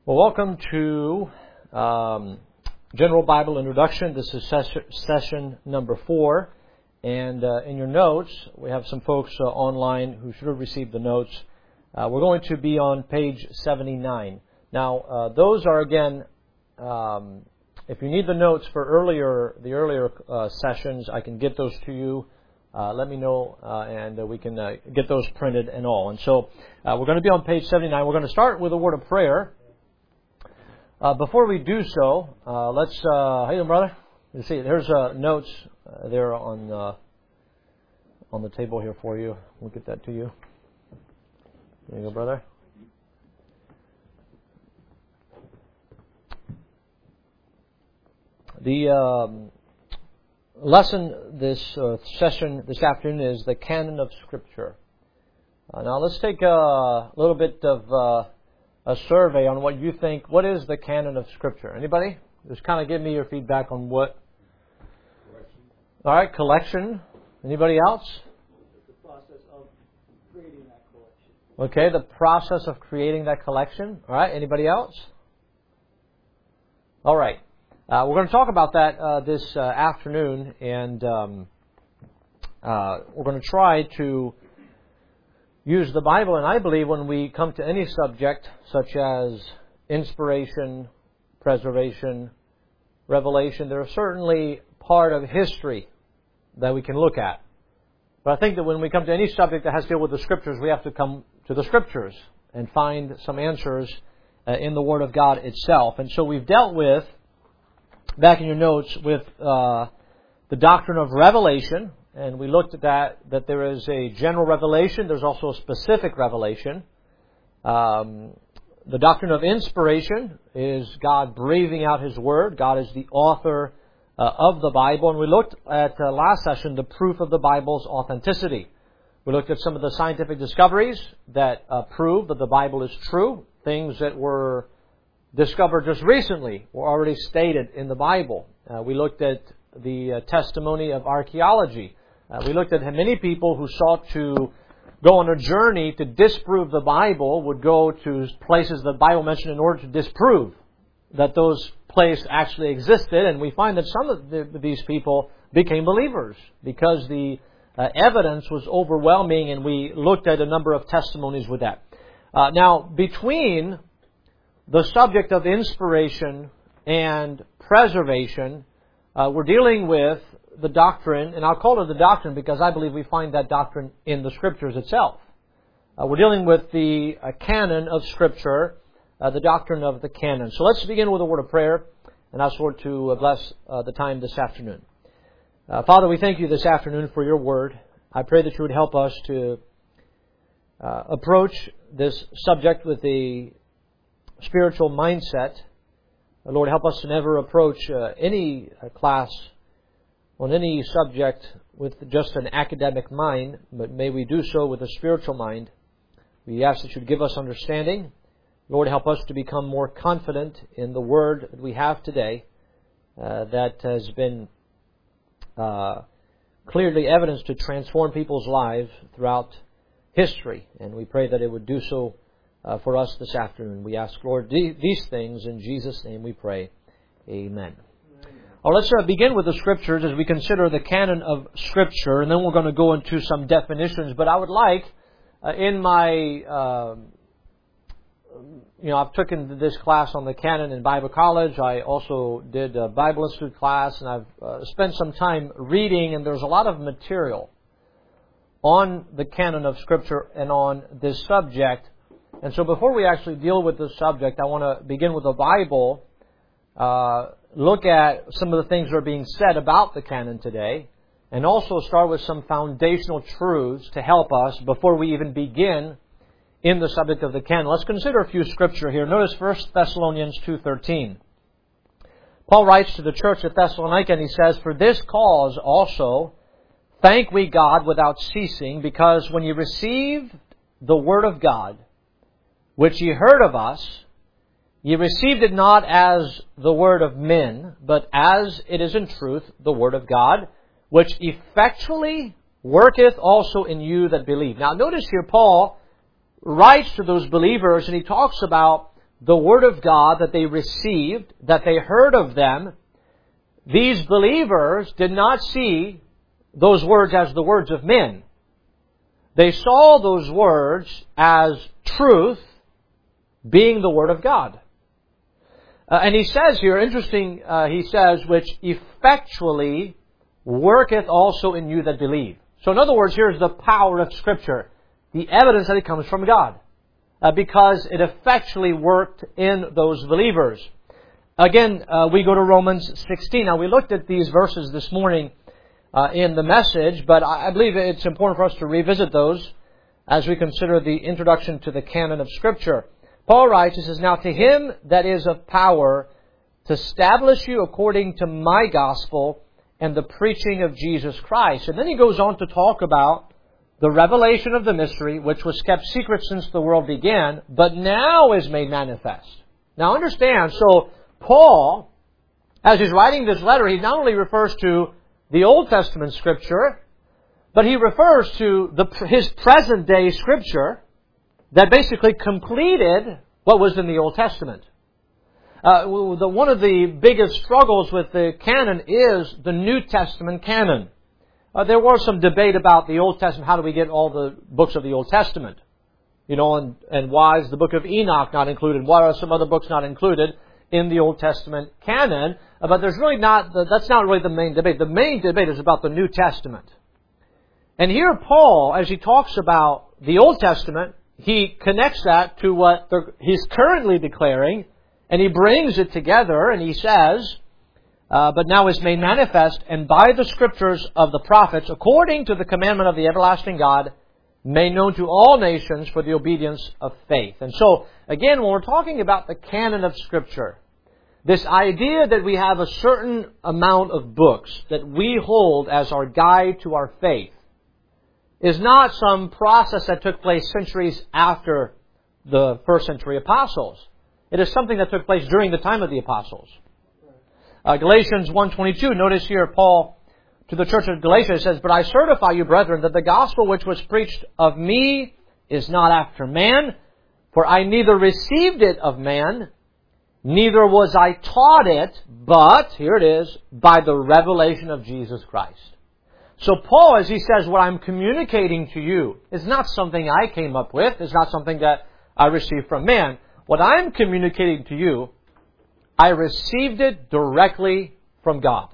Well, welcome to General Bible Introduction. This is session number 4. And in your notes, we have some folks online who should have received the notes. We're going to be on page 79. Now, those are, again, if you need the notes for the earlier sessions, I can get those to you. Let me know, and we can get those printed and all. And so we're going to be on page 79. We're going to start with a word of prayer. Before we do so, let's... how you doing, brother? You see, there's notes there on the table here for you. We'll get that to you. There you go, brother. The lesson this session this afternoon is the canon of Scripture. Now let's take a little bit of a survey on what you think. What is the canon of Scripture? Anybody? Just kind of give me your feedback on what. Collection. All right, collection. Anybody else? The process of creating that collection. Okay, the process of creating that collection. All right, anybody else? All right. We're going to talk about that this afternoon, and we're going to try to use the Bible. And I believe when we come to any subject, such as inspiration, preservation, revelation, they're certainly part of history that we can look at. But I think that when we come to any subject that has to deal with the Scriptures, we have to come to the Scriptures and find some answers in the Word of God itself. And so we've dealt with, back in your notes, with the doctrine of revelation, and we looked at that there is a general revelation, there's also a specific revelation. The doctrine of inspiration is God breathing out His Word. God is the author of the Bible. And we looked at last session the proof of the Bible's authenticity. We looked at some of the scientific discoveries that prove that the Bible is true. Things that were discovered just recently were already stated in the Bible. We looked at the testimony of archaeology. We looked at how many people who sought to go on a journey to disprove the Bible would go to places the Bible mentioned in order to disprove that those places actually existed. And we find that some of these people became believers because the evidence was overwhelming, and we looked at a number of testimonies with that. Now, between the subject of inspiration and preservation, we're dealing with the doctrine, and I'll call it the doctrine because I believe we find that doctrine in the Scriptures itself. We're dealing with the canon of Scripture, the doctrine of the canon. So let's begin with a word of prayer, and ask the Lord to bless the time this afternoon. Father, we thank you this afternoon for your word. I pray that you would help us to approach this subject with a spiritual mindset. Lord, help us to never approach any class on any subject with just an academic mind, but may we do so with a spiritual mind. We ask that you would give us understanding. Lord, help us to become more confident in the word that we have today that has been clearly evidenced to transform people's lives throughout history. And we pray that it would do so for us this afternoon. We ask, Lord, these things in Jesus' name we pray. Amen. Well, let's begin with the Scriptures as we consider the canon of Scripture, and then we're going to go into some definitions. But I would like, in my, I've taken this class on the canon in Bible college. I also did a Bible Institute class, and I've spent some time reading, and there's a lot of material on the canon of Scripture and on this subject. And so before we actually deal with this subject, I want to begin with the Bible, look at some of the things that are being said about the canon today, and also start with some foundational truths to help us before we even begin in the subject of the canon. Let's consider a few scripture here. Notice 1 Thessalonians 2:13. Paul writes to the church at Thessalonica, and he says, "For this cause also thank we God without ceasing, because when ye received the word of God, which ye heard of us, ye received it not as the word of men, but as it is in truth the word of God, which effectually worketh also in you that believe." Now notice here Paul writes to those believers, and he talks about the Word of God that they received, that they heard of them, these believers did not see those words as the words of men. They saw those words as truth, being the Word of God. And he says here, interesting, he says, which effectually worketh also in you that believe. So in other words, here's the power of Scripture. The evidence that it comes from God. Because it effectually worked in those believers. Again, we go to Romans 16. Now, we looked at these verses this morning in the message, but I believe it's important for us to revisit those as we consider the introduction to the canon of Scripture. Paul writes, he says, "Now to him that is of power to establish you according to my gospel and the preaching of Jesus Christ." And then he goes on to talk about the revelation of the mystery, which was kept secret since the world began, but now is made manifest. Now understand, so Paul, as he's writing this letter, he not only refers to the Old Testament Scripture, but he refers to his present day Scripture that basically completed what was in the Old Testament. One of the biggest struggles with the canon is the New Testament canon. There was some debate about the Old Testament. How do we get all the books of the Old Testament? And why is the book of Enoch not included? Why are some other books not included in the Old Testament canon? But there's really that's not really the main debate. The main debate is about the New Testament. And here Paul, as he talks about the Old Testament, he connects that to what he's currently declaring, and he brings it together, and he says, "But now is made manifest, and by the Scriptures of the prophets, according to the commandment of the everlasting God, made known to all nations for the obedience of faith." And so, again, when we're talking about the canon of Scripture, this idea that we have a certain amount of books that we hold as our guide to our faith is not some process that took place centuries after the first century apostles. It is something that took place during the time of the apostles. Galatians 1:22, notice here Paul to the church of Galatia says, "But I certify you, brethren, that the gospel which was preached of me is not after man, for I neither received it of man, neither was I taught it, but," here it is, "by the revelation of Jesus Christ." So Paul, as he says, what I'm communicating to you is not something I came up with. It's not something that I received from man. What I'm communicating to you, I received it directly from God.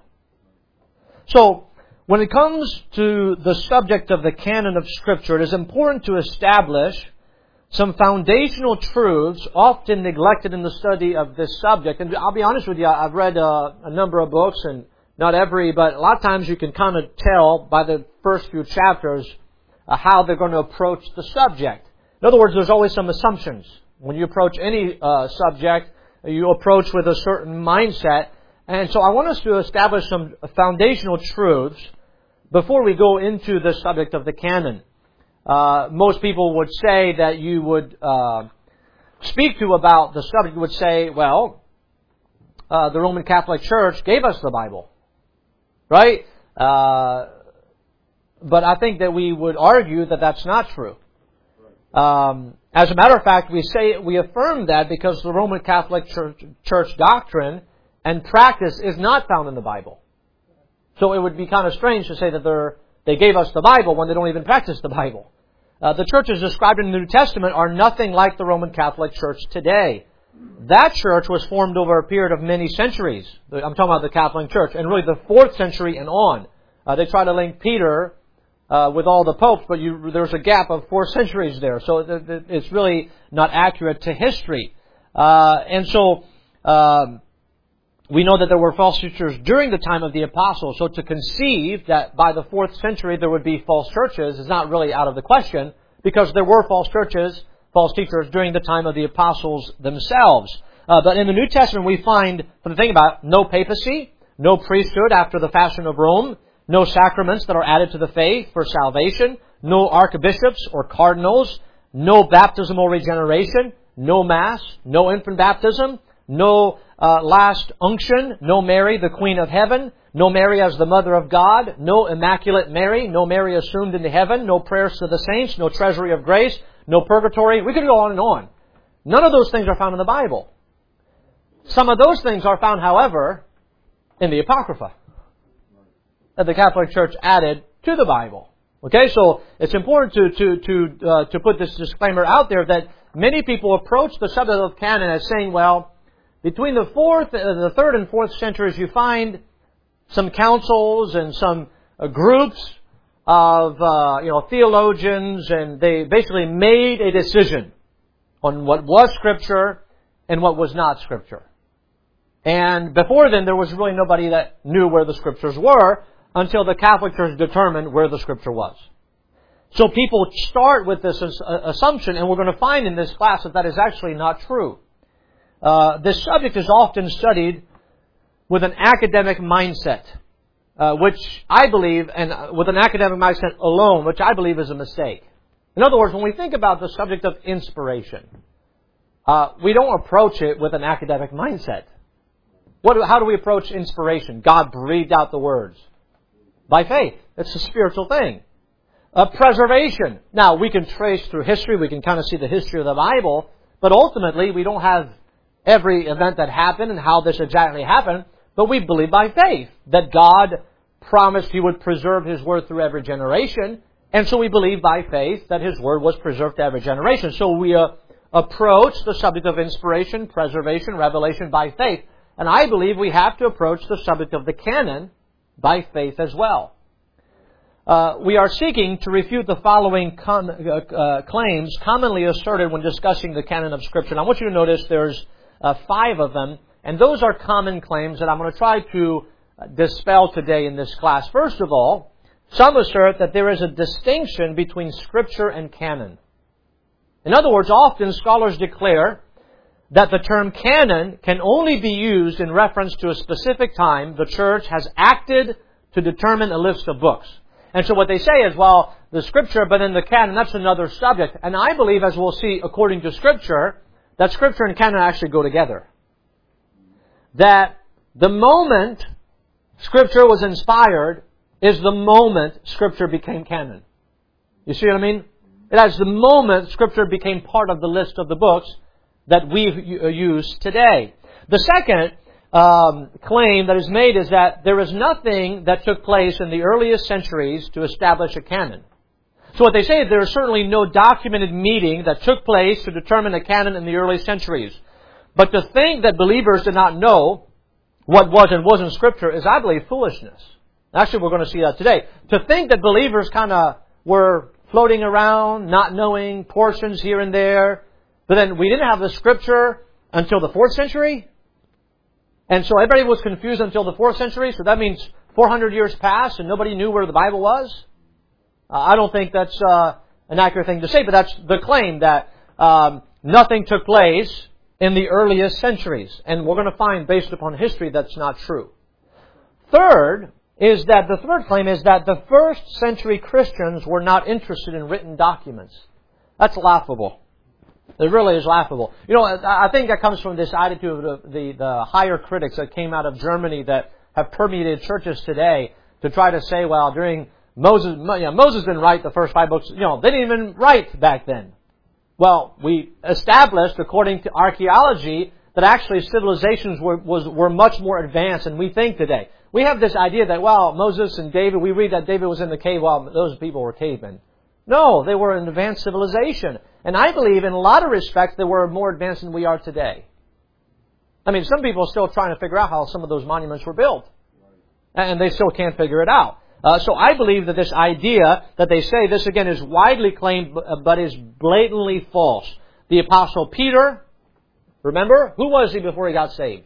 So, when it comes to the subject of the canon of Scripture, it is important to establish some foundational truths often neglected in the study of this subject. And I'll be honest with you, I've read a number of books, and not every, but a lot of times you can kind of tell by the first few chapters how they're going to approach the subject. In other words, there's always some assumptions. When you approach any subject, you approach with a certain mindset. And so I want us to establish some foundational truths before we go into the subject of the canon. Most people would say that you would speak to about the subject, would say, well, the Roman Catholic Church gave us the Bible. Right? But I think that we would argue that that's not true. As a matter of fact, we affirm that because the Roman Catholic Church doctrine and practice is not found in the Bible. So it would be kind of strange to say that they gave us the Bible when they don't even practice the Bible. The churches described in the New Testament are nothing like the Roman Catholic Church today. That church was formed over a period of many centuries. I'm talking about the Catholic Church, and really the 4th century and on. They try to link Peter with all the popes, but there's a gap of 4 centuries there. So it's really not accurate to history. And so we know that there were false teachers during the time of the apostles. So to conceive that by the 4th century there would be false churches is not really out of the question, because there were false churches, false teachers during the time of the apostles themselves. But in the New Testament we find, for the thing about, no papacy, no priesthood after the fashion of Rome, no sacraments that are added to the faith for salvation, no archbishops or cardinals, no baptismal regeneration, no Mass, no infant baptism, no last unction, no Mary, the Queen of Heaven, no Mary as the Mother of God, no Immaculate Mary, no Mary assumed into heaven, no prayers to the saints, no treasury of grace, no purgatory. We could go on and on. None of those things are found in the Bible. Some of those things are found, however, in the Apocrypha that the Catholic Church added to the Bible. Okay, so it's important to put this disclaimer out there that many people approach the subject of canon as saying, well, between the 3rd and 4th centuries, you find some councils and some groups of theologians, and they basically made a decision on what was Scripture and what was not Scripture. And before then, there was really nobody that knew where the Scriptures were until the Catholic Church determined where the Scripture was. So people start with this assumption, and we're going to find in this class that is actually not true. This subject is often studied with an academic mindset, which I believe, and with an academic mindset alone, which I believe is a mistake. In other words, when we think about the subject of inspiration, we don't approach it with an academic mindset. How do we approach inspiration? God breathed out the words. By faith. It's a spiritual thing. Preservation. Now, we can trace through history, we can kind of see the history of the Bible, but ultimately we don't have every event that happened and how this exactly happened, but we believe by faith that God promised He would preserve His Word through every generation, and so we believe by faith that His Word was preserved to every generation. So we approach the subject of inspiration, preservation, revelation by faith. And I believe we have to approach the subject of the canon by faith as well. We are seeking to refute the following claims commonly asserted when discussing the canon of Scripture. And I want you to notice there's 5 of them, and those are common claims that I'm going to try to dispel today in this class. First of all, some assert that there is a distinction between Scripture and canon. In other words, often scholars declare that the term canon can only be used in reference to a specific time the Church has acted to determine a list of books. And so what they say is, well, the Scripture, but in the canon, that's another subject. And I believe, as we'll see according to Scripture, that Scripture and canon actually go together. That the moment Scripture was inspired is the moment Scripture became canon. You see what I mean? It is the moment Scripture became part of the list of the books that we use today. The second claim that is made is that there is nothing that took place in the earliest centuries to establish a canon. So what they say is there is certainly no documented meeting that took place to determine a canon in the early centuries. But to think that believers did not know what was and wasn't Scripture is, I believe, foolishness. Actually, we're going to see that today. To think that believers kind of were floating around, not knowing portions here and there, but then we didn't have the Scripture until the 4th century. And so everybody was confused until the 4th century. So that means 400 years passed and nobody knew where the Bible was. I don't think that's an accurate thing to say, but that's the claim that nothing took place in the earliest centuries. And we're going to find, based upon history, that's not true. The third claim is that the first century Christians were not interested in written documents. That's laughable. It really is laughable. You know, I think that comes from this attitude of the higher critics that came out of Germany that have permeated churches today to try to say, well, during Moses didn't write the first 5 books. They didn't even write back then. Well, we established, according to archaeology, that actually civilizations were much more advanced than we think today. We have this idea that, well, Moses and David, we read that David was in the cave while those people were cavemen. No, they were an advanced civilization. And I believe in a lot of respects they were more advanced than we are today. I mean, some people are still trying to figure out how some of those monuments were built. And they still can't figure it out. So I believe that this idea that they say, this again is widely claimed but is blatantly false. The Apostle Peter, remember, who was he before he got saved?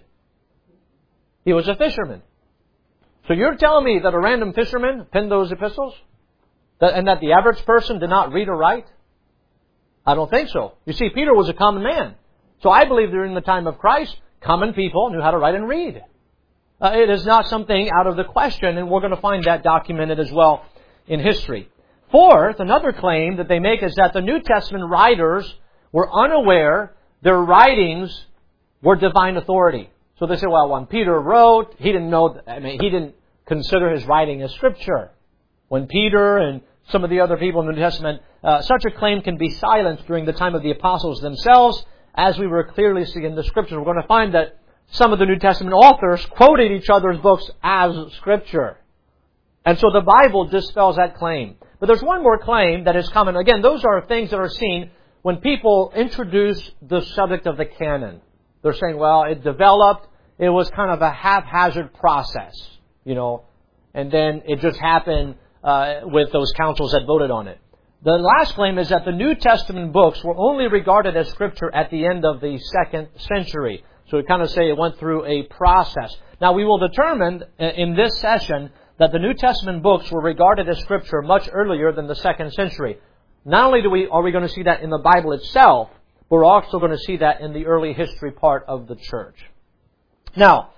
He was a fisherman. So you're telling me that a random fisherman penned those epistles? And that the average person did not read or write? I don't think so. You see, Peter was a common man. So I believe during the time of Christ, common people knew how to write and read. It is not something out of the question, and we're going to find that documented as well in history. Fourth, another claim that they make is that the New Testament writers were unaware their writings were divine authority. So they say, well, when Peter wrote, he didn't consider his writing as Scripture. When Peter and some of the other people in the New Testament, such a claim can be silenced during the time of the apostles themselves, as we were clearly seeing in the Scriptures. We're going to find that some of the New Testament authors quoted each other's books as Scripture. And so the Bible dispels that claim. But there's one more claim that is common. Again, those are things that are seen when people introduce the subject of the canon. They're saying, well, it developed, it was kind of a haphazard process, and then it just happened with those councils that voted on it. The last claim is that the New Testament books were only regarded as Scripture at the end of the 2nd century. So we kind of say it went through a process. Now we will determine in this session that the New Testament books were regarded as Scripture much earlier than the 2nd century. Not only are we going to see that in the Bible itself, but we're also going to see that in the early history part of the church. Now,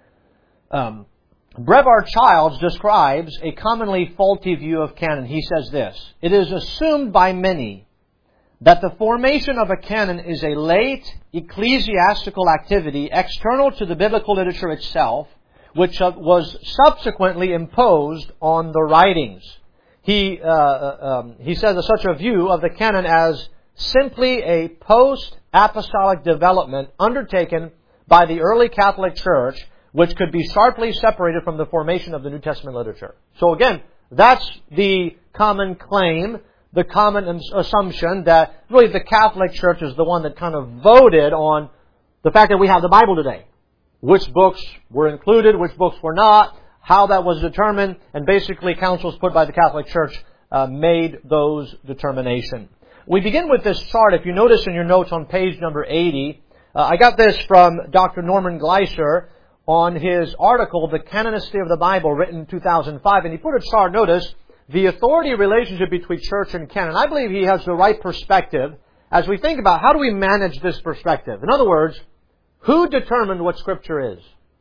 Brevard Childs describes a commonly faulty view of canon. He says this: "It is assumed by many that the formation of a canon is a late ecclesiastical activity external to the biblical literature itself, which was subsequently imposed on the writings." He says of such a view of the canon as simply a post-apostolic development undertaken by the early Catholic Church, which could be sharply separated from the formation of the New Testament literature. So again, that's the common claim, the common assumption that really the Catholic Church is the one that kind of voted on the fact that we have the Bible today. Which books were included, which books were not, how that was determined, and basically councils put by the Catholic Church made those determinations. We begin with this chart. If you notice in your notes on page number 80, I got this from Dr. Norman Gleiser on his article, The Canonicity of the Bible, written in 2005, and he put a chart, notice, the authority relationship between church and canon. I believe he has the right perspective as we think about how do we manage this perspective. In other words, who determined what Scripture is?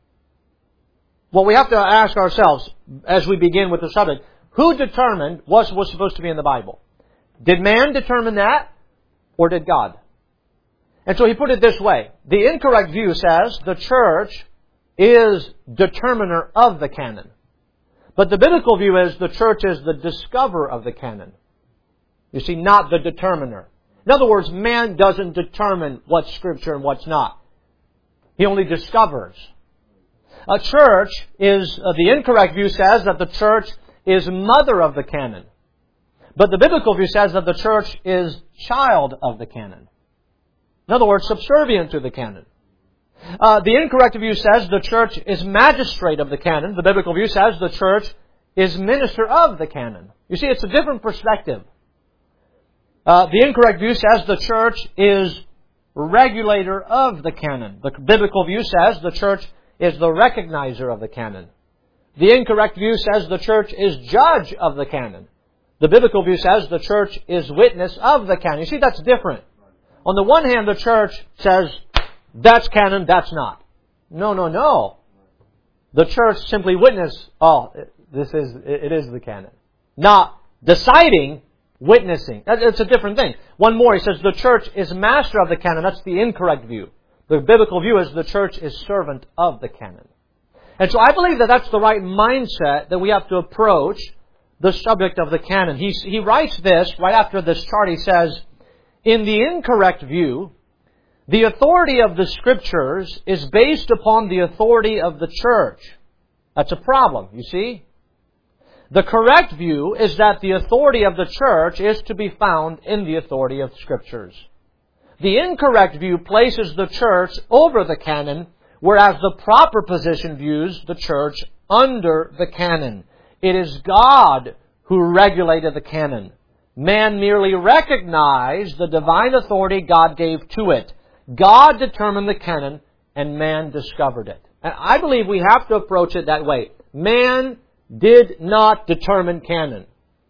Well, we have to ask ourselves, as we begin with the subject, who determined what was supposed to be in the Bible? Did man determine that, or did God? And so he put it this way. The incorrect view says the church is determiner of the canon. But the biblical view is the church is the discoverer of the canon. You see, not the determiner. In other words, man doesn't determine what's Scripture and what's not. He only discovers. A church is, the incorrect view says that the church is mother of the canon. But the biblical view says that the church is child of the canon. In other words, subservient to the canon. The incorrect view says the church is magistrate of the canon. The biblical view says the church is minister of the canon. You see, it's a different perspective. The incorrect view says the church is regulator of the canon. The biblical view says the church is the recognizer of the canon. The incorrect view says the church is judge of the canon. The biblical view says the church is witness of the canon. You see, that's different. On the one hand, the church says, that's canon, that's not. No. The church simply witness, it is the canon. Not deciding, witnessing. It's a different thing. One more, he says the church is master of the canon. That's the incorrect view. The biblical view is the church is servant of the canon. And so I believe that that's the right mindset that we have to approach the subject of the canon. He writes this right after this chart. He says, in the incorrect view, the authority of the Scriptures is based upon the authority of the church. That's a problem, you see. The correct view is that the authority of the church is to be found in the authority of Scriptures. The incorrect view places the church over the canon, whereas the proper position views the church under the canon. It is God who regulated the canon. Man merely recognized the divine authority God gave to it. God determined the canon, and man discovered it. And I believe we have to approach it that way. Man did not determine canon.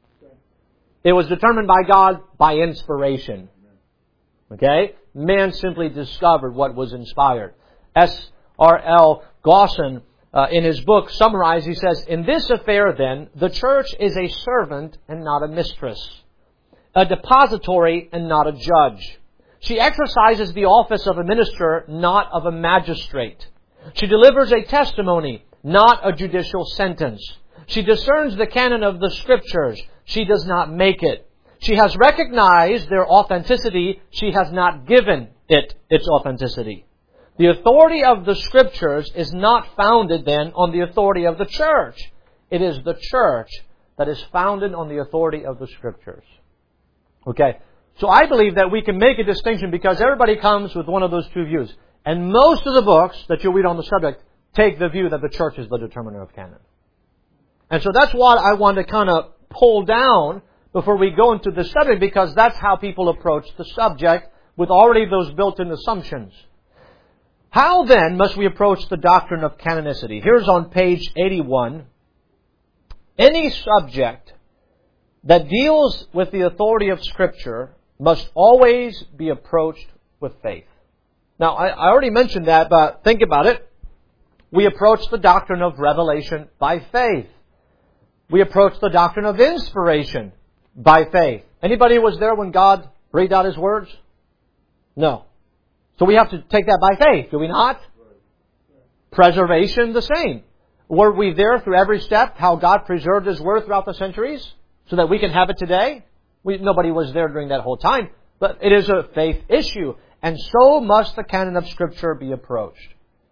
It was determined by God by inspiration. Okay? Man simply discovered what was inspired. S.R.L. Gosson, in his book, summarized, he says, in this affair, then, the church is a servant and not a mistress, a depository and not a judge. She exercises the office of a minister, not of a magistrate. She delivers a testimony, not a judicial sentence. She discerns the canon of the Scriptures. She does not make it. She has recognized their authenticity. She has not given its authenticity. The authority of the Scriptures is not founded then on the authority of the church. It is the church that is founded on the authority of the Scriptures. Okay? So I believe that we can make a distinction because everybody comes with one of those two views. And most of the books that you read on the subject take the view that the church is the determiner of canon. And so that's what I want to kind of pull down before we go into the subject, because that's how people approach the subject with already those built-in assumptions. How then must we approach the doctrine of canonicity? Here's on page 81. Any subject that deals with the authority of Scripture must always be approached with faith. Now, I already mentioned that, but think about it. We approach the doctrine of revelation by faith. We approach the doctrine of inspiration by faith. Anybody who was there when God breathed out His words? No. So we have to take that by faith, do we not? Preservation, the same. Were we there through every step, how God preserved His Word throughout the centuries, so that we can have it today? Nobody was there during that whole time. But it is a faith issue. And so must the canon of Scripture be approached.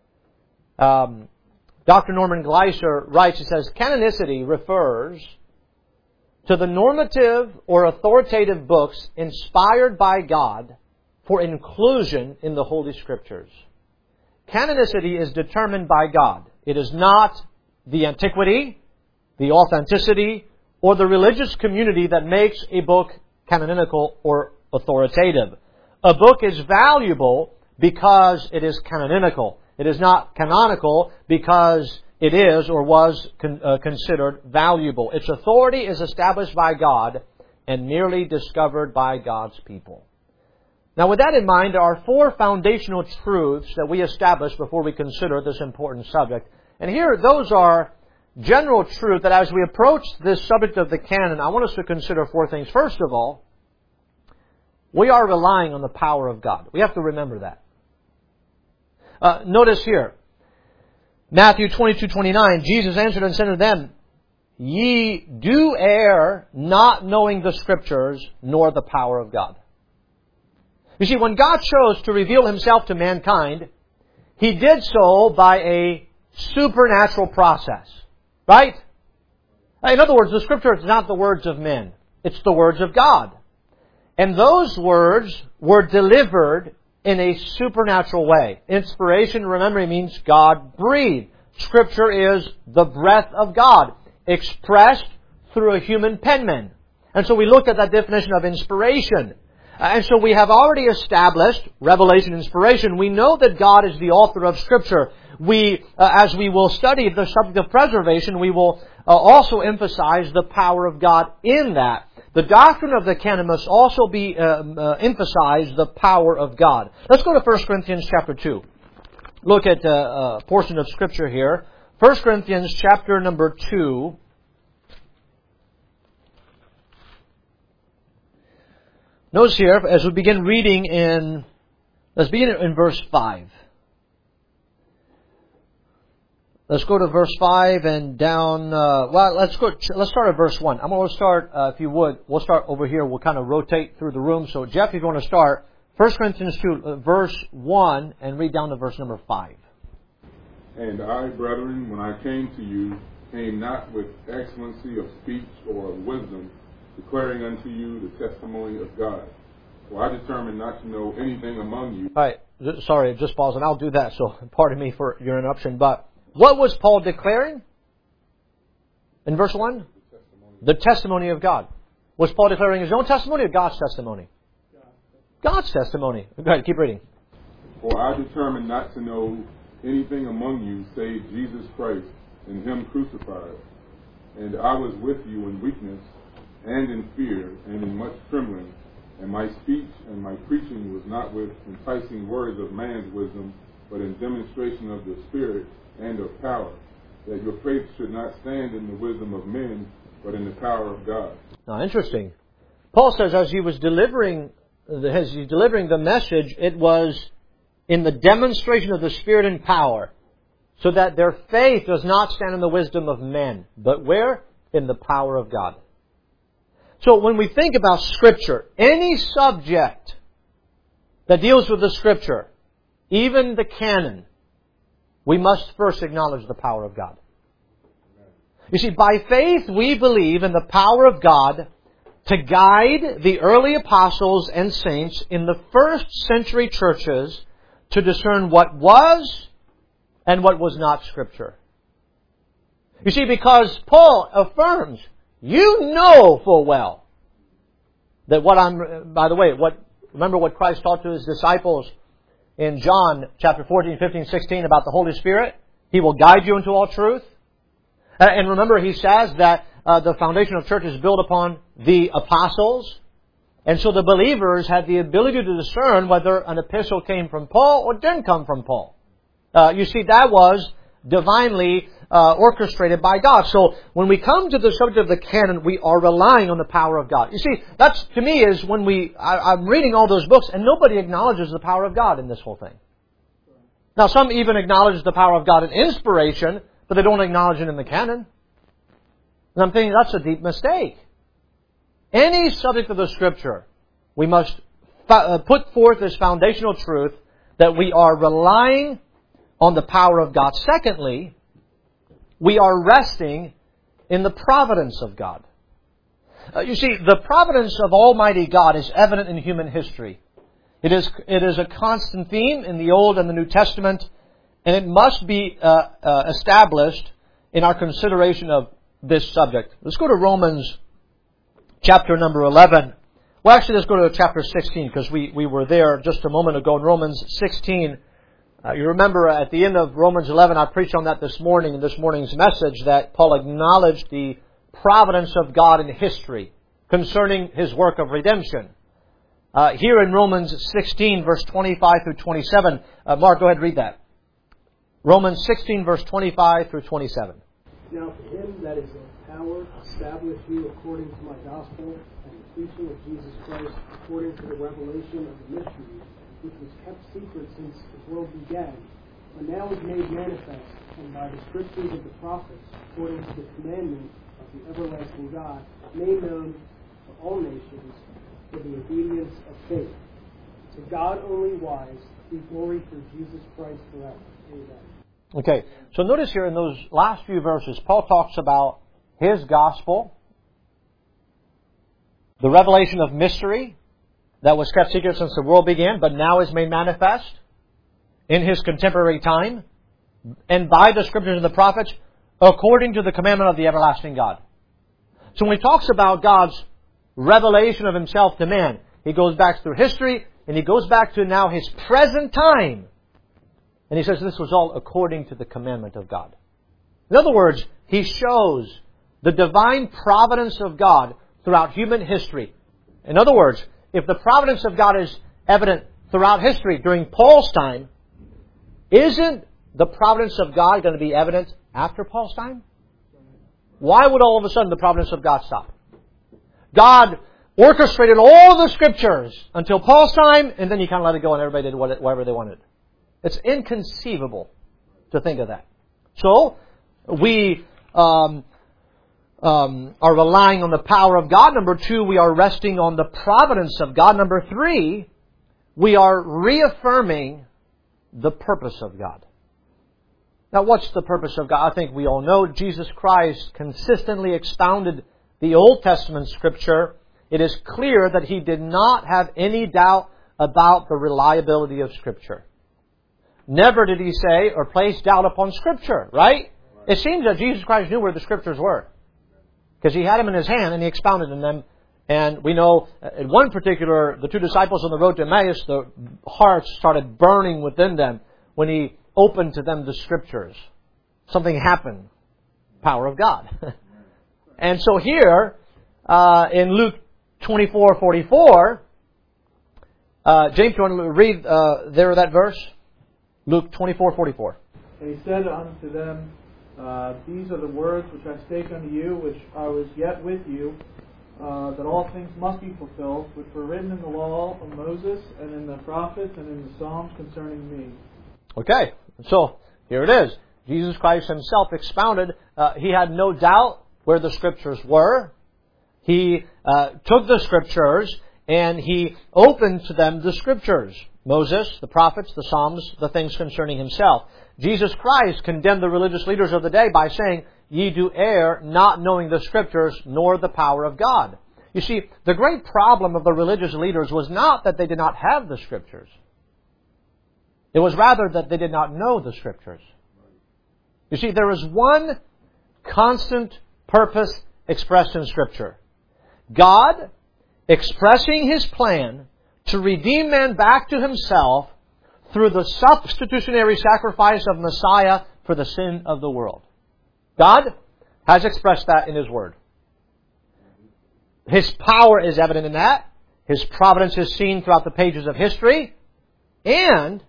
Dr. Norman Gleiser writes, he says, canonicity refers to the normative or authoritative books inspired by God for inclusion in the Holy Scriptures. Canonicity is determined by God. It is not the antiquity, the authenticity, or the religious community that makes a book canonical or authoritative. A book is valuable because it is canonical. It is not canonical because it is or was considered valuable. Its authority is established by God and merely discovered by God's people. Now, with that in mind, there are four foundational truths that we establish before we consider this important subject. And here, those are general truths that as we approach this subject of the canon, I want us to consider four things. First of all, we are relying on the power of God. We have to remember that. Notice here, Matthew 22:29, Jesus answered and said to them, Ye do err, not knowing the Scriptures, nor the power of God. You see, when God chose to reveal Himself to mankind, He did so by a supernatural process. Right? In other words, the Scripture is not the words of men. It's the words of God. And those words were delivered in a supernatural way. Inspiration, remember, means God breathed. Scripture is the breath of God, expressed through a human penman. And so we looked at that definition of inspiration. And so we have already established revelation, inspiration. We know that God is the author of Scripture. As we will study the subject of preservation, we will also emphasize the power of God in that. The doctrine of the canon must also be emphasize the power of God. Let's go to 1 Corinthians chapter 2. Look at a portion of Scripture here. 1 Corinthians chapter number 2. Notice here, as we begin reading let's begin in verse 5. Let's go to verse 5 and down, let's start at verse 1. I'm going to start, if you would, we'll start over here. We'll kind of rotate through the room. So, Jeff, if you want to start, 1 Corinthians 2, verse 1, and read down to verse number 5. And I, brethren, when I came to you, came not with excellency of speech or of wisdom, declaring unto you the testimony of God. For I determined not to know anything among you. All right, sorry, just pause, and I'll do that, so pardon me for your interruption, but what was Paul declaring in verse 1? The testimony of God. Was Paul declaring his own testimony or God's testimony? God's testimony. Go ahead, keep reading. For I determined not to know anything among you save Jesus Christ and Him crucified. And I was with you in weakness and in fear and in much trembling. And my speech and my preaching was not with enticing words of man's wisdom, but in demonstration of the Spirit and of power, that your faith should not stand in the wisdom of men, but in the power of God. Now, interesting. Paul says as he was delivering the message, it was in the demonstration of the Spirit and power, so that their faith does not stand in the wisdom of men, but where? In the power of God. So when we think about Scripture, any subject that deals with the Scripture, even the canon, we must first acknowledge the power of God. You see, by faith we believe in the power of God to guide the early apostles and saints in the first century churches to discern what was and what was not Scripture. You see, because Paul affirms, you know full well that remember what Christ taught to His disciples in John chapter 14, 15, 16 about the Holy Spirit? He will guide you into all truth. And remember, He says that the foundation of church is built upon the apostles. And so the believers had the ability to discern whether an epistle came from Paul or didn't come from Paul. You see, that was divinely orchestrated by God. So when we come to the subject of the canon, we are relying on the power of God. You see, that's, to me, is when I'm reading all those books and nobody acknowledges the power of God in this whole thing. Now, some even acknowledge the power of God in inspiration, but they don't acknowledge it in the canon. And I'm thinking that's a deep mistake. Any subject of the Scripture, we must put forth this foundational truth that we are relying on the power of God. Secondly, we are resting in the providence of God. You see, the providence of Almighty God is evident in human history. It is a constant theme in the Old and the New Testament, and it must be established in our consideration of this subject. Let's go to Romans chapter number 11. Well, actually, let's go to chapter 16, because we were there just a moment ago in Romans 16. You remember at the end of Romans 11, I preached on that this morning in this morning's message, that Paul acknowledged the providence of God in history concerning His work of redemption. Here in Romans 16, verse 25 through 27. Mark, go ahead and read that. Romans 16, verse 25 through 27. Now to Him that is in power establish you according to my gospel and the preaching of Jesus Christ according to the revelation of the mystery, which was kept secret since the world began, but now is made manifest, and by the scriptures of the prophets, according to the commandment of the everlasting God, made known to all nations for the obedience of faith. To God only wise, be glory through Jesus Christ forever. Amen. Okay, so notice here in those last few verses, Paul talks about His gospel, the revelation of mystery that was kept secret since the world began, but now is made manifest in His contemporary time, and by the scriptures and the prophets, according to the commandment of the everlasting God. So when He talks about God's revelation of Himself to man, He goes back through history, and He goes back to now His present time. And He says this was all according to the commandment of God. In other words, He shows the divine providence of God throughout human history. In other words, if the providence of God is evident throughout history during Paul's time, isn't the providence of God going to be evident after Paul's time? Why would all of a sudden the providence of God stop? God orchestrated all the Scriptures until Paul's time, and then He kind of let it go and everybody did whatever they wanted. It's inconceivable to think of that. So, we are relying on the power of God. Number 2, we are resting on the providence of God. Number 3, we are reaffirming the purpose of God. Now, what's the purpose of God? I think we all know Jesus Christ consistently expounded the Old Testament Scripture. It is clear that He did not have any doubt about the reliability of Scripture. Never did He say or place doubt upon Scripture, right? It seems that Jesus Christ knew where the Scriptures were, because He had them in His hand and He expounded in them. And we know in one particular, the 2 disciples on the road to Emmaus, the hearts started burning within them when He opened to them the Scriptures. Something happened. Power of God. And so here, in Luke 24:44, James, you want to read there that verse? Luke 24:44. And He said unto them, these are the words which I spake unto you, which I was yet with you, that all things must be fulfilled, which were written in the law of Moses, and in the prophets, and in the Psalms concerning me. Okay, so here it is. Jesus Christ Himself expounded. He had no doubt where the Scriptures were. He took the Scriptures and He opened to them the Scriptures. Moses, the prophets, the Psalms, the things concerning Himself. Jesus Christ condemned the religious leaders of the day by saying, "Ye do err, not knowing the Scriptures, nor the power of God." You see, the great problem of the religious leaders was not that they did not have the Scriptures. It was rather that they did not know the Scriptures. You see, there is one constant purpose expressed in Scripture. God expressing His plan to redeem man back to Himself through the substitutionary sacrifice of Messiah for the sin of the world. God has expressed that in His Word. His power is evident in that. His providence is seen throughout the pages of history. And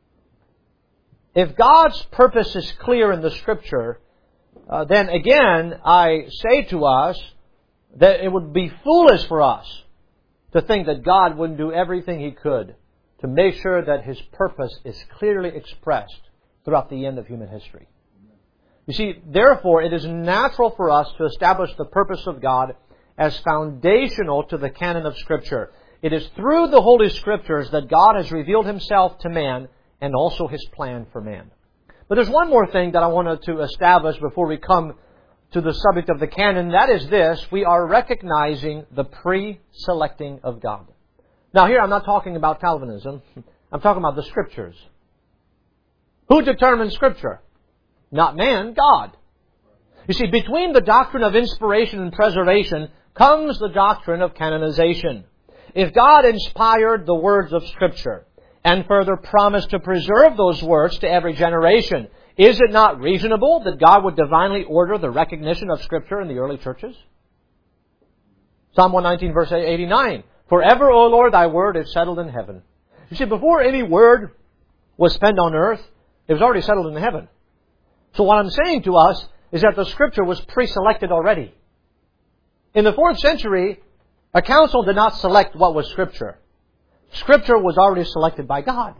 if God's purpose is clear in the Scripture, then again, I say to us that it would be foolish for us to think that God wouldn't do everything He could to make sure that His purpose is clearly expressed throughout the end of human history. You see, therefore, it is natural for us to establish the purpose of God as foundational to the canon of Scripture. It is through the Holy Scriptures that God has revealed Himself to man and also His plan for man. But there's one more thing that I wanted to establish before we come to the subject of the canon. That is this: we are recognizing the pre-selecting of God. Now here I'm not talking about Calvinism. I'm talking about the Scriptures. Who determines Scripture? Not man, God. You see, between the doctrine of inspiration and preservation comes the doctrine of canonization. If God inspired the words of Scripture and further promised to preserve those words to every generation, is it not reasonable that God would divinely order the recognition of Scripture in the early churches? Psalm 119 verse 89, "Forever, O Lord, Thy word is settled in heaven." You see, before any word was penned on earth, it was already settled in heaven. So what I'm saying to us is that the Scripture was pre-selected already. In the 4th century, a council did not select what was Scripture. Scripture was already selected by God.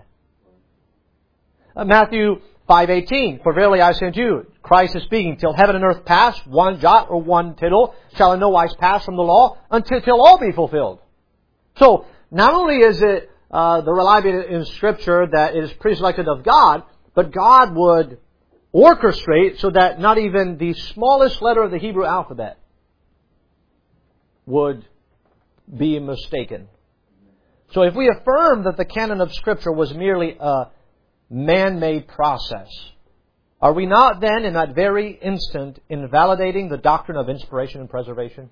Matthew 5:18, "For verily I say unto you," Christ is speaking, "till heaven and earth pass, one jot or one tittle shall in no wise pass from the law until all be fulfilled." So, not only is it the reliability in Scripture that is pre-selected of God, but God would orchestrate so that not even the smallest letter of the Hebrew alphabet would be mistaken. So if we affirm that the canon of Scripture was merely a man-made process, are we not then in that very instant invalidating the doctrine of inspiration and preservation?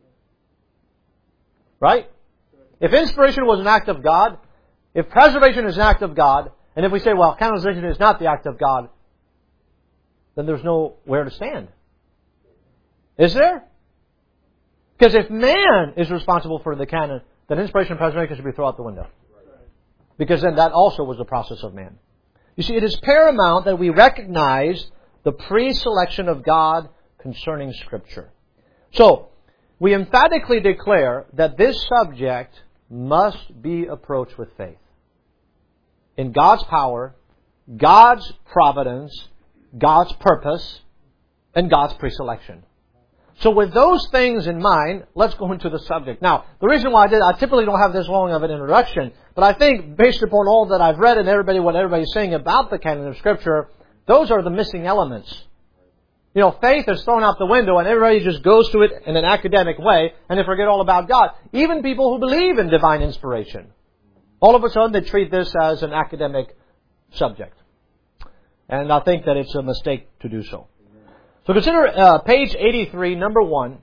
Right? If inspiration was an act of God, if preservation is an act of God, and if we say, well, canonization is not the act of God, then there's nowhere to stand. Is there? Because if man is responsible for the canon, then inspiration and preservation should be thrown out the window. Because then that also was the process of man. You see, it is paramount that we recognize the pre-selection of God concerning Scripture. So, we emphatically declare that this subject must be approached with faith. In God's power, God's providence, God's purpose, and God's pre-selection. So with those things in mind, let's go into the subject. Now, the reason why I typically don't have this long of an introduction, but I think based upon all that I've read and what everybody's saying about the canon of Scripture, those are the missing elements. You know, faith is thrown out the window and everybody just goes to it in an academic way and they forget all about God. Even people who believe in divine inspiration. All of a sudden they treat this as an academic subject. And I think that it's a mistake to do so. So consider page 83, number 1,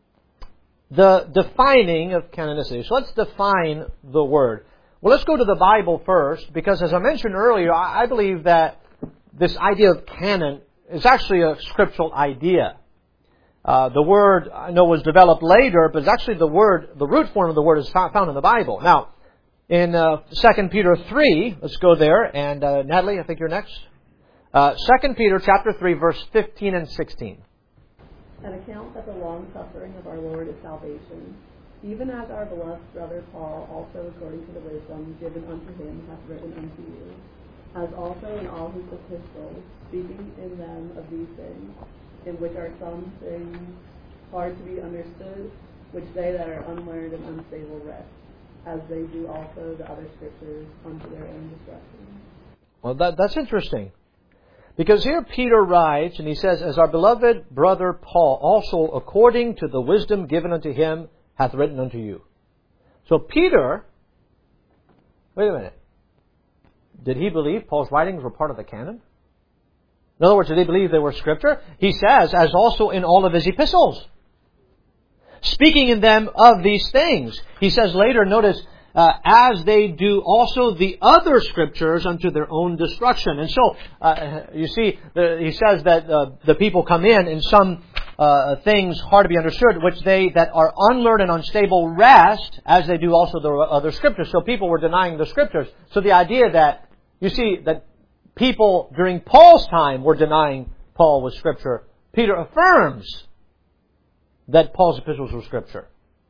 the defining of canonicity. So let's define the word. Well, let's go to the Bible first, because as I mentioned earlier, I believe that this idea of canon is actually a scriptural idea. The word, I know, was developed later, but it's actually the root form of the word is found in the Bible. Now, in 2 Peter 3, let's go there, and Natalie, I think you're next. 2 Peter chapter 3, verse 15 and 16. An account that the long suffering of our Lord is salvation, even as our beloved brother Paul, also according to the wisdom given unto him, hath written unto you, as also in all his epistles, speaking in them of these things, in which are some things hard to be understood, which they that are unlearned and unstable rest, as they do also the other scriptures unto their own destruction. Well, that's interesting. Because here Peter writes, and he says, as our beloved brother Paul also according to the wisdom given unto him hath written unto you. So Peter, wait a minute. Did he believe Paul's writings were part of the canon? In other words, did he believe they were Scripture? He says, as also in all of his epistles. Speaking in them of these things. He says later, notice, as they do also the other Scriptures unto their own destruction. And so, you see, he says that the people come in some things hard to be understood, which they that are unlearned and unstable rest, as they do also the other Scriptures. So people were denying the Scriptures. So the idea that, you see, that people during Paul's time were denying Paul was Scripture, Peter affirms that Paul's epistles were Scripture.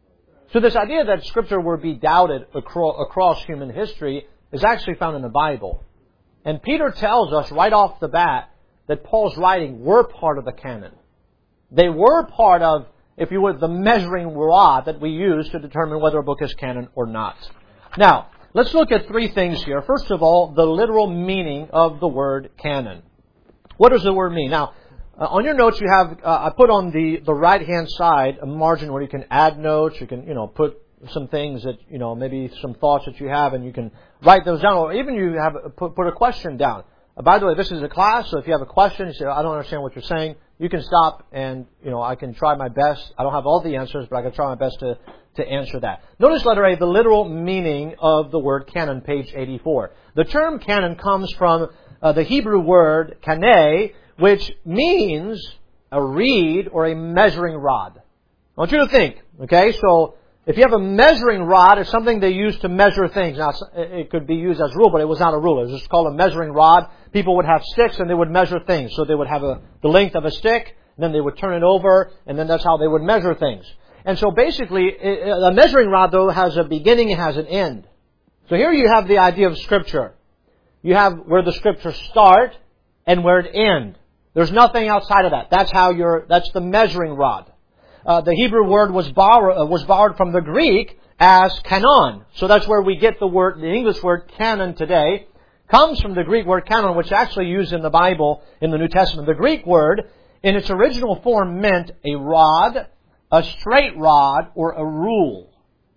So this idea that Scripture would be doubted across human history is actually found in the Bible. And Peter tells us right off the bat that Paul's writings were part of the canon. They were part of, if you would, the measuring rod that we use to determine whether a book is canon or not. Now, let's look at three things here. First of all, the literal meaning of the word canon. What does the word mean? Now, on your notes, you have, I put on the right-hand side a margin where you can add notes. You can, put some things that, maybe some thoughts that you have, and you can write those down. Or even you have put a question down. By the way, this is a class, so if you have a question, you say, I don't understand what you're saying, you can stop and, I can try my best. I don't have all the answers, but I can try my best to answer that. Notice letter A, the literal meaning of the word canon, page 84. The term canon comes from the Hebrew word kaneh, which means a reed or a measuring rod. I want you to think, okay? So, if you have a measuring rod, it's something they use to measure things. Now, it could be used as a rule, but it was not a rule. It was just called a measuring rod. People would have sticks and they would measure things. So they would have the length of a stick, and then they would turn it over, and then that's how they would measure things. And so basically, a measuring rod, though, has a beginning and has an end. So here you have the idea of Scripture. You have where the Scriptures start and where it ends. There's nothing outside of that. That's the measuring rod. The Hebrew word was borrowed from the Greek as canon. So that's where we get the English word canon today. Comes from the Greek word canon, which is actually used in the Bible, in the New Testament. The Greek word, in its original form, meant a rod, a straight rod, or a rule.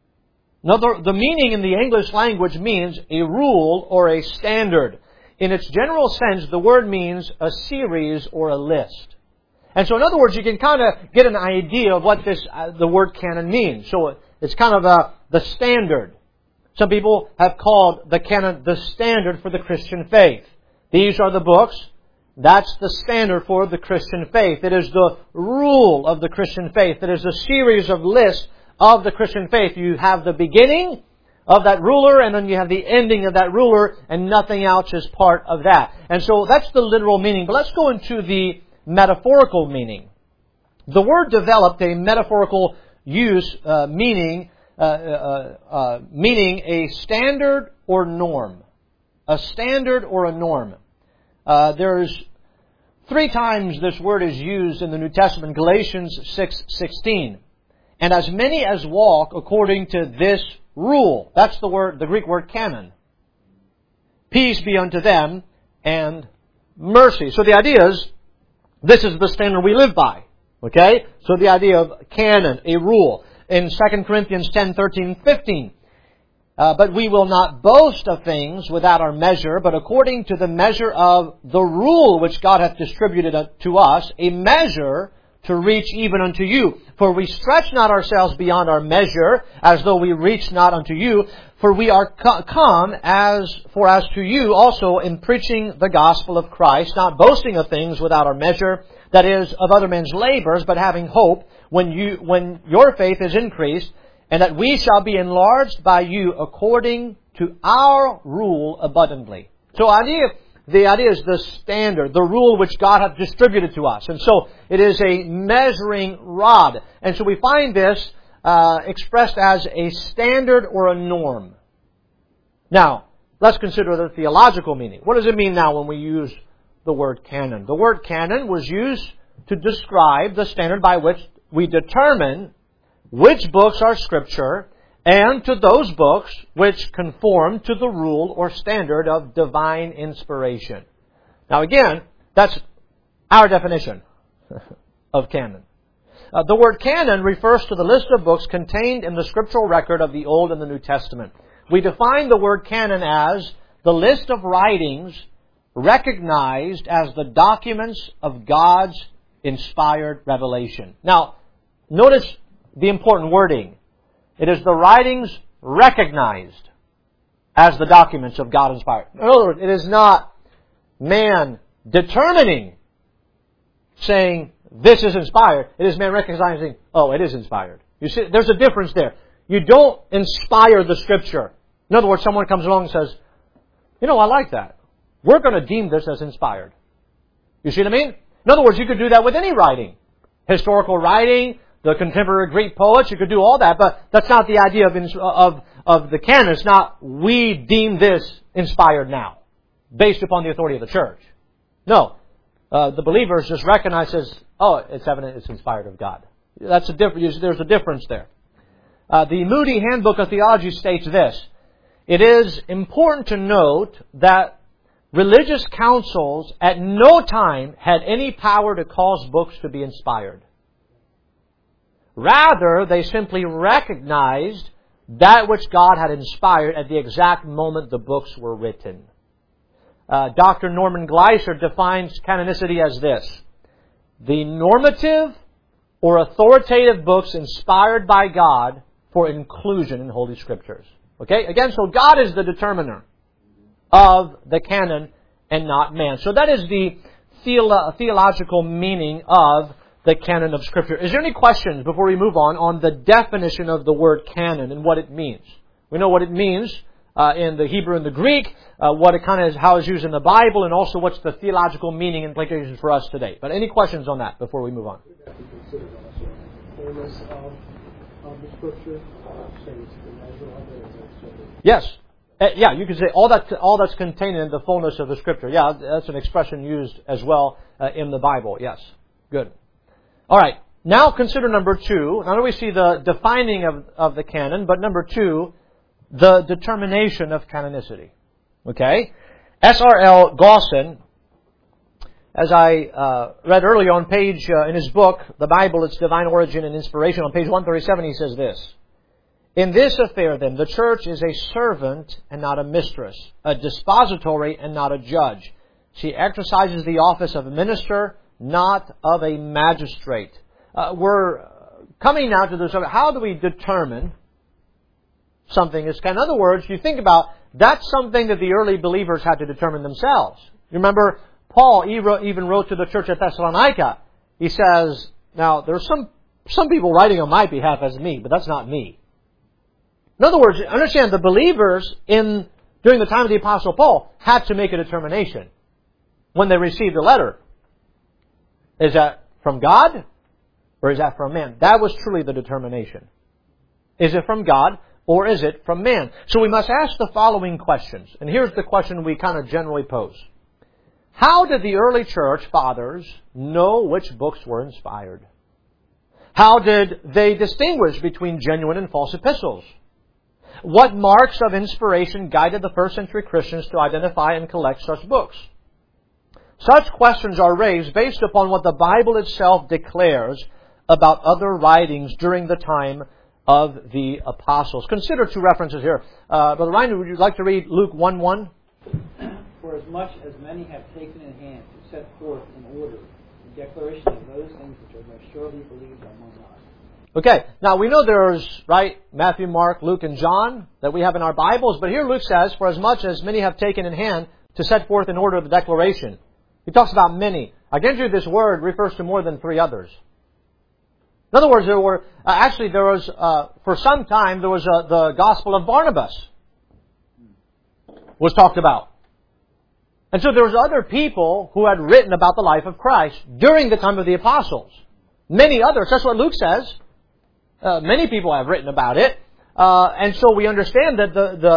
Now, the meaning in the English language means a rule or a standard. In its general sense, the word means a series or a list. And so, in other words, you can kind of get an idea of what the word canon means. So, it's kind of the standard. Some people have called the canon the standard for the Christian faith. These are the books. That's the standard for the Christian faith. It is the rule of the Christian faith. It is a series of lists of the Christian faith. You have the beginning of that ruler, and then you have the ending of that ruler, and nothing else is part of that. And so that's the literal meaning. But let's go into the metaphorical meaning. The word developed a metaphorical use, meaning a standard or norm. A standard or a norm. There's 3 times this word is used in the New Testament, Galatians 6:16. And as many as walk according to this rule. That's the Greek word canon. Peace be unto them and mercy. So the idea is, this is the standard we live by. Okay? So the idea of canon, a rule. In 2 Corinthians 10:13-15. But we will not boast of things without our measure, but according to the measure of the rule which God hath distributed to us, a measure to reach even unto you. For we stretch not ourselves beyond our measure, as though we reach not unto you. For we are come as to you also in preaching the gospel of Christ, not boasting of things without our measure, that is, of other men's labors, but having hope when your faith is increased, and that we shall be enlarged by you according to our rule abundantly. So the idea is the standard, the rule which God hath distributed to us. And so it is a measuring rod. And so we find this expressed as a standard or a norm. Now, let's consider the theological meaning. What does it mean now when we use the word canon? The word canon was used to describe the standard by which we determine which books are Scripture and to those books which conform to the rule or standard of divine inspiration. Now again, that's our definition of canon. The word canon refers to the list of books contained in the scriptural record of the Old and the New Testament. We define the word canon as the list of writings recognized as the documents of God's inspired revelation. Now, notice the important wording. It is the writings recognized as the documents of God inspired. In other words, it is not man determining, saying, this is inspired. It is man recognizing, oh, it is inspired. You see, there's a difference there. You don't inspire the Scripture. In other words, someone comes along and says, you know, I like that. We're going to deem this as inspired. You see what I mean? In other words, you could do that with any writing. Historical writing, the contemporary Greek poets, you could do all that, but that's not the idea of the canon. It's not, we deem this inspired now, based upon the authority of the church. No. The believers just recognize as, oh, it's evident it's inspired of God. That's a difference. There's a difference there. The Moody Handbook of Theology states this. It is important to note that religious councils at no time had any power to cause books to be inspired. Rather, they simply recognized that which God had inspired at the exact moment the books were written. Dr. Norman Gleiser defines canonicity as this: the normative or authoritative books inspired by God for inclusion in Holy Scriptures. Okay? Again, so God is the determiner of the canon and not man. So that is the theological meaning of the canon of Scripture. Is there any questions before we move on the definition of the word canon and what it means? We know what it means in the Hebrew and the Greek, what it kind of is, how it's used in the Bible, and also what's the theological meaning and implications for us today. But any questions on that before we move on? Would that be considered also the fullness of the Scripture? Saying it's the measure of it, is that sort of... Yes. Yeah, you could say all that's contained in the fullness of the Scripture. Yeah, that's an expression used as well in the Bible. Yes. Good. All right. Now consider number 2. Not only we see the defining of the canon, but number 2, the determination of canonicity. Okay? S.R.L. Gawson, as I read earlier on page, in his book, The Bible, Its Divine Origin and Inspiration, on page 137, he says this: in this affair, then, the church is a servant and not a mistress, a dispository and not a judge. She exercises the office of a minister, not of a magistrate. We're coming now to this. How do we determine something is canon? In other words, you think about, that's something that the early believers had to determine themselves. You remember, Paul even wrote to the church at Thessalonica. He says, now, there's some people writing on my behalf as me, but that's not me. In other words, understand, the believers during the time of the Apostle Paul had to make a determination when they received a letter. Is that from God or is that from man? That was truly the determination. Is it from God or is it from man? So we must ask the following questions. And here's the question we kind of generally pose. How did the early church fathers know which books were inspired? How did they distinguish between genuine and false epistles? What marks of inspiration guided the first century Christians to identify and collect such books? Such questions are raised based upon what the Bible itself declares about other writings during the time of the apostles. Consider 2 references here. Brother Ryan, would you like to read Luke 1:1? For as much as many have taken in hand to set forth in order the declaration of those things which are most surely believed among us. Okay, now we know there's, right, Matthew, Mark, Luke, and John that we have in our Bibles, but here Luke says, for as much as many have taken in hand to set forth in order the declaration. He talks about many. I guarantee you this word refers to more than 3 others. In other words, there was, for some time, there was the Gospel of Barnabas was talked about. And so there was other people who had written about the life of Christ during the time of the apostles. Many others. That's what Luke says. Many people have written about it, and so we understand that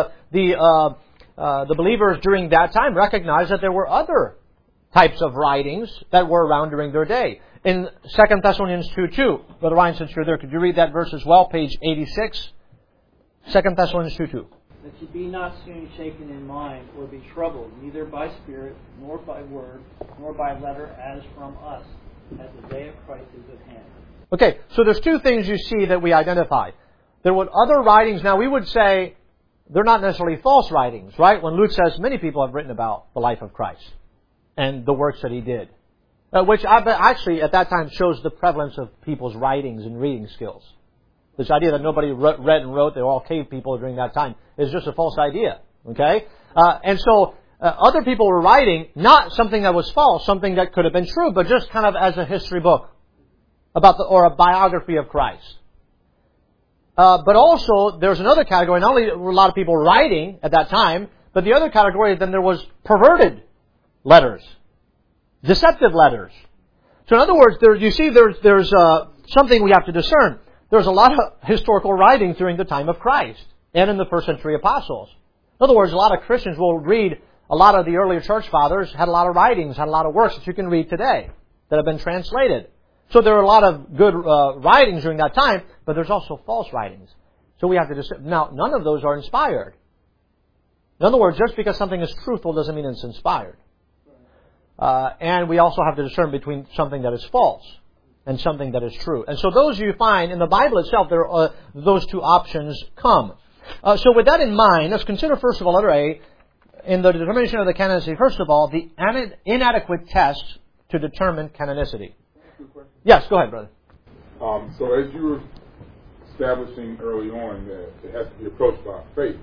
the believers during that time recognized that there were other types of writings that were around during their day. In 2 Thessalonians 2:2, Brother Ryan, since you're there, could you read that verse as well, page 86? 2 Thessalonians 2:2. That ye be not soon shaken in mind, or be troubled, neither by spirit, nor by word, nor by letter, as from us, as the day of Christ is at hand. Okay, so there's two things you see that we identify. There were other writings. Now, we would say they're not necessarily false writings, right? When Luke says many people have written about the life of Christ and the works that He did, which actually at that time shows the prevalence of people's writings and reading skills. This idea that nobody read and wrote, they were all cave people during that time, is just a false idea. Okay? And so other people were writing not something that was false, something that could have been true, but just kind of as a history book or a biography of Christ. But also, there's another category. Not only were a lot of people writing at that time, but the other category, then there was perverted letters, deceptive letters. So in other words, there's something we have to discern. There's a lot of historical writings during the time of Christ and in the first century apostles. In other words, a lot of Christians will read, a lot of the earlier church fathers had a lot of writings, had a lot of works that you can read today that have been translated. So there are a lot of good writings during that time, but there's also false writings. So we have to discern. Now, none of those are inspired. In other words, just because something is truthful doesn't mean it's inspired. And we also have to discern between something that is false and something that is true. And so those you find in the Bible itself, those two options come. So with that in mind, let's consider first of all, letter A, in the determination of the canonicity, first of all, the inadequate test to determine canonicity. Yes, go ahead, brother. So as you were establishing early on that it has to be approached by faith,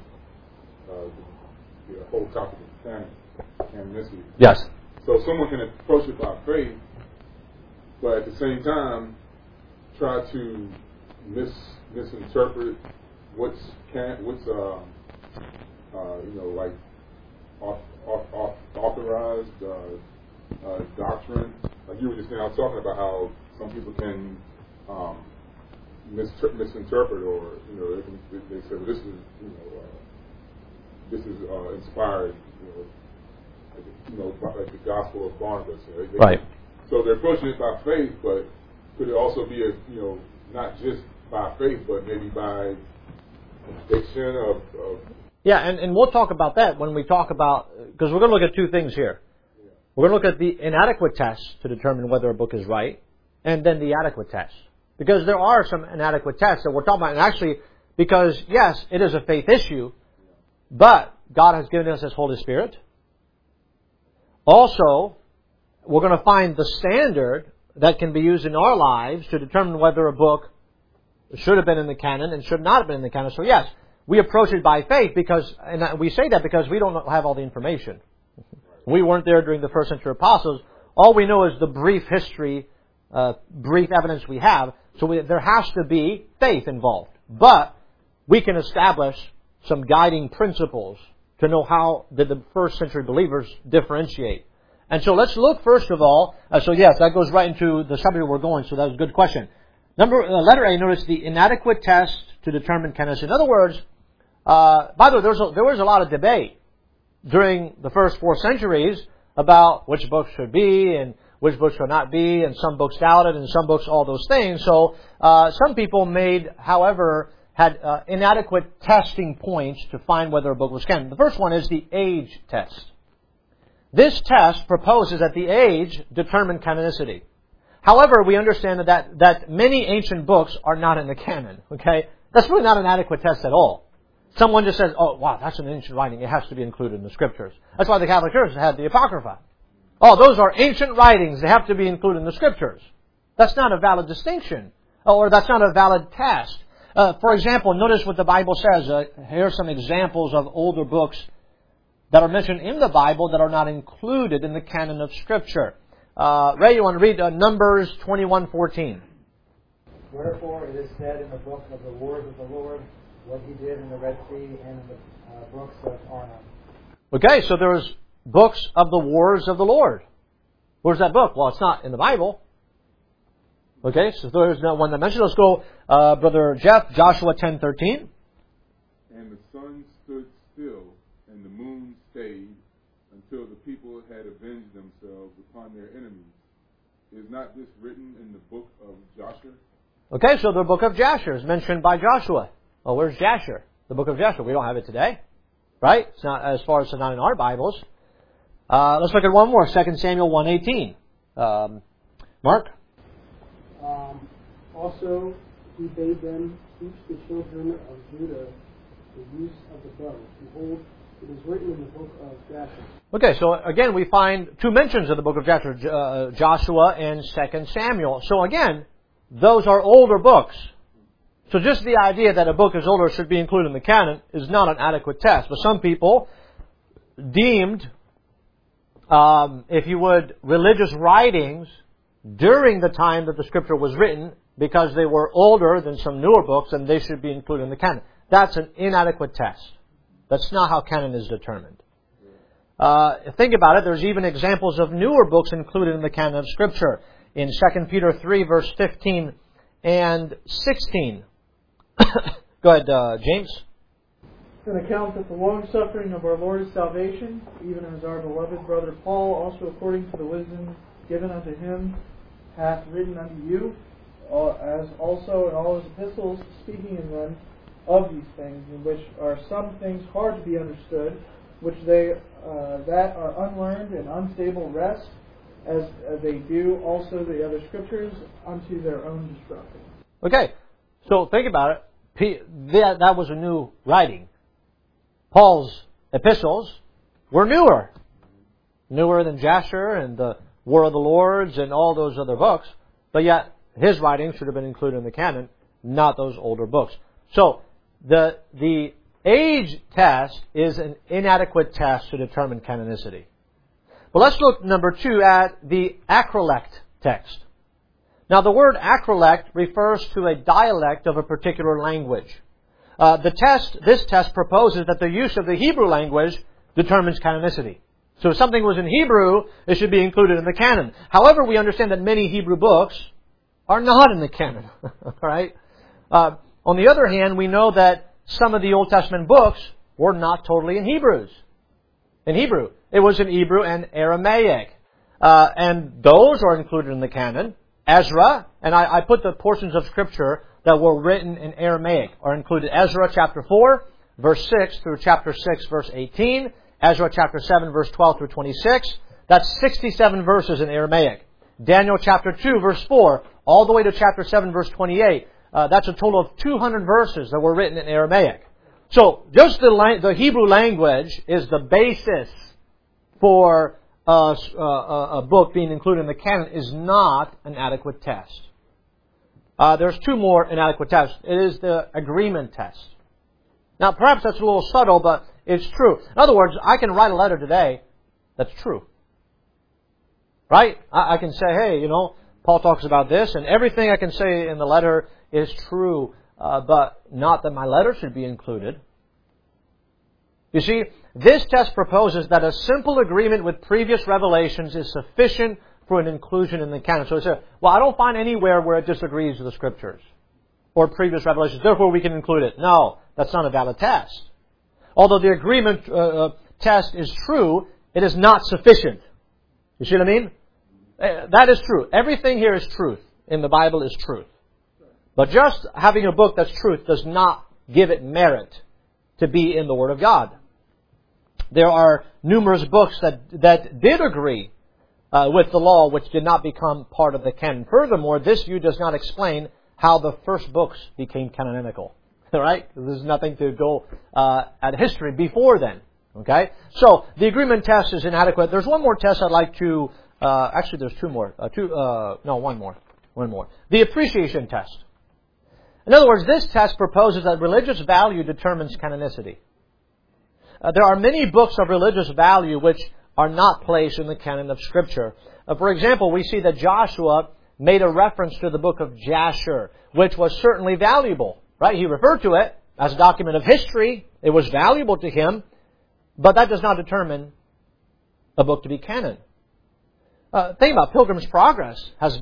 the whole topic of canonicity. Yes. So someone can approach it by faith, but at the same time try to misinterpret what's like authorized doctrine. Like you were just saying, I was talking about how some people can misinterpret, or they say, well, this is inspired, like the Gospel of Barnabas. Right. So they're approaching it by faith, but could it also be not just by faith, but maybe by conviction of Yeah, and we'll talk about that when we talk about, because we're going to look at two things here. We're going to look at the inadequate test to determine whether a book is right, and then the adequate test. Because there are some inadequate tests that we're talking about, and actually, because yes, it is a faith issue, but God has given us His Holy Spirit. Also, we're going to find the standard that can be used in our lives to determine whether a book should have been in the canon and should not have been in the canon. So yes, we approach it by faith and we say that because we don't have all the information. We weren't there during the first century apostles. All we know is the brief history, brief evidence we have. So there has to be faith involved. But we can establish some guiding principles to know how did the first century believers differentiate. And so let's look first of all. So yes, that goes right into the subject we're going. So that was a good question. Letter A, notice the inadequate test to determine canonicity. In other words, by the way, there was a lot of debate during the first 4 centuries about which books should be and which books should not be, and some books doubted, and some books all those things. So some people had inadequate testing points to find whether a book was canon. The first one is the age test. This test proposes that the age determined canonicity. However, we understand that many ancient books are not in the canon. Okay, that's really not an adequate test at all. Someone just says, "Oh, wow, that's an ancient writing; it has to be included in the Scriptures." That's why the Catholic Church had the Apocrypha. Oh, those are ancient writings; they have to be included in the Scriptures. That's not a valid distinction, or that's not a valid test. For example, notice what the Bible says. Here are some examples of older books that are mentioned in the Bible that are not included in the canon of Scripture. Ray, you want to read Numbers 21:14. Wherefore it is said in the book of the wars of the Lord, what He did in the Red Sea and in the brooks of Arnon. Okay, so there's books of the wars of the Lord. Where's that book? Well, it's not in the Bible. Okay, so there's not one that mentioned. Let's go, Brother Jeff, Joshua 10:13. And the sun stood still, and the moon stayed, until the people had avenged themselves upon their enemies. Is not this written in the book of Joshua? Okay, so the book of Jasher is mentioned by Joshua. Oh, where's Jasher? The book of Joshua. We don't have it today. Right? It's not, as far as it's not in our Bibles. Let's look at one more. 2 Samuel 1:18. Mark? Also, he bade them teach the children of Judah the use of the bow. Behold, it is written in the book of Joshua. Okay, so again, we find two mentions of the book of Joshua and 2 Samuel. So again, those are older books. So just the idea that a book is older should be included in the canon is not an adequate test. But some people deemed, if you would, religious writings during the time that the Scripture was written, because they were older than some newer books, and they should be included in the canon. That's an inadequate test. That's not how canon is determined. Think about it. There's even examples of newer books included in the canon of Scripture. In 2 Peter 3, verse 15 and 16. Go ahead, James. An account that the long-suffering of our Lord is salvation, even as our beloved brother Paul, also according to the wisdom given unto him, hath written unto you, as also in all his epistles, speaking in them of these things, in which are some things hard to be understood, which they that are unlearned and unstable wrest, as they do also the other Scriptures, unto their own destruction. Okay, so think about it. That was a new writing. Paul's epistles were newer than Jasher and the War of the Lords and all those other books, but yet his writings should have been included in the canon, not those older books. So the age test is an inadequate test to determine canonicity. But let's look, number 2, at the acrolect text. Now, the word acrolect refers to a dialect of a particular language. This test proposes that the use of the Hebrew language determines canonicity. So if something was in Hebrew, it should be included in the canon. However, we understand that many Hebrew books are not in the canon. Right? On the other hand, we know that some of the Old Testament books were not totally in Hebrew. It was in Hebrew and Aramaic. And those are included in the canon. Ezra, and I put the portions of Scripture that were written in Aramaic are included. Ezra chapter 4, verse 6 through chapter 6, verse 18. Ezra chapter 7, verse 12 through 26. That's 67 verses in Aramaic. Daniel chapter 2, verse 4, all the way to chapter 7, verse 28. That's a total of 200 verses that were written in Aramaic. So, just the Hebrew language is the basis for a book being included in the canon is not an adequate test. There's 2 more inadequate tests. It is the agreement test. Now, perhaps that's a little subtle, but it's true. In other words, I can write a letter today that's true. Right? I can say, hey, Paul talks about this, and everything I can say in the letter is true, but not that my letter should be included. You see, this test proposes that a simple agreement with previous revelations is sufficient for an inclusion in the canon. So it says, I don't find anywhere where it disagrees with the Scriptures or previous revelations, therefore we can include it. No, that's not a valid test. Although the agreement test is true, it is not sufficient. You see what I mean? That is true. Everything here is truth. In the Bible is truth. But just having a book that's truth does not give it merit to be in the Word of God. There are numerous books that did agree with the law, which did not become part of the canon. Furthermore, this view does not explain how the first books became canonical. Right? There's nothing to go at history before then. Okay? So, the agreement test is inadequate. There's one more test I'd like to... actually, there's 2 more. One more. The appreciation test. In other words, this test proposes that religious value determines canonicity. There are many books of religious value which are not placed in the canon of Scripture. For example, we see that Joshua made a reference to the book of Jasher, which was certainly valuable. Right? He referred to it as a document of history. It was valuable to him, but that does not determine a book to be canon. Think about Pilgrim's Progress has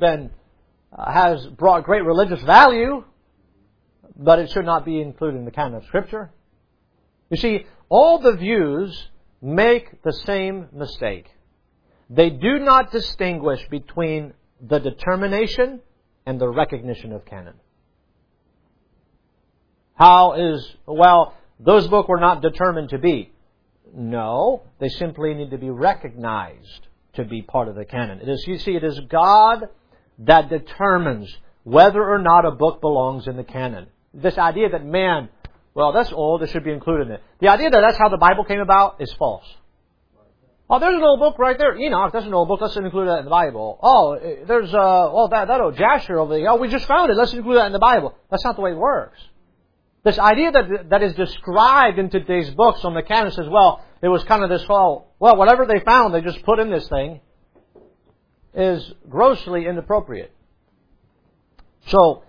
brought great religious value, but it should not be included in the canon of Scripture. You see, all the views make the same mistake. They do not distinguish between the determination and the recognition of canon. those books were not determined to be. No, they simply need to be recognized to be part of the canon. It is God that determines whether or not a book belongs in the canon. This idea that man, well, that's old, it should be included in it. The idea that that's how the Bible came about is false. Oh, there's an old book right there. Enoch, that's an old book. Let's include that in the Bible. Oh, there's that old Jasher over there. Oh, we just found it. Let's include that in the Bible. That's not the way it works. This idea that is described in today's books on the canon says, well, it was kind of this whole, well, whatever they found, they just put in this thing, is grossly inappropriate. So,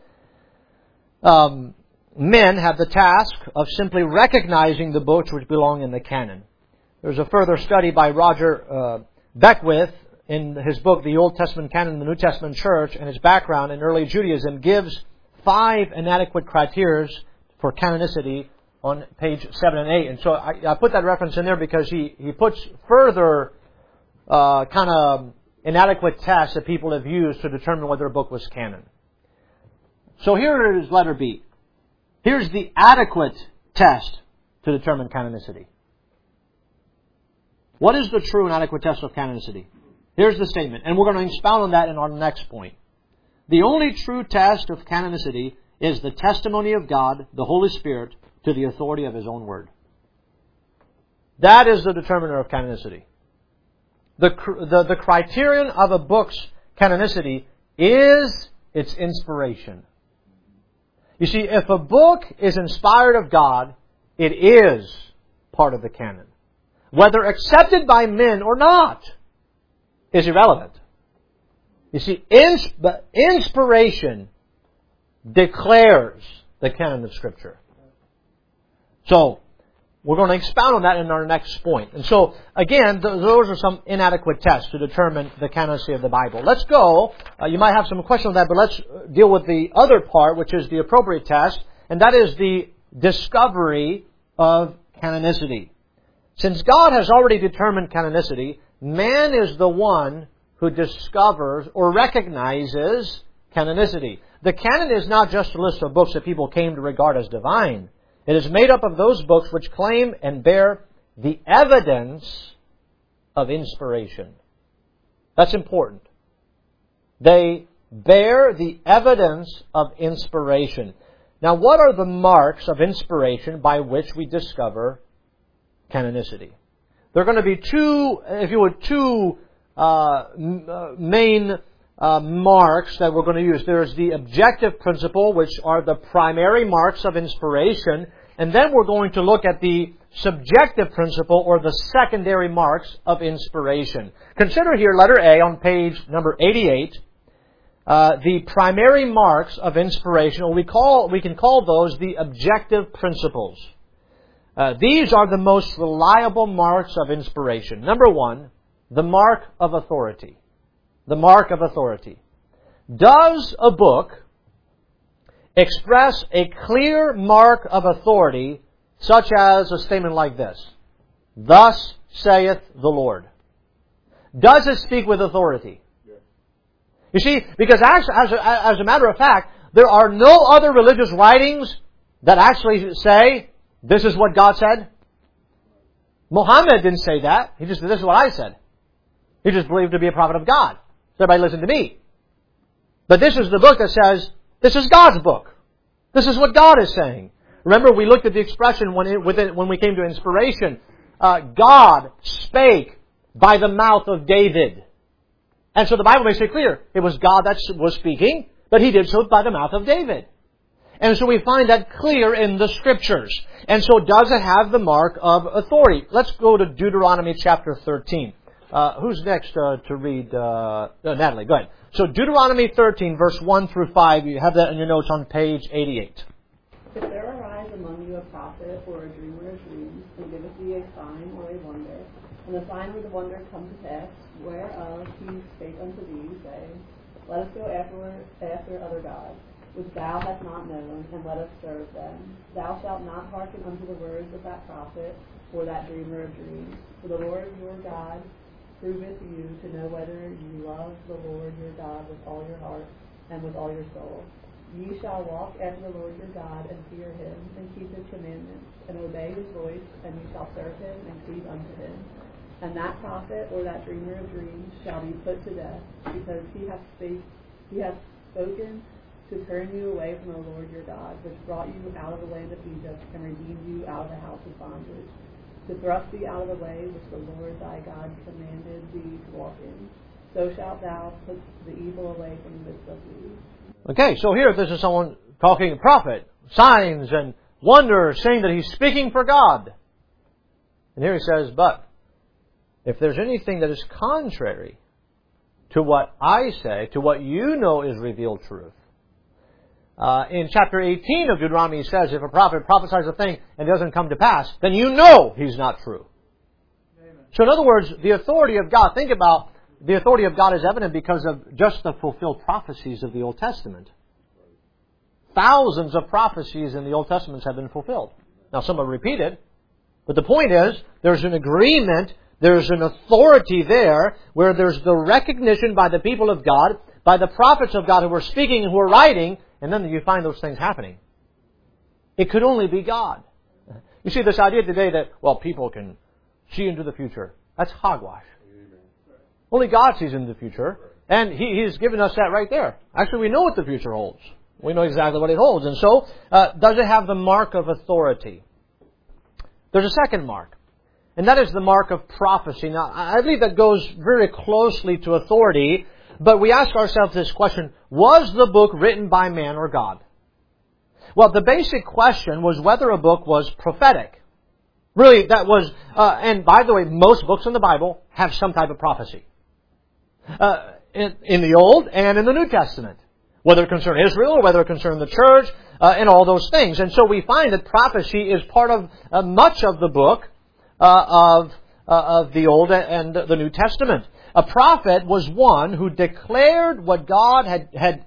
men have the task of simply recognizing the books which belong in the canon. There's a further study by Roger Beckwith in his book, The Old Testament Canon in the New Testament Church, and his background in early Judaism, gives 5 inadequate criteria for canonicity on page 7 and 8. And so I put that reference in there because he puts further kind of inadequate tests that people have used to determine whether a book was canon. So here is letter B. Here's the adequate test to determine canonicity. What is the true and adequate test of canonicity? Here's the statement, and we're going to expound on that in our next point. The only true test of canonicity is the testimony of God, the Holy Spirit, to the authority of His own Word. That is the determiner of canonicity. The criterion of a book's canonicity is its inspiration. You see, if a book is inspired of God, it is part of the canon. Whether accepted by men or not is irrelevant. You see, inspiration declares the canon of Scripture. So, we're going to expound on that in our next point. And so, again, those are some inadequate tests to determine the canonicity of the Bible. Let's go. You might have some questions on that, but let's deal with the other part, which is the appropriate test, and that is the discovery of canonicity. Since God has already determined canonicity, man is the one who discovers or recognizes canonicity. The canon is not just a list of books that people came to regard as divine. It is made up of those books which claim and bear the evidence of inspiration. That's important. They bear the evidence of inspiration. Now, what are the marks of inspiration by which we discover canonicity? There are going to be two main marks that we're going to use. There's the objective principle, which are the primary marks of inspiration, and then we're going to look at the subjective principle, or the secondary marks of inspiration. Consider here letter A on page number 88. The primary marks of inspiration, or we can call those the objective principles. These are the most reliable marks of inspiration. Number 1, the mark of authority. The mark of authority. Does a book express a clear mark of authority, such as a statement like this? Thus saith the Lord. Does it speak with authority? Yes. You see, because as a matter of fact, there are no other religious writings that actually say, this is what God said. Muhammad didn't say that. He just said, this is what I said. He just believed to be a prophet of God. So everybody listen to me. But this is the book that says, this is God's book. This is what God is saying. Remember, we looked at the expression when we came to inspiration. God spake by the mouth of David. And so the Bible makes it clear. It was God that was speaking, but He did so by the mouth of David. And so we find that clear in the Scriptures. And so does it have the mark of authority? Let's go to Deuteronomy chapter 13. Who's next to read? Natalie, go ahead. So Deuteronomy 13, verse 1 through 5. You have that in your notes on page 88. If there arise among you a prophet or a dreamer of dreams, and giveth thee a sign or a wonder, and the sign or the wonder come to pass, whereof he spake unto thee, saying, let us go after other gods, which thou hast not known, and let us serve them. Thou shalt not hearken unto the words of that prophet or that dreamer of dreams. For the Lord your God proveth you to know whether you love the Lord your God with all your heart and with all your soul. Ye shall walk after the Lord your God, and fear him, and keep his commandments, and obey his voice, and ye shall serve him, and cleave unto him. And that prophet or that dreamer of dreams shall be put to death, because he hath spoken to turn you away from the Lord your God, which brought you out of the land of Egypt, and redeemed you out of the house of bondage, to thrust thee out of the way which the Lord thy God commanded thee to walk in. So shalt thou put the evil away from the midst of thee. Okay, so here this is someone talking prophet, signs and wonders, saying that he's speaking for God. And here he says, but if there's anything that is contrary to what I say, to what you know is revealed truth. In chapter 18 of Deuteronomy, he says, if a prophet prophesies a thing and it doesn't come to pass, then you know he's not true. Amen. So in other words, the authority of God, think about the authority of God is evident because of just the fulfilled prophecies of the Old Testament. Thousands of prophecies in the Old Testament have been fulfilled. Now some are repeated, but the point is, there's an agreement, there's an authority there, where there's the recognition by the people of God, by the prophets of God who are speaking and who are writing, and then you find those things happening. It could only be God. You see, this idea today that, well, people can see into the future. That's hogwash. Only God sees into the future. And He's given us that right there. Actually, we know what the future holds. We know exactly what it holds. And so, does it have the mark of authority? There's a second mark. And that is the mark of prophecy. Now, I believe that goes very closely to authority. But we ask ourselves this question, was the book written by man or God? Well, the basic question was whether a book was prophetic. Really, that was, and by the way, most books in the Bible have some type of prophecy. In the Old and in the New Testament. Whether it concerned Israel or whether it concerned the church, and all those things. And so we find that prophecy is part of much of the book of the Old and the New Testament. A prophet was one who declared what God had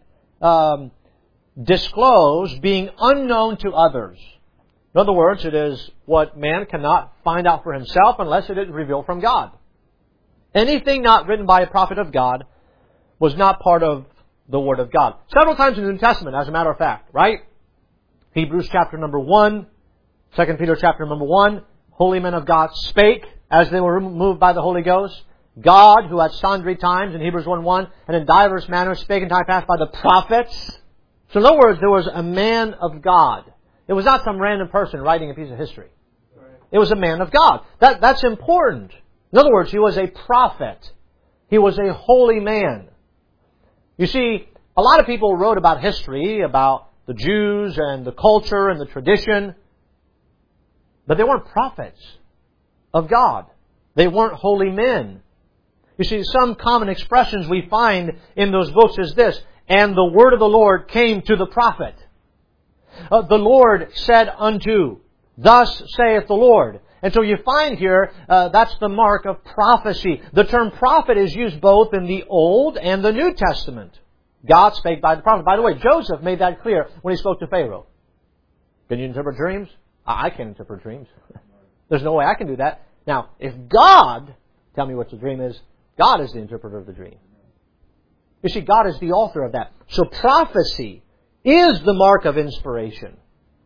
disclosed being unknown to others. In other words, it is what man cannot find out for himself unless it is revealed from God. Anything not written by a prophet of God was not part of the Word of God. Several times in the New Testament, as a matter of fact, right? Hebrews chapter number 1, 2 Peter chapter number 1, holy men of God spake as they were moved by the Holy Ghost. God, who at sundry times in Hebrews 1:1 and in divers manners spake in time past by the prophets. So in other words, there was a man of God. It was not some random person writing a piece of history. It was a man of God. That's important. In other words, he was a prophet. He was a holy man. You see, a lot of people wrote about history, about the Jews and the culture and the tradition, but they weren't prophets of God. They weren't holy men. You see, some common expressions we find in those books is this, and the word of the Lord came to the prophet. The Lord said unto, thus saith the Lord. And so you find here, that's the mark of prophecy. The term prophet is used both in the Old and the New Testament. God spake by the prophet. By the way, Joseph made that clear when he spoke to Pharaoh. Can you interpret dreams? I can't interpret dreams. There's no way I can do that. Now, if God, tell me what the dream is, God is the interpreter of the dream. You see, God is the author of that. So prophecy is the mark of inspiration.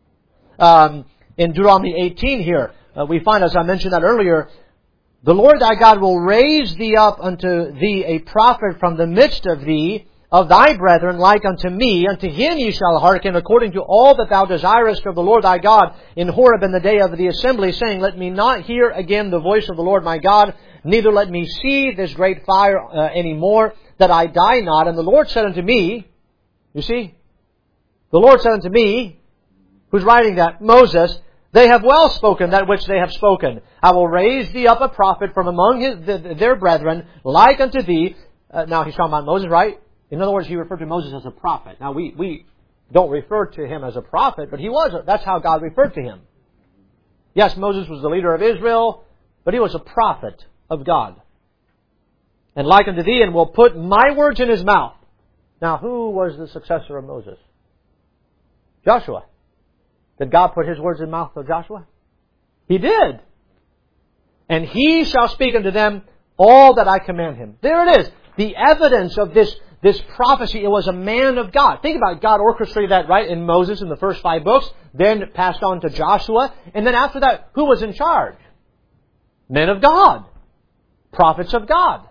In Deuteronomy 18 here, we find, as I mentioned that earlier, the Lord thy God will raise thee up unto thee a prophet from the midst of thee, of thy brethren, like unto me. Unto him ye shall hearken, according to all that thou desirest of the Lord thy God in Horeb in the day of the assembly, saying, let me not hear again the voice of the Lord my God, neither let me see this great fire any more, that I die not. And the Lord said unto me, you see, the Lord said unto me, who's writing that? Moses, they have well spoken that which they have spoken. I will raise thee up a prophet from among their brethren, like unto thee. Now he's talking about Moses, right? In other words, he referred to Moses as a prophet. Now we don't refer to him as a prophet, but he was. That's how God referred to him. Yes, Moses was the leader of Israel, but he was a prophet of God. And like unto thee, and will put my words in his mouth. Now who was the successor of Moses? Joshua. Did God put His words in the mouth of Joshua? He did. And he shall speak unto them all that I command him. There it is. The evidence of this this prophecy. It was a man of God. Think about it. God orchestrated that, right, in Moses in the first 5 books, then passed on to Joshua. And then after that, who was in charge? Men of God. Prophets of God.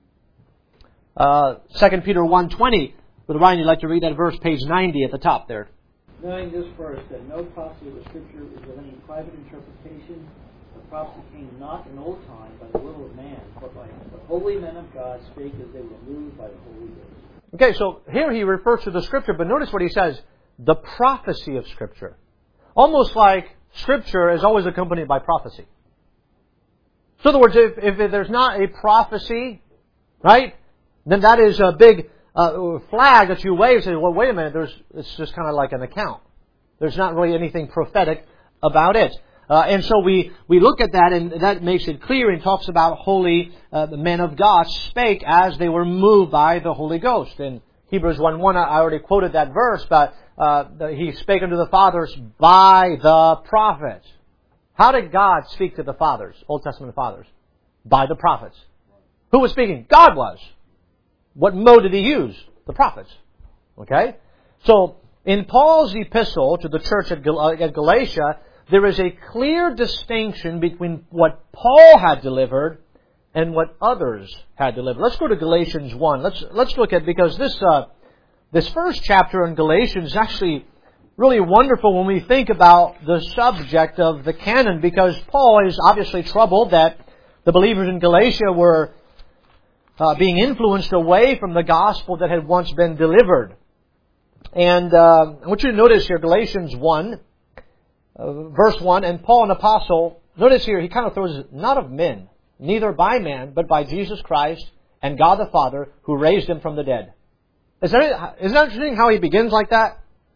2 Peter 1:20. Brother Ryan, you'd like to read that verse, page 90 at the top there. Knowing this first, that no prophecy of the Scripture is of any private interpretation. The prophecy came not in old time by the will of man, but by the holy men of God spake as they were moved by the Holy Ghost. Okay, so here he refers to the Scripture, but notice what he says, the prophecy of Scripture. Almost like Scripture is always accompanied by prophecy. So in other words, if there's not a prophecy, right, then that is a big flag that you wave and say, well, wait a minute, it's just kind of like an account. There's not really anything prophetic about it. And so we look at that, and that makes it clear and talks about holy the men of God spake as they were moved by the Holy Ghost. In Hebrews 1:1, I already quoted that verse, but he spake unto the fathers by the prophets. How did God speak to the fathers, Old Testament fathers? By the prophets. Who was speaking? God was. What mode did he use? The prophets. Okay? So, in Paul's epistle to the church at Galatia, there is a clear distinction between what Paul had delivered and what others had delivered. Let's go to Galatians 1. Let's look at, because this first chapter in Galatians is actually really wonderful when we think about the subject of the canon, because Paul is obviously troubled that the believers in Galatia were being influenced away from the gospel that had once been delivered. And I want you to notice here, Galatians 1, verse 1, and Paul, an apostle, notice here, he kind of throws, not of men, neither by man, but by Jesus Christ and God the Father, who raised Him from the dead. Isn't that interesting how he begins like that?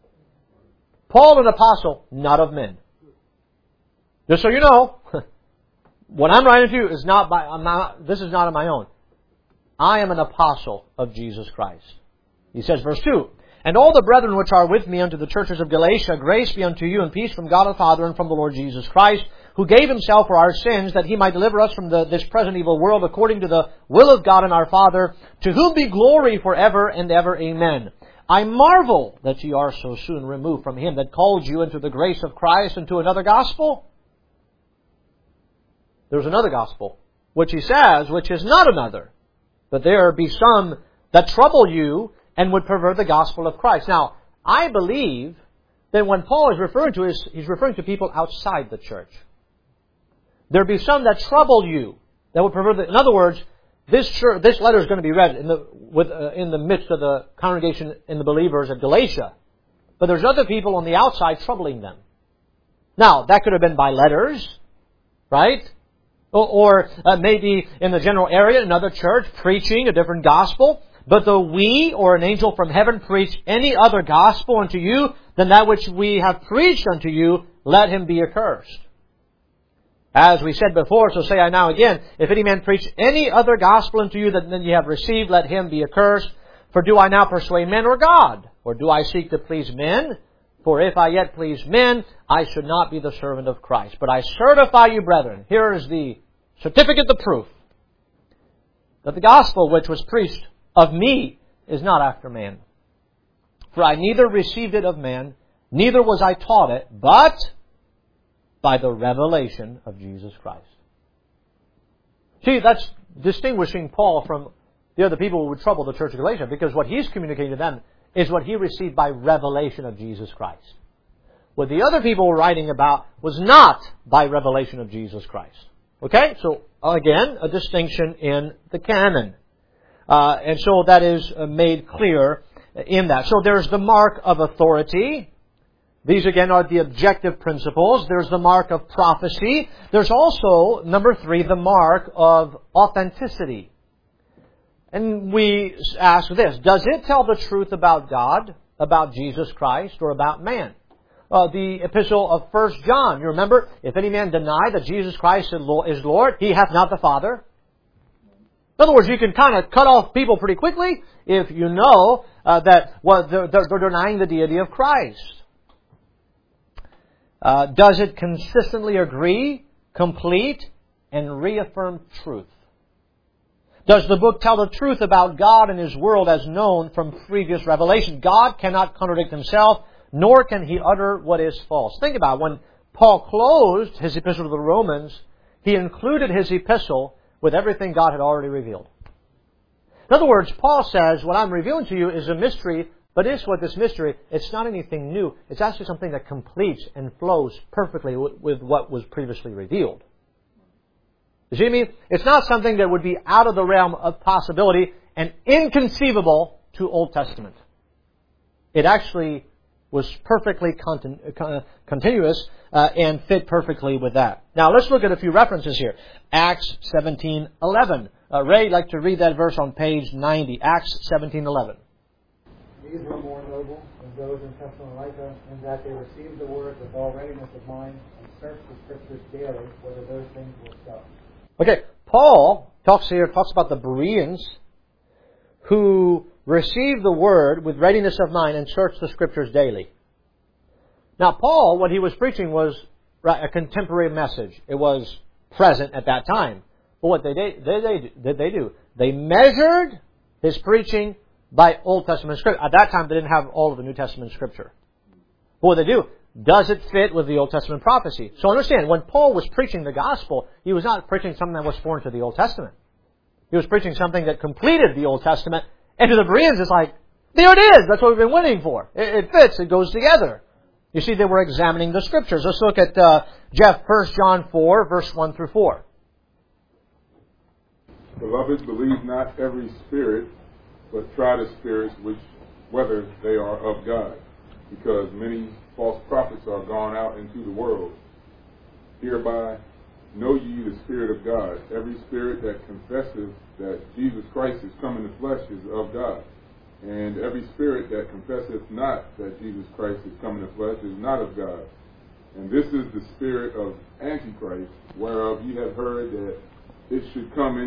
Paul, an apostle, not of men. Just so you know, what I'm writing to you is this is not of my own. I am an apostle of Jesus Christ. He says, verse 2, and all the brethren which are with me unto the churches of Galatia, grace be unto you and peace from God the Father and from the Lord Jesus Christ, who gave Himself for our sins, that He might deliver us from this present evil world, according to the will of God and our Father, to whom be glory forever and ever. Amen. I marvel that ye are so soon removed from Him that called you into the grace of Christ and to another gospel. There's another gospel, which he says, which is not another. But there be some that trouble you and would pervert the gospel of Christ. Now, I believe that when Paul is referring to he's referring to people outside the church. There be some that trouble you, that would pervert in other words, this letter is going to be read in the midst of the congregation in the believers at Galatia. But there's other people on the outside troubling them. Now, that could have been by letters, right? Or maybe in the general area, another church preaching a different gospel. But though we or an angel from heaven preach any other gospel unto you than that which we have preached unto you, let him be accursed. As we said before, so say I now again, if any man preach any other gospel unto you than ye have received, let him be accursed. For do I now persuade men or God? Or do I seek to please men? For if I yet please men, I should not be the servant of Christ. But I certify you, brethren, here is the certificate, the proof, that the gospel which was preached of me is not after man. For I neither received it of man, neither was I taught it, but by the revelation of Jesus Christ. See, that's distinguishing Paul from the other people who would trouble the church of Galatia, because what he's communicating to them is what he received by revelation of Jesus Christ. What the other people were writing about was not by revelation of Jesus Christ. Okay? So, again, a distinction in the canon. And so that is made clear in that. So there's the mark of authority. These, again, are the objective principles. There's the mark of prophecy. There's also, number 3, the mark of authenticity. And we ask this, does it tell the truth about God, about Jesus Christ, or about man? The epistle of 1 John, you remember, if any man deny that Jesus Christ is Lord, he hath not the Father. In other words, you can kind of cut off people pretty quickly if you know that they're denying the deity of Christ. Does it consistently agree, complete, and reaffirm truth? Does the book tell the truth about God and His world as known from previous revelation? God cannot contradict Himself, nor can He utter what is false. Think about it. When Paul closed his epistle to the Romans, he included his epistle with everything God had already revealed. In other words, Paul says, what I'm revealing to you is a mystery, but it's what this mystery, it's not anything new. It's actually something that completes and flows perfectly with what was previously revealed. You see what I mean? It's not something that would be out of the realm of possibility and inconceivable to Old Testament. It actually was perfectly continuous and fit perfectly with that. Now let's look at a few references here. Acts 17:11. Ray, I'd like to read that verse on page 90. Acts 17:11. These were more noble than those in Thessalonica, in that they received the word with all readiness of mind and searched the Scriptures daily whether those things were so. Okay, Paul talks about the Bereans who received the word with readiness of mind and searched the Scriptures daily. Now, Paul, what he was preaching was a contemporary message. It was present at that time. But what did they do? They measured his preaching by Old Testament Scripture. At that time, they didn't have all of the New Testament Scripture. But what they do? Does it fit with the Old Testament prophecy? So understand, when Paul was preaching the gospel, he was not preaching something that was foreign to the Old Testament. He was preaching something that completed the Old Testament. And to the Bereans, it's like, there it is! That's what we've been waiting for. It fits. It goes together. You see, they were examining the Scriptures. Let's look at 1 John 4, verse 1 through 4. Beloved, believe not every spirit, but try the spirits whether they are of God, because many false prophets are gone out into the world. Hereby know ye the Spirit of God. Every spirit that confesseth that Jesus Christ is come in the flesh is of God. And every spirit that confesseth not that Jesus Christ is come in the flesh is not of God. And this is the spirit of Antichrist, whereof ye have heard that it should come,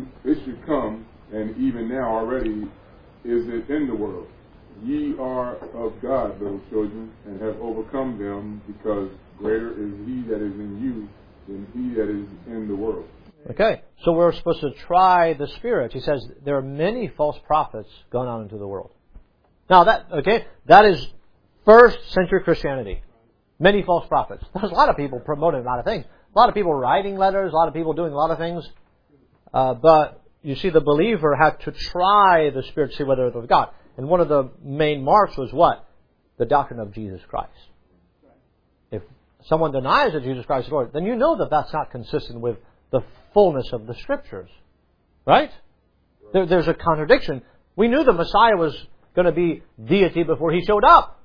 and even now already is it in the world. Ye are of God, little children, and have overcome them, because greater is He that is in you than he that is in the world. Okay, so we're supposed to try the spirits. He says there are many false prophets going out into the world. Now that is first century Christianity. Many false prophets. There's a lot of people promoting a lot of things. A lot of people writing letters, a lot of people doing a lot of things. But you see, the believer had to try the Spirit to see whether it was God. And one of the main marks was what? The doctrine of Jesus Christ. If someone denies that Jesus Christ is Lord, then you know that that's not consistent with the fullness of the Scriptures. Right? There's a contradiction. We knew the Messiah was going to be deity before He showed up.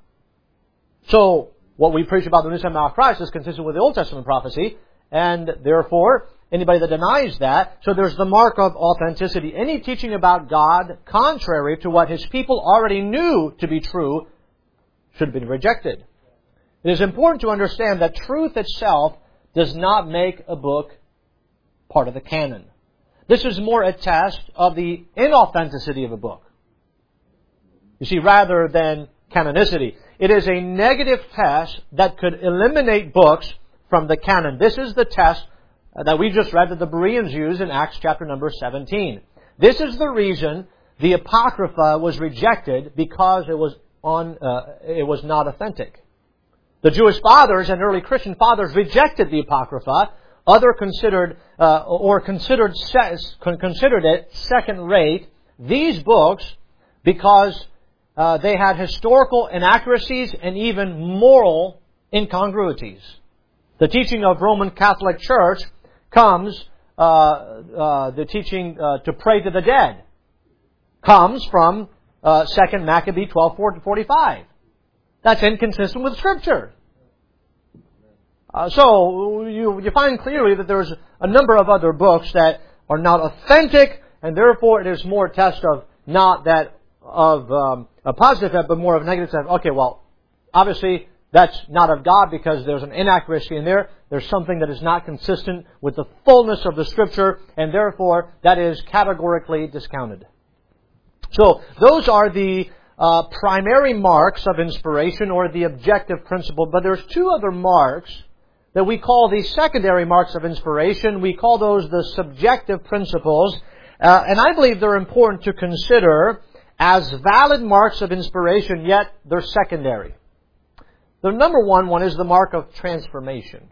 So, what we preach about the new Son of Christ is consistent with the Old Testament prophecy, and therefore, anybody that denies that, so there's the mark of authenticity. Any teaching about God contrary to what His people already knew to be true should have been rejected. It is important to understand that truth itself does not make a book part of the canon. This is more a test of the inauthenticity of a book. You see, rather than canonicity. It is a negative test that could eliminate books from the canon. This is the test that we just read that the Bereans used in Acts chapter number 17. This is the reason the Apocrypha was rejected, because it was not authentic. The Jewish fathers and early Christian fathers rejected the Apocrypha. Others considered it second rate. These books, because they had historical inaccuracies and even moral incongruities. The teaching of Roman Catholic Church comes, the teaching to pray to the dead, comes from 2 Maccabee 12:45. That's inconsistent with Scripture. So you find clearly that there's a number of other books that are not authentic, and therefore it is more a test of not that of a positive step, but more of a negative step. Okay, well, obviously that's not of God because there's an inaccuracy in there. There's something that is not consistent with the fullness of the Scripture, and therefore that is categorically discounted. So those are the primary marks of inspiration, or the objective principle. But there's two other marks that we call the secondary marks of inspiration. We call those the subjective principles. And I believe they're important to consider as valid marks of inspiration, yet they're secondary. The number one is the mark of transformation.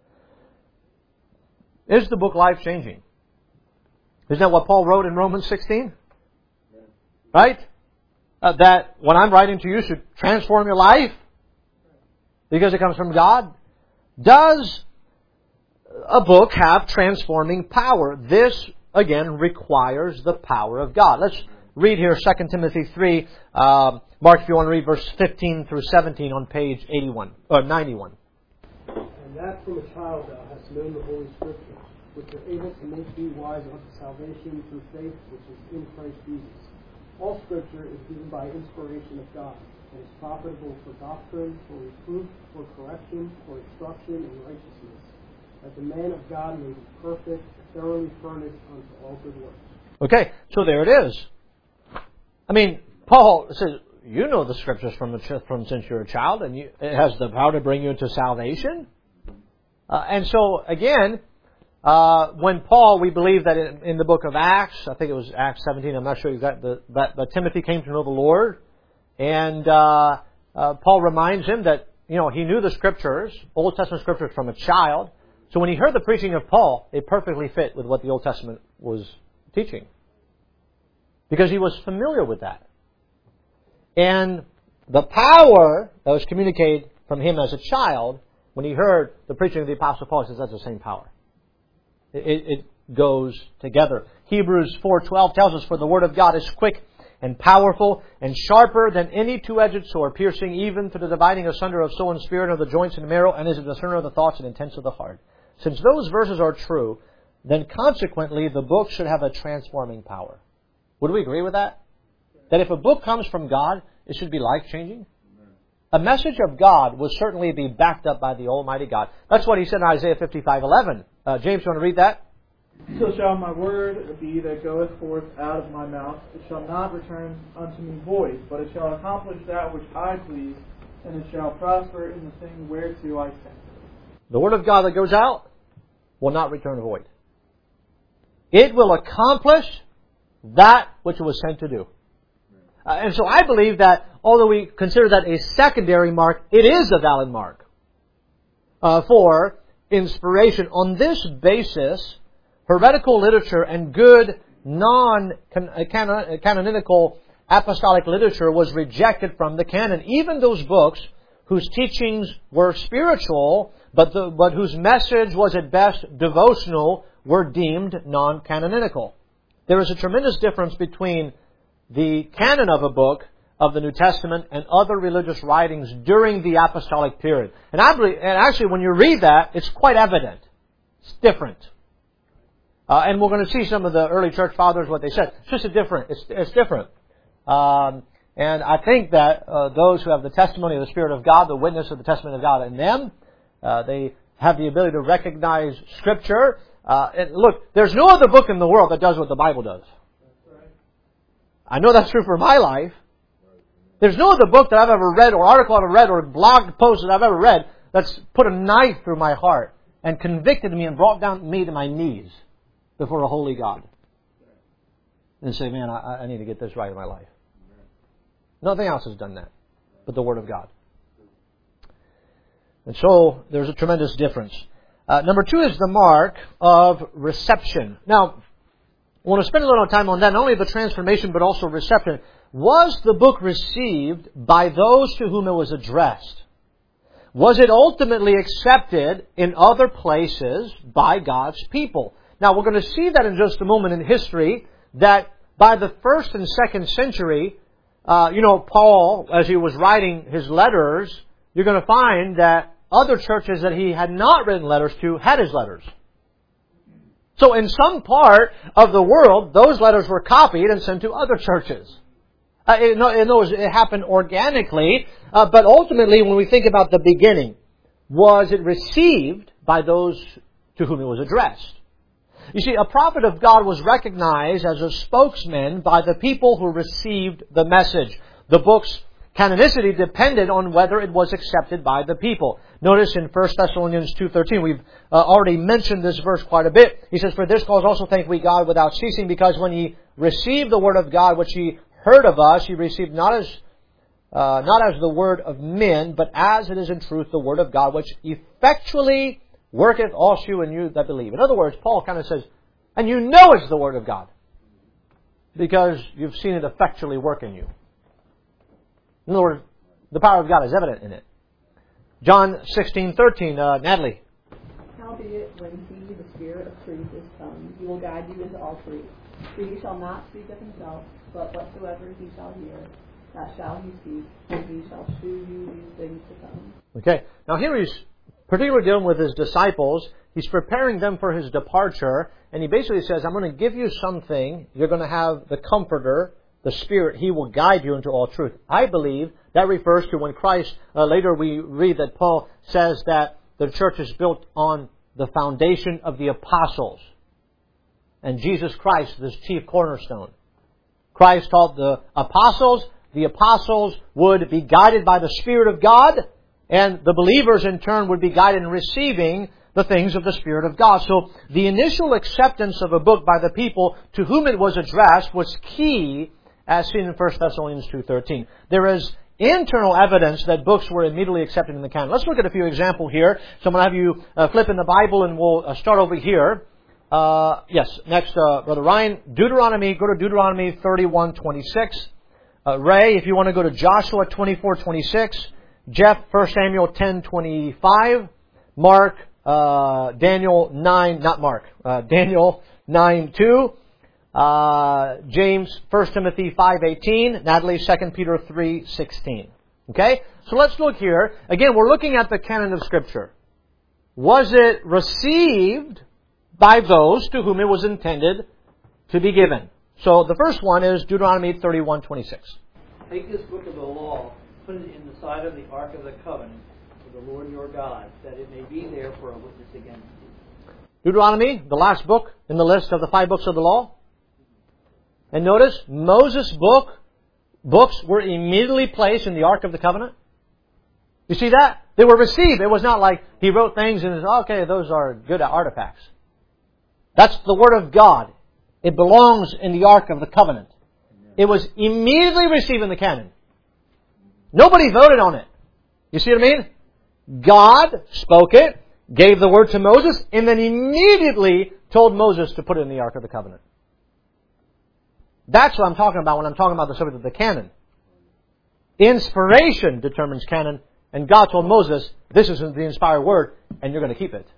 Is the book life-changing? Isn't that what Paul wrote in Romans 16? Right? That what I'm writing to you should transform your life because it comes from God. Does a book have transforming power? This, again, requires the power of God. Let's read here 2 Timothy 3. Mark, if you want to read verse 15 through 17 on page 91. And that from a child thou hast known the Holy Scriptures, which are able to make thee wise unto salvation through faith which is in Christ Jesus. All Scripture is given by inspiration of God, and is profitable for doctrine, for reproof, for correction, for instruction in righteousness, that the man of God may be perfect, thoroughly furnished unto all good works. Okay, so there it is. I mean, Paul says, you know the Scriptures from since you're a child, and it has the power to bring you into salvation. And so, again, when Paul, we believe that in the book of Acts, I think it was Acts 17, I'm not sure exactly, but Timothy came to know the Lord, and Paul reminds him that, he knew the Scriptures, Old Testament Scriptures from a child. So when he heard the preaching of Paul, it perfectly fit with what the Old Testament was teaching. Because he was familiar with that. And the power that was communicated from him as a child, when he heard the preaching of the Apostle Paul, he says that's the same power. It goes together. Hebrews 4:12 tells us, for the Word of God is quick and powerful and sharper than any two-edged sword, piercing even to the dividing asunder of soul and spirit, of the joints and marrow, and is a discerner of the thoughts and intents of the heart. Since those verses are true, then consequently the book should have a transforming power. Would we agree with that? That if a book comes from God, it should be life-changing? A message of God will certainly be backed up by the Almighty God. That's what he said in Isaiah 55:11. James, you want to read that? So shall my word be that goeth forth out of my mouth. It shall not return unto me void, but it shall accomplish that which I please, and it shall prosper in the thing whereto I sent it. The word of God that goes out will not return void. It will accomplish that which it was sent to do. And so I believe that, although we consider that a secondary mark, it is a valid mark for inspiration. On this basis, heretical literature and good non-canonical apostolic literature was rejected from the canon. Even those books whose teachings were spiritual, but whose message was at best devotional, were deemed non-canonical. There is a tremendous difference between the canon of a book of the New Testament and other religious writings during the apostolic period. And actually when you read that, it's quite evident. It's different. And we're going to see some of the early church fathers, what they said. It's just it's different. And I think that those who have the testimony of the Spirit of God, the witness of the testimony of God in them, they have the ability to recognize Scripture. And look, there's no other book in the world that does what the Bible does. I know that's true for my life. There's no other book that I've ever read, or article I've ever read, or blog post that I've ever read that's put a knife through my heart and convicted me and brought down me to my knees before a holy God. And say, man, I need to get this right in my life. Nothing else has done that but the Word of God. And so there's a tremendous difference. Number 2 is the mark of reception. Now, I want to spend a little time on that, not only the transformation, but also reception. Was the book received by those to whom it was addressed? Was it ultimately accepted in other places by God's people? Now, we're going to see that in just a moment in history, that by the 1st and 2nd century, Paul, as he was writing his letters, you're going to find that other churches that he had not written letters to had his letters. So in some part of the world, those letters were copied and sent to other churches. In other words, it happened organically, but ultimately, when we think about the beginning, was it received by those to whom it was addressed? You see, a prophet of God was recognized as a spokesman by the people who received the message. The books canonicity depended on whether it was accepted by the people. Notice in 1 Thessalonians 2:13, we've already mentioned this verse quite a bit. He says, "For this cause also thank we God without ceasing, because when ye received the word of God, which ye heard of us, ye received not as the word of men, but as it is in truth the word of God, which effectually worketh also in you that believe." In other words, Paul kind of says, and you know it's the word of God, because you've seen it effectually work in you. In other words, the power of God is evident in it. John 16:13, Natalie. "Howbeit, when he, the Spirit of truth, is come, he will guide you into all truth. For he shall not speak of himself, but whatsoever he shall hear, that shall he speak, and he shall shew you these things to come." Okay. Now here he's particularly dealing with his disciples. He's preparing them for his departure, and he basically says, I'm going to give you something. You're going to have the Comforter, the Spirit. He will guide you into all truth. I believe that refers to when Christ, later we read that Paul says that the church is built on the foundation of the apostles. And Jesus Christ, this chief cornerstone. Christ taught the apostles would be guided by the Spirit of God, and the believers in turn would be guided in receiving the things of the Spirit of God. So the initial acceptance of a book by the people to whom it was addressed was key, as seen in 1 Thessalonians 2:13. There is internal evidence that books were immediately accepted in the canon. Let's look at a few examples here. So I'm going to have you flip in the Bible, and we'll start over here. Next, Brother Ryan, Deuteronomy. Go to Deuteronomy 31:26. Ray, if you want to go to Joshua 24:26. Jeff, 1 Samuel 10:25. Mark, Daniel 9:2. James, 1 Timothy 5:18. Natalie, 2 Peter 3:16. Okay? So let's look here. Again, we're looking at the canon of Scripture. Was it received by those to whom it was intended to be given? So the first one is Deuteronomy 31:26. "Take this book of the law, put it in the side of the ark of the covenant of the Lord your God, that it may be there for a witness against you." Deuteronomy, the last book in the list of the 5 books of the law. And notice, Moses' books were immediately placed in the Ark of the Covenant. You see that? They were received. It was not like he wrote things and said, okay, those are good artifacts. That's the Word of God. It belongs in the Ark of the Covenant. It was immediately received in the canon. Nobody voted on it. You see what I mean? God spoke it, gave the word to Moses, and then immediately told Moses to put it in the Ark of the Covenant. That's what I'm talking about when I'm talking about the subject of the canon. Inspiration determines canon, and God told Moses, this is the inspired word, and you're going to keep it.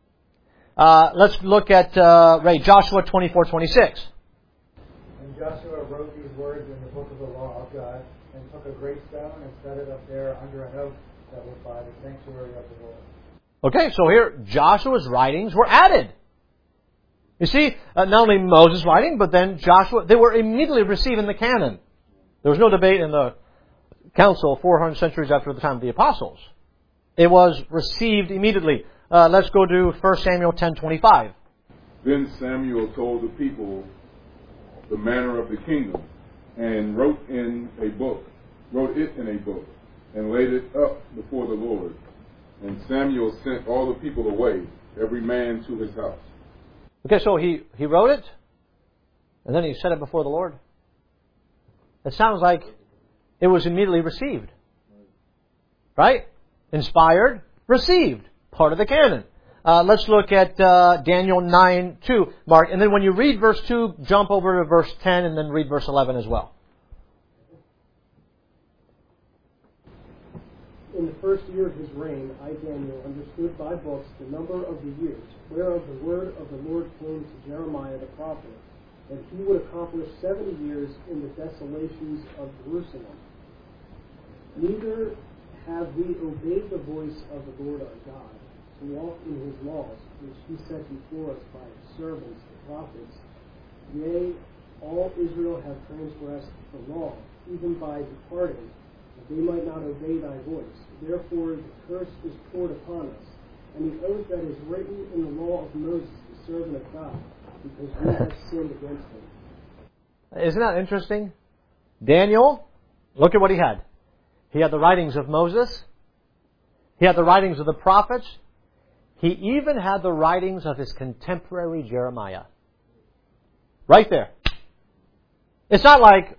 Let's look at Joshua 24:26. And Joshua wrote these words in the book of the law of God, and took a great stone and set it up there under an oak that was by the sanctuary of the Lord. Okay, so here Joshua's writings were added. You see, not only Moses' writing, but then Joshua, they were immediately received in the canon. There was no debate in the council 400 centuries after the time of the apostles. It was received immediately. Let's go to 1 Samuel 10:25. Then Samuel told the people the manner of the kingdom, and wrote it in a book, and laid it up before the Lord. And Samuel sent all the people away, every man to his house. Okay, so he wrote it, and then he set it before the Lord. It sounds like it was immediately received. Right? Inspired, received. Part of the canon. Let's look at Daniel 9:2, Mark. And then when you read verse 2, jump over to verse 10 and then read verse 11 as well. In the first year of his reign, I, Daniel, understood by books the number of the years, whereof the word of the Lord came to Jeremiah the prophet, that he would accomplish 70 years in the desolations of Jerusalem. Neither have we obeyed the voice of the Lord our God, to walk in his laws, which he set before us by his servants, the prophets. Yea, all Israel have transgressed the law, even by departing, that they might not obey thy voice. Therefore the curse is poured upon us, and the oath that is written in the law of Moses, the servant of God, because we have sinned against him. Isn't that interesting? Daniel, look at what he had. He had the writings of Moses. He had the writings of the prophets. He even had the writings of his contemporary Jeremiah. Right there. It's not like,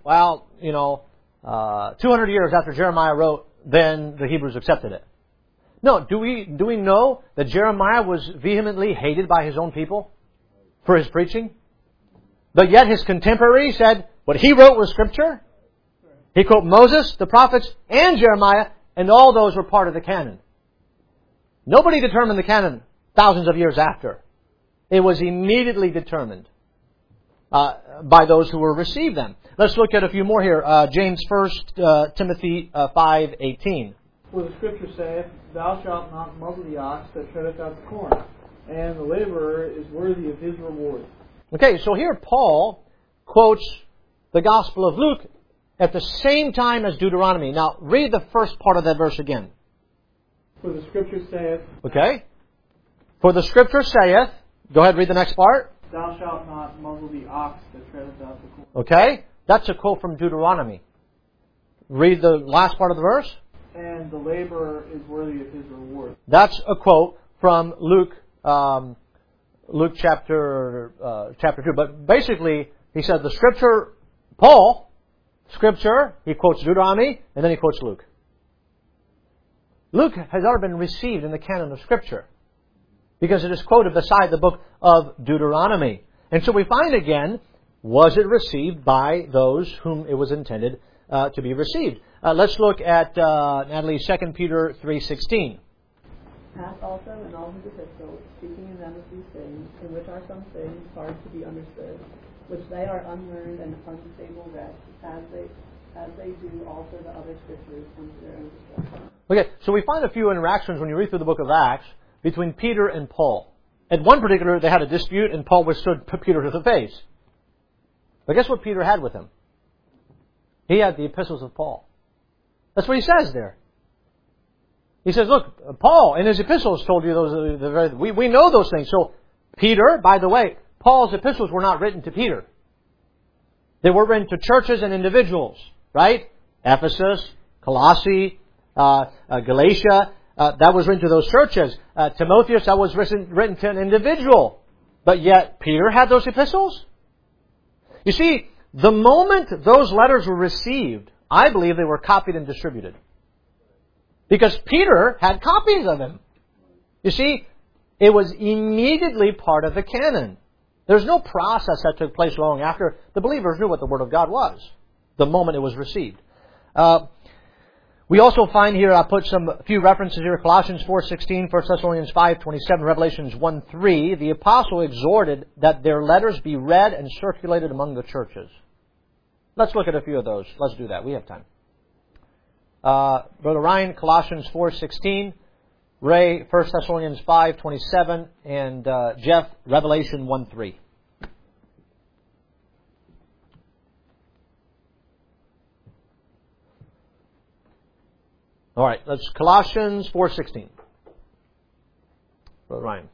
200 years after Jeremiah wrote, then the Hebrews accepted it. No, do we know that Jeremiah was vehemently hated by his own people for his preaching? But yet his contemporary said what he wrote was Scripture. He quoted Moses, the prophets, and Jeremiah, and all those were part of the canon. Nobody determined the canon thousands of years after. It was immediately determined by those who received them. Let's look at a few more here. James 1 Timothy 5:18. For the Scripture saith, Thou shalt not muzzle the ox that treadeth out the corn, and the laborer is worthy of his reward. Okay, so here Paul quotes the Gospel of Luke at the same time as Deuteronomy. Now, read the first part of that verse again. For the Scripture saith... Okay. For the Scripture saith... Go ahead, read the next part. Thou shalt not muzzle the ox that treadeth out the corn. Okay. That's a quote from Deuteronomy. Read the last part of the verse. And the laborer is worthy of his reward. That's a quote from Luke chapter 2. But basically, he said the Scripture, Paul, Scripture, he quotes Deuteronomy, and then he quotes Luke. Luke has already been received in the canon of Scripture because it is quoted beside the book of Deuteronomy. And so we find again, was it received by those whom it was intended to be received? Let's look at, Natalie, 2 Peter 3:16. Hath also in all his epistles, speaking in them of these things, in which are some things hard to be understood, which they are unlearned and unstable wretch, as they do also the other Scriptures unto their own destruction. Okay, so we find a few interactions when you read through the book of Acts between Peter and Paul. At one particular, they had a dispute, and Paul withstood Peter to the face. But guess what Peter had with him? He had the epistles of Paul. That's what he says there. He says, look, Paul in his epistles told you those. We know those things. So Peter, by the way, Paul's epistles were not written to Peter. They were written to churches and individuals, right? Ephesus, Colossae, Galatia, that was written to those churches. Timotheus, that was written to an individual. But yet Peter had those epistles? You see, the moment those letters were received, I believe they were copied and distributed. Because Peter had copies of them. You see, it was immediately part of the canon. There's no process that took place long after. The believers knew what the Word of God was the moment it was received. We also find here, I put a few references here, Colossians 4:16, 1 Thessalonians 5:27, Revelations 1:3. The apostle exhorted that their letters be read and circulated among the churches. Let's look at a few of those. Let's do that. We have time. Brother Ryan, Colossians 4:16. Ray, 1 Thessalonians 5:27. And Jeff, Revelation 1:3. All right, that's Colossians 4:16. Brother Ryan.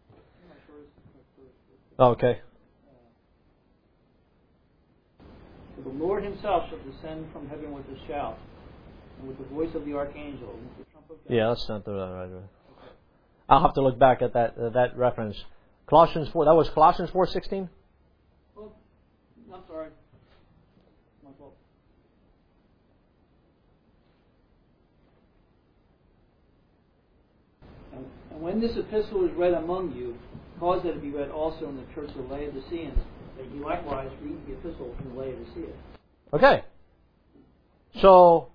Oh, okay. The Lord himself shall descend from heaven with a shout, and with the voice of the archangel, and with the trump of God. Yeah, that's not the right. I'll have to look back at that reference. Colossians 4. That was Colossians 4:16. Oh, I'm sorry. My fault. And when this epistle is read among you, cause that it be read also in the church of Laodiceans, that you likewise read the epistle from Laodicea. Okay. So,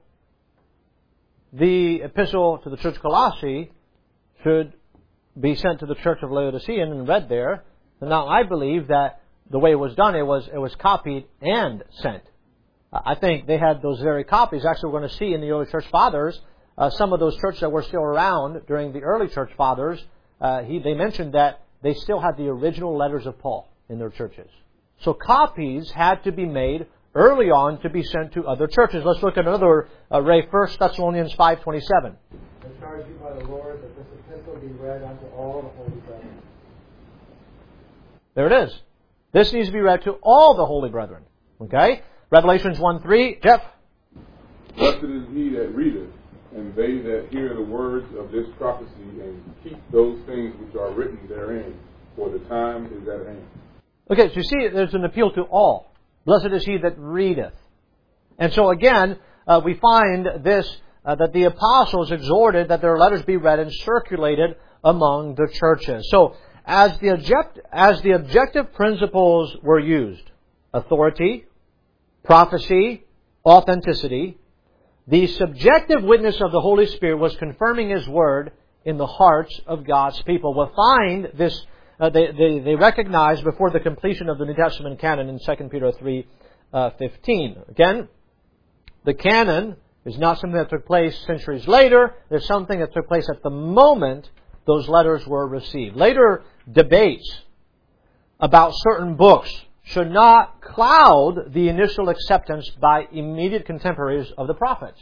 the epistle to the church of Colossae should be sent to the church of Laodicea and read there. And now I believe that the way it was done, it was copied and sent. I think they had those very copies. Actually, we're going to see in the early church fathers, some of those churches that were still around during the early church fathers, they mentioned that they still had the original letters of Paul in their churches. So copies had to be made early on to be sent to other churches. Let's look at another, Ray, 1 Thessalonians 5:27. I charge you by the Lord that this epistle be read unto all the holy brethren. There it is. This needs to be read to all the holy brethren. Okay? Revelations 1:3. Jeff? Blessed is he that readeth, and they that hear the words of this prophecy, and keep those things which are written therein, for the time is at hand. Okay, so you see, there's an appeal to all. Blessed is he that readeth. And so again, we find this, that the apostles exhorted that their letters be read and circulated among the churches. So, as the objective principles were used, authority, prophecy, authenticity, the subjective witness of the Holy Spirit was confirming His Word in the hearts of God's people. We'll find this, they recognized before the completion of the New Testament canon in 2 Peter 3:15. Again, the canon is not something that took place centuries later. It's something that took place at the moment those letters were received. Later debates about certain books should not cloud the initial acceptance by immediate contemporaries of the prophets.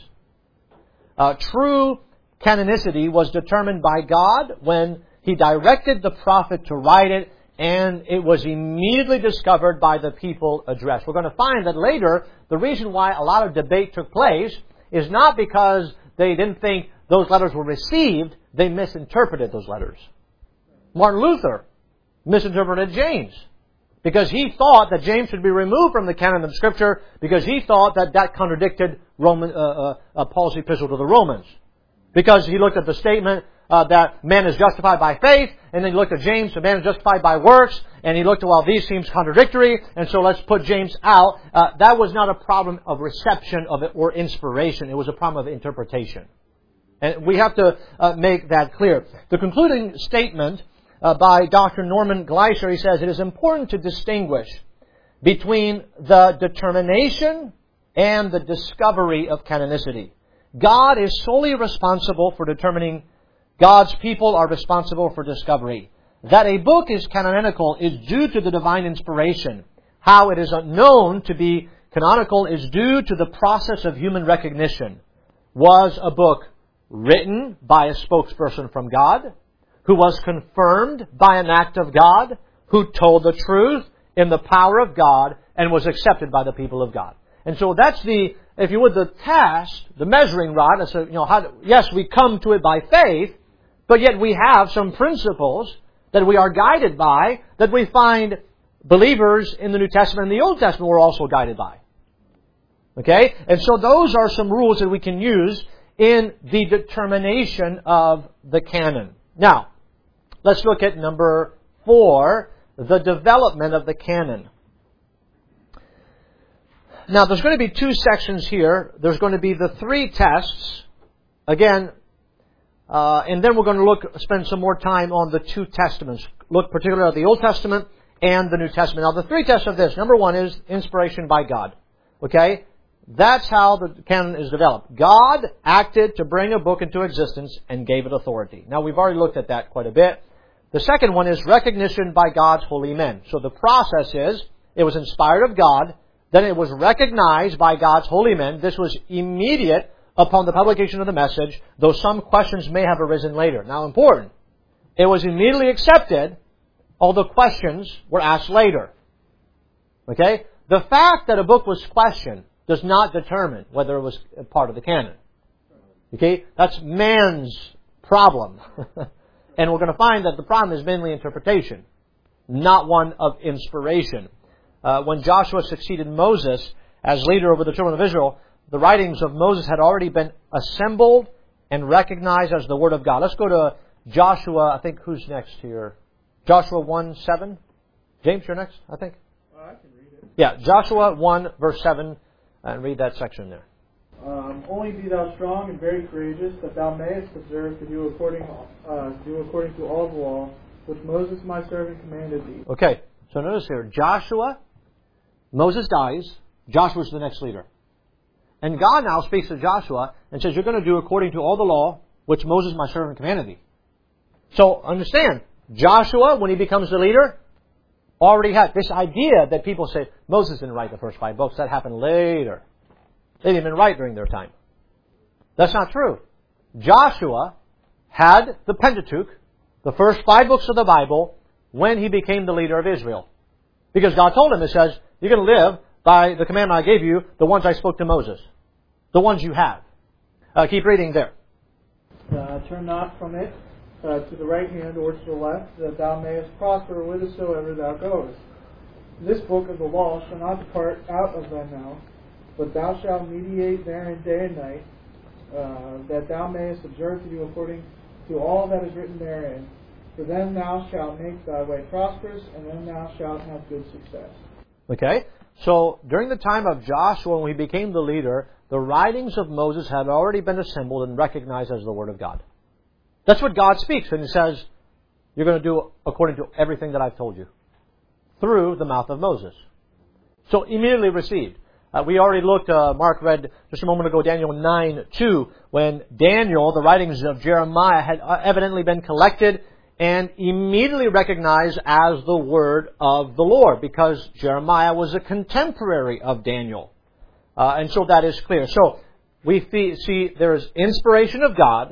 True canonicity was determined by God when He directed the prophet to write it, and it was immediately discovered by the people addressed. We're going to find that later, the reason why a lot of debate took place is not because they didn't think those letters were received, they misinterpreted those letters. Martin Luther misinterpreted James because he thought that James should be removed from the canon of Scripture because he thought that that contradicted Paul's epistle to the Romans. Because he looked at the statement that man is justified by faith, and then he looked at James, that man is justified by works, and he looked at, well, these seems contradictory, and so let's put James out. That was not a problem of reception of it or inspiration. It was a problem of interpretation. And we have to make that clear. The concluding statement by Dr. Norman Gleiser, he says, it is important to distinguish between the determination and the discovery of canonicity. God is solely responsible for determining. God's people are responsible for discovery. That a book is canonical is due to the divine inspiration. How it is known to be canonical is due to the process of human recognition. Was a book written by a spokesperson from God, who was confirmed by an act of God, who told the truth in the power of God, and was accepted by the people of God. And so that's the, if you would, the test, the measuring rod. So, yes, we come to it by faith, but yet we have some principles that we are guided by that we find believers in the New Testament and the Old Testament were also guided by. Okay? And so those are some rules that we can use in the determination of the canon. Now, let's look at number 4, the development of the canon. Now, there's going to be 2 sections here. There's going to be the 3 tests. Again, and then we're going to spend some more time on the 2 testaments. Look particularly at the Old Testament and the New Testament. Now, the 3 tests of this. Number 1 is inspiration by God. Okay? That's how the canon is developed. God acted to bring a book into existence and gave it authority. Now, we've already looked at that quite a bit. The second one is recognition by God's holy men. So the process is, it was inspired of God, then it was recognized by God's holy men. This was immediate upon the publication of the message, though some questions may have arisen later. Now, important. It was immediately accepted, although questions were asked later. Okay? The fact that a book was questioned does not determine whether it was a part of the canon. Okay? That's man's problem. And we're going to find that the problem is mainly interpretation, not one of inspiration. When Joshua succeeded Moses as leader over the children of Israel, the writings of Moses had already been assembled and recognized as the Word of God. Let's go to Joshua, I think, who's next here? Joshua 1:7. James, you're next, I think? I can read it. Yeah, Joshua 1, verse 7, and read that section there. Only be thou strong and very courageous, that thou mayest observe to do according to all the law, which Moses my servant commanded thee. Okay, so notice here, Joshua, Moses dies, Joshua's the next leader. And God now speaks to Joshua and says, you're going to do according to all the law, which Moses my servant commanded thee. So, understand, Joshua, when he becomes the leader, already had this idea that people say, Moses didn't write the first 5 books, that happened later. They didn't even write during their time. That's not true. Joshua had the Pentateuch, the first 5 books of the Bible, when he became the leader of Israel. Because God told him, it says, you're going to live by the commandment I gave you, the ones I spoke to Moses. The ones you have. Keep reading there. Turn not from it to the right hand or to the left, that thou mayest prosper whithersoever thou goest. This book of the law shall not depart out of thy mouth, but thou shalt meditate therein day and night, that thou mayest observe to do according to all that is written therein. For then thou shalt make thy way prosperous, and then thou shalt have good success. Okay? So, during the time of Joshua, when he became the leader, the writings of Moses had already been assembled and recognized as the Word of God. That's what God speaks when He says, you're going to do according to everything that I've told you. Through the mouth of Moses. So, immediately received. We already looked, Mark read just a moment ago, Daniel 9:2, when Daniel, the writings of Jeremiah, had evidently been collected and immediately recognized as the Word of the Lord, because Jeremiah was a contemporary of Daniel. And so that is clear. So, we see there is inspiration of God,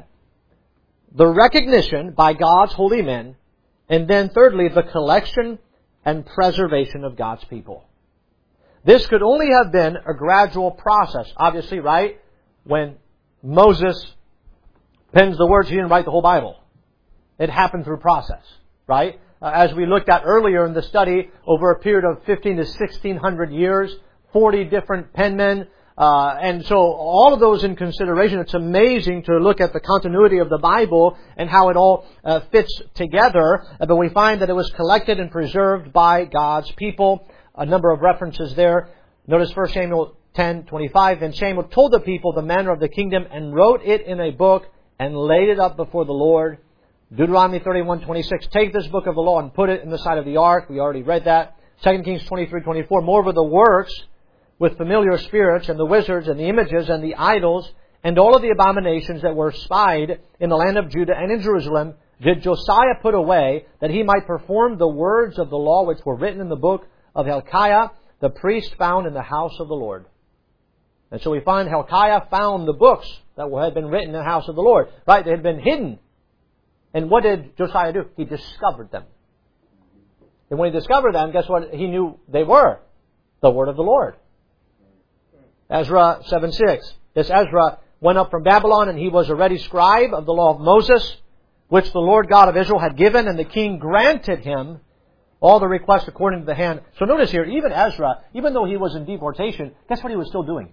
the recognition by God's holy men, and then thirdly, the collection and preservation of God's people. This could only have been a gradual process. Obviously, right? When Moses pens the words, he didn't write the whole Bible. It happened through process, right? As we looked at earlier in the study, over a period of 15 to 1600 years, 40 different penmen, and so all of those in consideration, it's amazing to look at the continuity of the Bible and how it all fits together. But we find that it was collected and preserved by God's people. A number of references there. Notice 1 Samuel 10:25. And Samuel told the people the manner of the kingdom and wrote it in a book and laid it up before the Lord. Deuteronomy 31:26. Take this book of the law and put it in the side of the ark. We already read that. 2 Kings 23:24. Moreover, the works with familiar spirits and the wizards and the images and the idols and all of the abominations that were spied in the land of Judah and in Jerusalem did Josiah put away, that he might perform the words of the law which were written in the book of Hilkiah, the priest found in the house of the Lord. And so we find Hilkiah found the books that had been written in the house of the Lord. Right? They had been hidden. And what did Josiah do? He discovered them. And when he discovered them, guess what he knew they were? The word of the Lord. Ezra 7:6. This Ezra went up from Babylon, and he was a ready scribe of the law of Moses, which the Lord God of Israel had given, and the king granted him all the requests according to the hand. So notice here, even Ezra, even though he was in deportation, guess what he was still doing?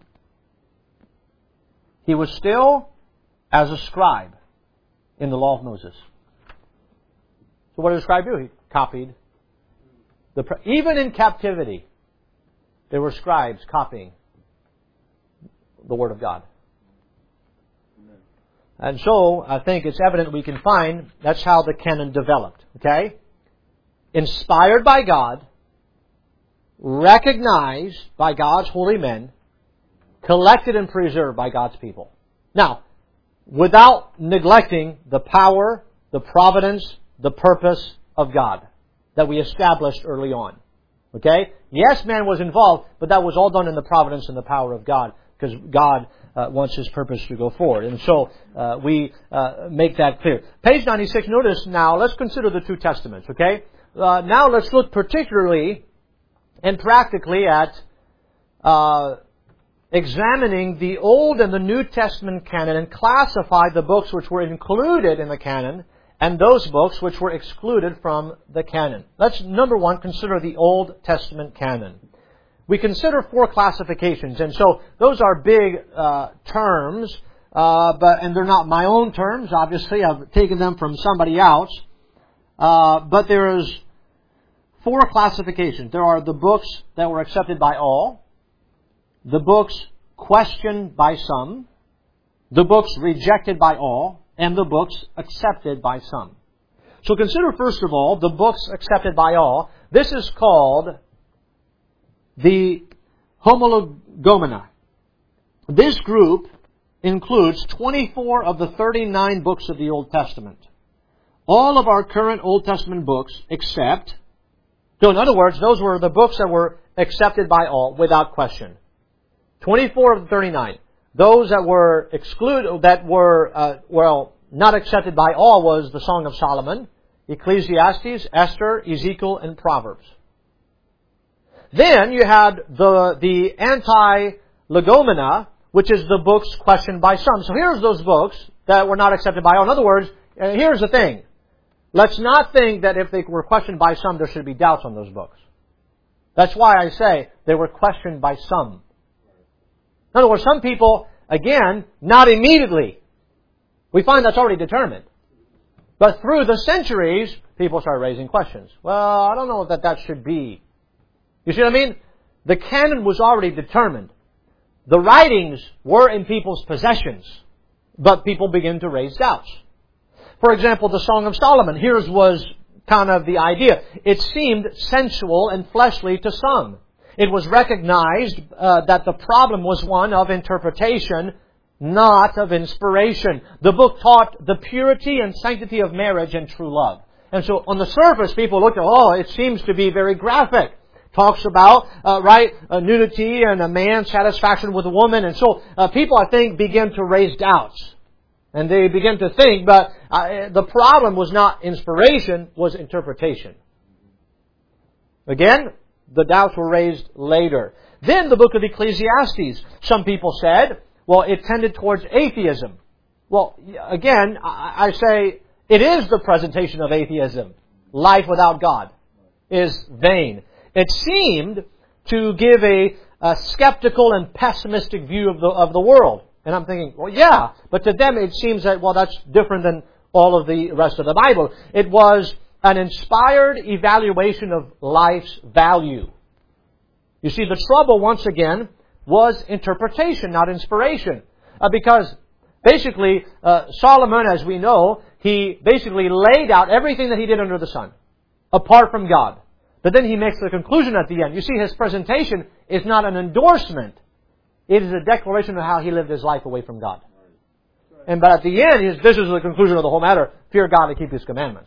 He was still as a scribe in the law of Moses. So what did a scribe do? He copied. Even in captivity, there were scribes copying the Word of God. And so, I think it's evident we can find that's how the canon developed. Okay? Inspired by God, recognized by God's holy men, collected and preserved by God's people. Now, without neglecting the power, the providence, the purpose of God that we established early on. Okay? Yes, man was involved, but that was all done in the providence and the power of God, because God wants His purpose to go forward. And so we make that clear. Page 96, notice now, let's consider the two testaments, okay? Now let's look particularly and practically at examining the Old and the New Testament canon and classify the books which were included in the canon and those books which were excluded from the canon. Let's, number one, consider the Old Testament canon. We consider four classifications, and so those are big terms, and they're not my own terms. Obviously, I've taken them from somebody else. But there is four classifications. There are the books that were accepted by all, the books questioned by some, the books rejected by all, and the books accepted by some. So consider first of all the books accepted by all. This is called the Homologomena. This group includes 24 of the 39 books of the Old Testament. All of our current Old Testament books except, so in other words, those were the books that were accepted by all without question. 24 of the 39. Those that were excluded, that were, not accepted by all was the Song of Solomon, Ecclesiastes, Esther, Ezekiel, and Proverbs. Then you had the anti-legomena, which is the books questioned by some. So here's those books that were not accepted by all. In other words, here's the thing. Let's not think that if they were questioned by some, there should be doubts on those books. That's why I say they were questioned by some. In other words, some people, again, not immediately. We find that's already determined. But through the centuries, people start raising questions. Well, I don't know that should be. You see what I mean? The canon was already determined. The writings were in people's possessions, but people begin to raise doubts. For example, the Song of Solomon. Here's was kind of the idea. It seemed sensual and fleshly to some. It was recognized that the problem was one of interpretation, not of inspiration. The book taught the purity and sanctity of marriage and true love. And so on the surface, people looked at, it seems to be very graphic. Talks about, nudity and a man's satisfaction with a woman. And so people, I think, begin to raise doubts. And they begin to think, but the problem was not inspiration, was interpretation. Again, the doubts were raised later. Then the book of Ecclesiastes. Some people said, it tended towards atheism. Well, again, I say it is the presentation of atheism. Life without God is vain. It seemed to give a skeptical and pessimistic view of the world. And I'm thinking, but to them it seems that, that's different than all of the rest of the Bible. It was an inspired evaluation of life's value. You see, the trouble, once again, was interpretation, not inspiration. Because basically, Solomon, as we know, he basically laid out everything that he did under the sun, apart from God. But then he makes the conclusion at the end. You see, his presentation is not an endorsement. It is a declaration of how he lived his life away from God. But at the end, this is the conclusion of the whole matter. Fear God and keep His commandments.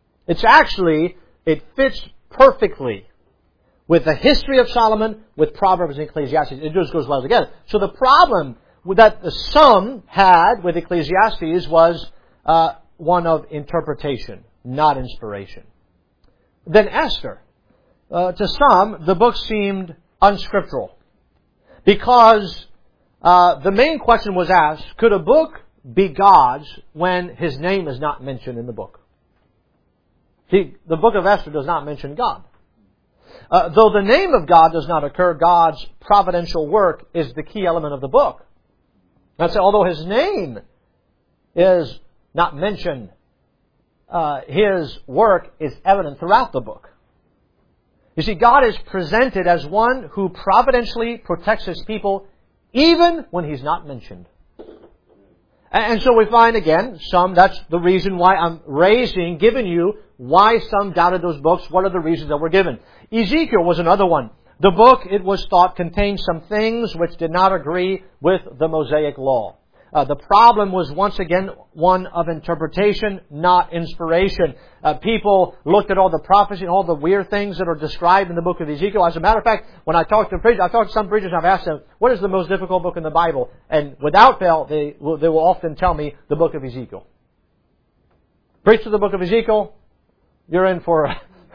It fits perfectly with the history of Solomon, with Proverbs and Ecclesiastes. It just goes well together. So the problem that some had with Ecclesiastes was one of interpretation, not inspiration. Then Esther. To some, the book seemed unscriptural. Because the main question was asked, could a book be God's when His name is not mentioned in the book? See, the book of Esther does not mention God. Though the name of God does not occur, God's providential work is the key element of the book. That's although His name is not mentioned, His work is evident throughout the book. You see, God is presented as one who providentially protects His people even when He's not mentioned. And so we find again, that's the reason why I'm giving you why some doubted those books. What are the reasons that were given? Ezekiel was another one. The book, it was thought, contained some things which did not agree with the Mosaic law. The problem was once again one of interpretation, not inspiration. People looked at all the prophecy and all the weird things that are described in the book of Ezekiel. As a matter of fact, when I talk to some preachers, I've asked them, what is the most difficult book in the Bible? And without fail, they will often tell me the book of Ezekiel. Preach to the book of Ezekiel, you're in for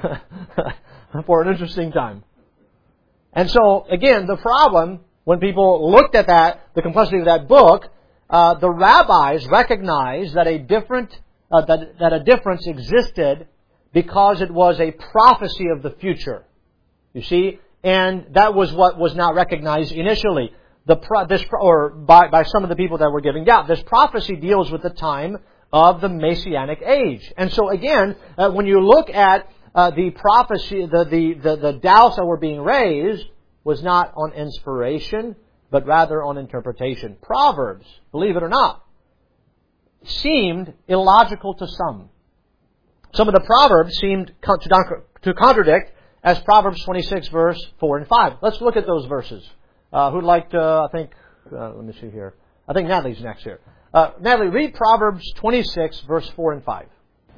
an interesting time. And so, again, the problem, when people looked at the complexity of that book, the rabbis recognized that a difference existed because it was a prophecy of the future. You see, and that was what was not recognized initially. By some of the people that were giving doubt. This prophecy deals with the time of the Messianic age, and so again, when you look at the prophecy, the doubts that were being raised was not on inspiration, but rather on interpretation. Proverbs, believe it or not, seemed illogical to some. Some of the Proverbs seemed to contradict, as Proverbs 26, verse 4 and 5. Let's look at those verses. Who'd like to, let me see here. I think Natalie's next here. Natalie, read Proverbs 26, verse 4 and 5.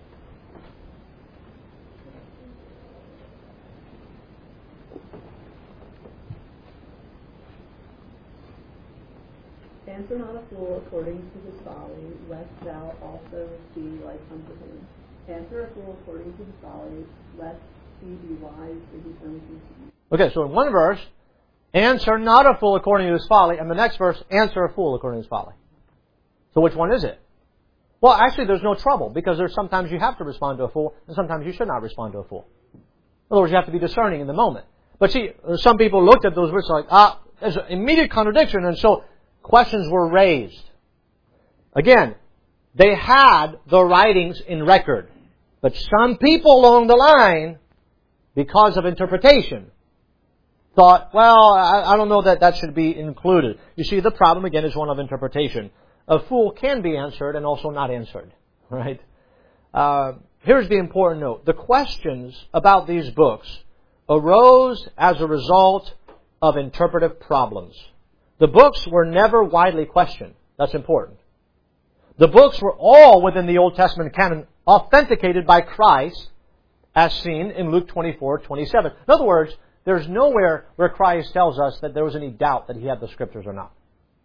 Answer not a fool according to his folly, lest thou also be like unto him. Answer a fool according to his folly, lest he be wise in his own conceit. Okay, so in one verse, answer not a fool according to his folly. And the next verse, answer a fool according to his folly. So which one is it? Well, actually, there's no trouble, because there's sometimes you have to respond to a fool, and sometimes you should not respond to a fool. In other words, you have to be discerning in the moment. But see, some people looked at those verses like, there's an immediate contradiction, and so questions were raised. Again, they had the writings in record. But some people along the line, because of interpretation, thought, well, I don't know that should be included. You see, the problem, again, is one of interpretation. A fool can be answered and also not answered. Right? Here's the important note. The questions about these books arose as a result of interpretive problems. The books were never widely questioned. That's important. The books were all within the Old Testament canon, authenticated by Christ, as seen in Luke 24:27. In other words, there's nowhere where Christ tells us that there was any doubt that he had the Scriptures or not.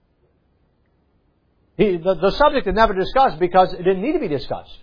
The subject is never discussed because it didn't need to be discussed.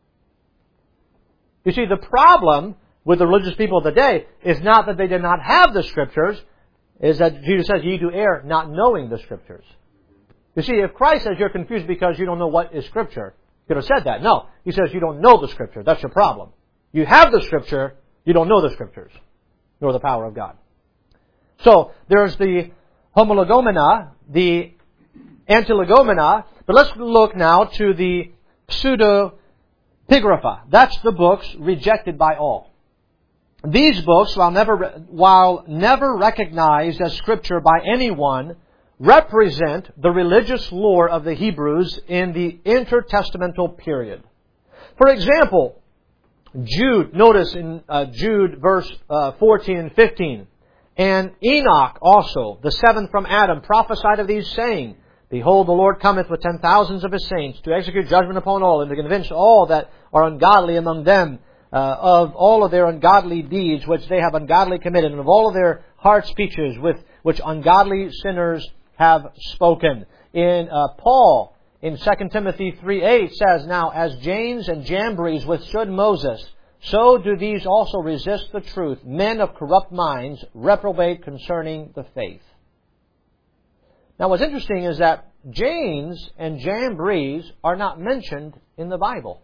You see, the problem with the religious people of the day is not that they did not have the Scriptures, is that Jesus says, ye do err, not knowing the Scriptures. You see, if Christ says you're confused because you don't know what is Scripture, he could have said that. No, he says you don't know the Scripture. That's your problem. You have the Scripture, you don't know the Scriptures, nor the power of God. So, there's the homologomena, the antilegomena, but let's look now to the pseudepigrapha. That's the books rejected by all. These books, while never recognized as Scripture by anyone, represent the religious lore of the Hebrews in the intertestamental period. For example, Jude, notice in Jude verse 14 and 15, and Enoch also, the seventh from Adam, prophesied of these, saying, behold, the Lord cometh with 10,000s of His saints to execute judgment upon all, and to convince all that are ungodly among them of all of their ungodly deeds which they have ungodly committed, and of all of their hard speeches with which ungodly sinners have spoken. In Paul, in 2 Timothy 3:8 says, now as Jannes and Jambres withstood Moses, so do these also resist the truth. Men of corrupt minds reprobate concerning the faith. Now what's interesting is that Jannes and Jambres are not mentioned in the Bible.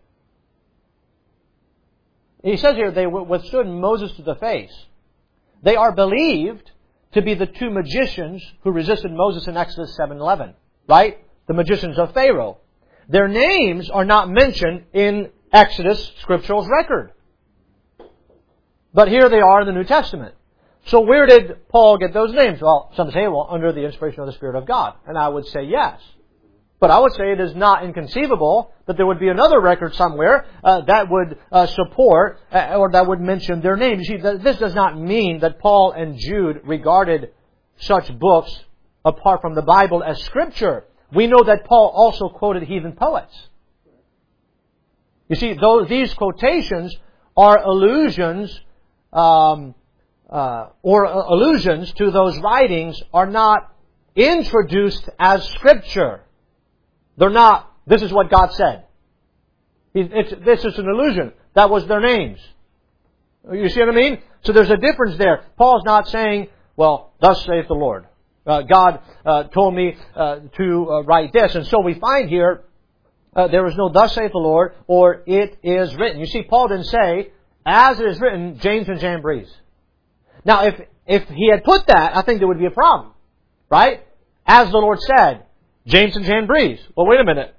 He says here they withstood Moses to the face. They are believed to be the two magicians who resisted Moses in Exodus 7:11. Right? The magicians of Pharaoh. Their names are not mentioned in Exodus scriptural record. But here they are in the New Testament. So where did Paul get those names? Well, some say, well, under the inspiration of the Spirit of God. And I would say yes. But I would say it is not inconceivable that there would be another record somewhere that would support or that would mention their names. You see, this does not mean that Paul and Jude regarded such books apart from the Bible as Scripture. We know that Paul also quoted heathen poets. You see, these quotations are allusions allusions to those writings are not introduced as Scripture. They're not, this is what God said. This is an allusion. That was their names. You see what I mean? So there's a difference there. Paul's not saying, well, thus saith the Lord. God told me to write this. And so we find here, there is no thus saith the Lord, or it is written. You see, Paul didn't say, as it is written, Jannes and Jambres. Now, if he had put that, I think there would be a problem. Right? As the Lord said, Jannes and Jambres. Well, wait a minute.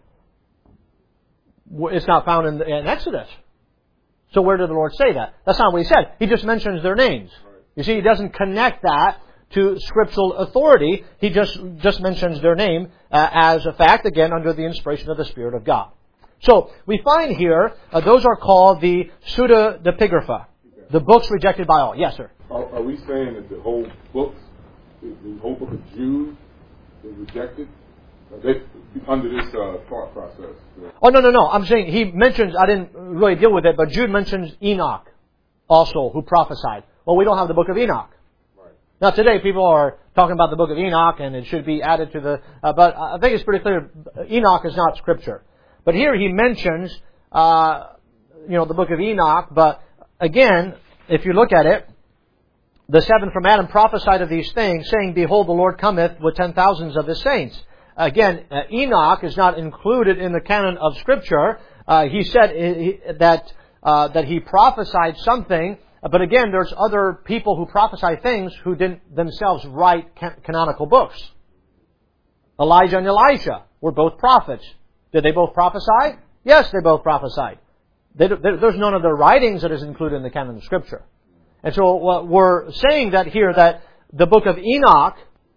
It's not found in Exodus. So where did the Lord say that? That's not what He said. He just mentions their names. You see, He doesn't connect that to scriptural authority. He just mentions their name as a fact, again, under the inspiration of the Spirit of God. So, we find here, those are called the pseudepigrapha, the books rejected by all. Yes, sir? Are we saying that the whole book of Jude is rejected? Under this thought process? Oh, no. I'm saying he mentions, I didn't really deal with it, but Jude mentions Enoch also, who prophesied. Well, we don't have the book of Enoch. Right. Now, today people are talking about the book of Enoch, and it should be added to the... but I think it's pretty clear, Enoch is not Scripture. But here he mentions, the book of Enoch, but again, if you look at it, the seven from Adam prophesied of these things, saying, Behold, the Lord cometh with 10,000s of His saints. Again, Enoch is not included in the canon of Scripture. He said that he prophesied something, but again, there's other people who prophesy things who didn't themselves write canonical books. Elijah and Elisha were both prophets. Did they both prophesy? Yes, they both prophesied. There's none of their writings that is included in the canon of Scripture. And so we're saying that here that the book of Enoch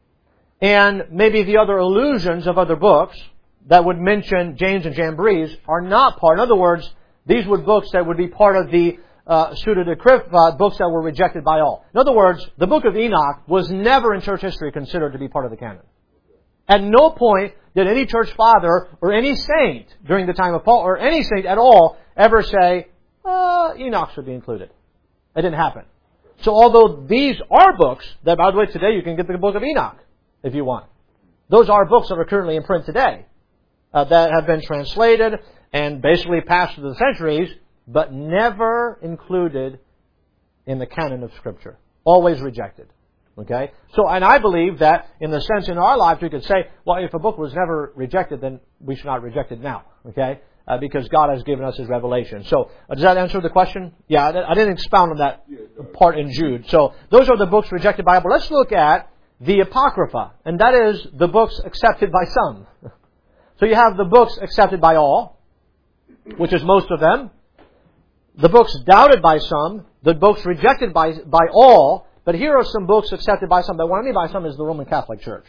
and maybe the other allusions of other books that would mention James and Jambres are not part. In other words, these were books that would be part of the pseudepigrapha, books that were rejected by all. In other words, the book of Enoch was never in church history considered to be part of the canon. At no point did any church father or any saint during the time of Paul, or any saint at all, ever say, Enoch should be included. It didn't happen. So although these are books, that by the way, today you can get the book of Enoch if you want. Those are books that are currently in print today that have been translated and basically passed through the centuries, but never included in the canon of Scripture. Always rejected. Okay? So, and I believe that in the sense in our lives we could say, well, if a book was never rejected, then we should not reject it now. Okay? Because God has given us His revelation. So, does that answer the question? Yeah, I didn't expound on that part in Jude. So, those are the books rejected by all. But let's look at the Apocrypha. And that is the books accepted by some. So you have the books accepted by all, which is most of them. The books doubted by some. The books rejected by all. But here are some books accepted by some. But what I mean by some is the Roman Catholic Church.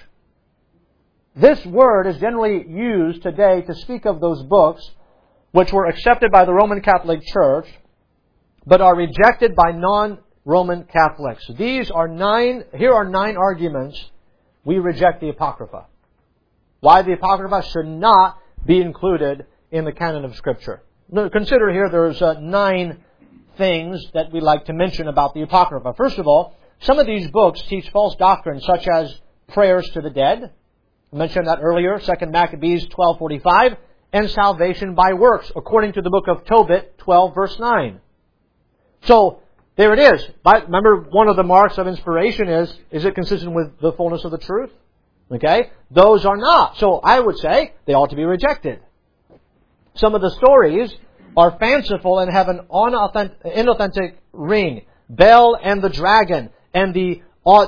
This word is generally used today to speak of those books which were accepted by the Roman Catholic Church, but are rejected by non-Roman Catholics. Here are 9 arguments we reject the Apocrypha. Why the Apocrypha should not be included in the canon of Scripture. Now, consider here there's 9 things that we like to mention about the Apocrypha. First of all, some of these books teach false doctrines such as prayers to the dead. I mentioned that earlier, 2 Maccabees 12:45, and salvation by works, according to the book of Tobit 12 verse 9. So, there it is. Remember, one of the marks of inspiration is it consistent with the fullness of the truth? Okay? Those are not. So, I would say they ought to be rejected. Some of the stories are fanciful and have an inauthentic ring. Bel and the Dragon, and the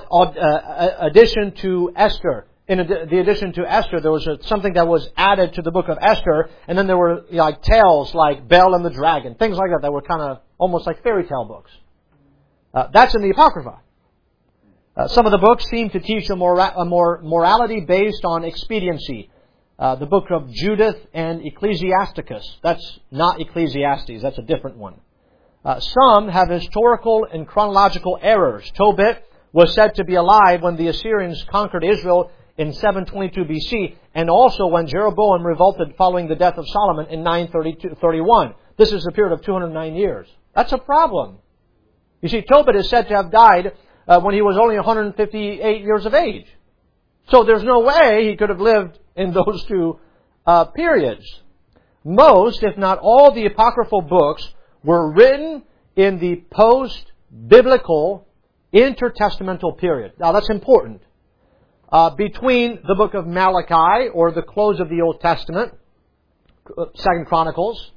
addition to Esther. In the addition to Esther, there was something that was added to the book of Esther, and then there were tales like Bel and the Dragon, things like that were kind of almost like fairy tale books. That's in the Apocrypha. Some of the books seem to teach a morality based on expediency. The book of Judith and Ecclesiasticus. That's not Ecclesiastes, that's a different one. Some have historical and chronological errors. Tobit was said to be alive when the Assyrians conquered Israel in 722 BC, and also when Jeroboam revolted following the death of Solomon in 931. This is a period of 209 years. That's a problem. You see, Tobit is said to have died when he was only 158 years of age. So there's no way he could have lived in those two periods. Most, if not all, the apocryphal books were written in the post-biblical intertestamental period. Now that's important. Between the book of Malachi, or the close of the Old Testament, 2 Chronicles,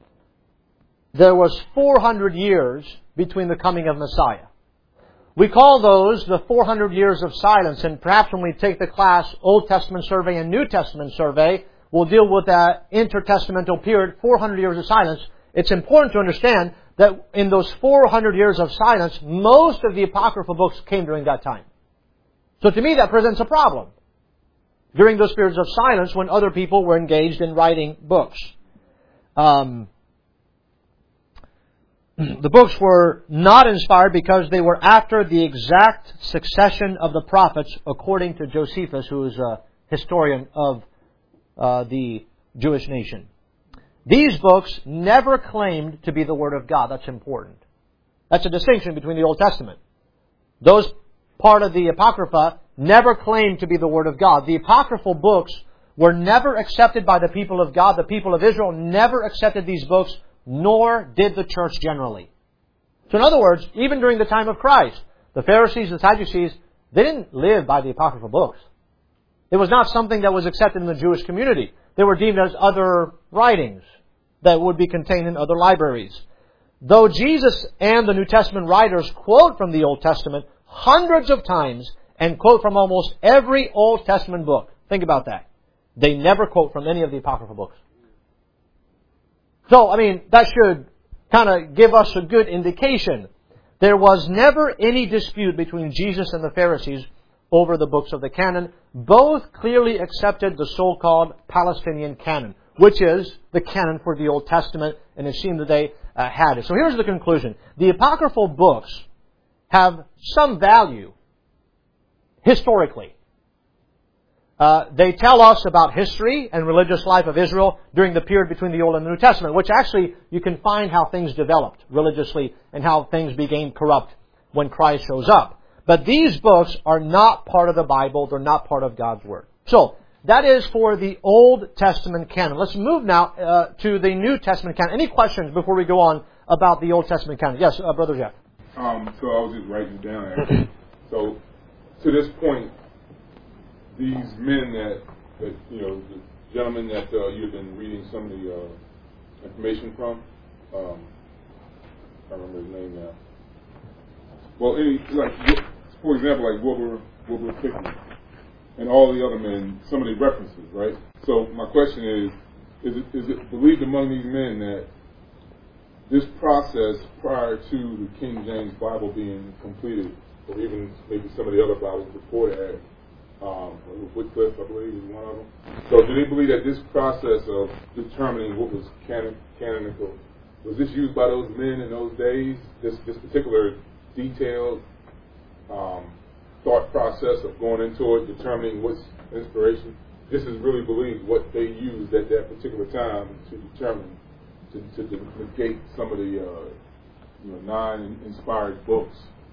there was 400 years between the coming of Messiah. We call those the 400 years of silence, and perhaps when we take the class Old Testament Survey and New Testament Survey, we'll deal with that intertestamental period, 400 years of silence. It's important to understand that in those 400 years of silence, most of the apocryphal books came during that time. So to me, that presents a problem. During those periods of silence when other people were engaged in writing books. The books were not inspired because they were after the exact succession of the prophets, according to Josephus, who is a historian of the Jewish nation. These books never claimed to be the Word of God. That's important. That's a distinction between the Old Testament. Those part of the Apocrypha never claimed to be the Word of God. The apocryphal books were never accepted by the people of God. The people of Israel never accepted these books, nor did the church generally. So in other words, even during the time of Christ, the Pharisees, the Sadducees, they didn't live by the apocryphal books. It was not something that was accepted in the Jewish community. They were deemed as other writings that would be contained in other libraries. Though Jesus and the New Testament writers quote from the Old Testament hundreds of times and quote from almost every Old Testament book, think about that. They never quote from any of the apocryphal books. So, that should kind of give us a good indication. There was never any dispute between Jesus and the Pharisees over the books of the canon. Both clearly accepted the so-called Palestinian canon, which is the canon for the Old Testament, and it seemed that they had it. So here's the conclusion. The apocryphal books have some value historically. They tell us about history and religious life of Israel during the period between the Old and the New Testament, which actually you can find how things developed religiously and how things became corrupt when Christ shows up. But these books are not part of the Bible. They're not part of God's Word. So, that is for the Old Testament canon. Let's move now to the New Testament canon. Any questions before we go on about the Old Testament canon? Yes, Brother Jeff. So I was just writing it down, actually. So, to this point, these men that the gentleman that you've been reading some of the information from, I can't remember his name now. Well, for example, like Wilbur Pickman and all the other men, some of the references, right? So my question is it believed among these men that this process prior to the King James Bible being completed, or even maybe some of the other Bibles before that, Wycliffe, I believe, is one of them. So do they believe that this process of determining what was canonical, was this used by those men in those days, this particular detailed thought process of going into it, determining what's inspiration? This is really believed what they used at that particular time to determine, to negate some of the non-inspired books.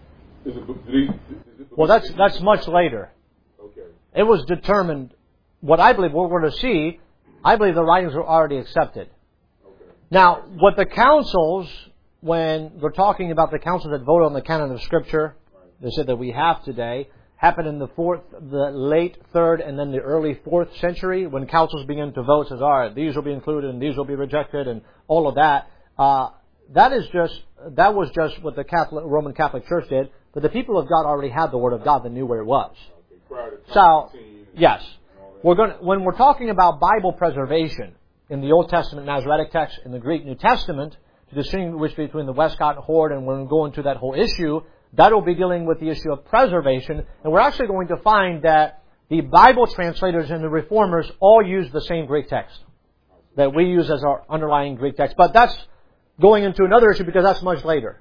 Well, that's much later. Okay. It was determined. What I believe we're going to see, I believe the writings were already accepted. Okay. Now, what the councils, when we're talking about the councils that voted on the canon of Scripture, they said that we have today, happened in the late 3rd and then the early 4th century, when councils began to vote, says, all right, these will be included and these will be rejected and all of that. That was just what the Roman Catholic Church did, but the people of God already had the Word of God. They knew where it was. So, yes, when we're talking about Bible preservation in the Old Testament Masoretic text, in the Greek New Testament, to distinguish between the Westcott and Horde, and when we go into that whole issue, that will be dealing with the issue of preservation. And we're actually going to find that the Bible translators and the Reformers all use the same Greek text that we use as our underlying Greek text. But that's going into another issue because that's much later.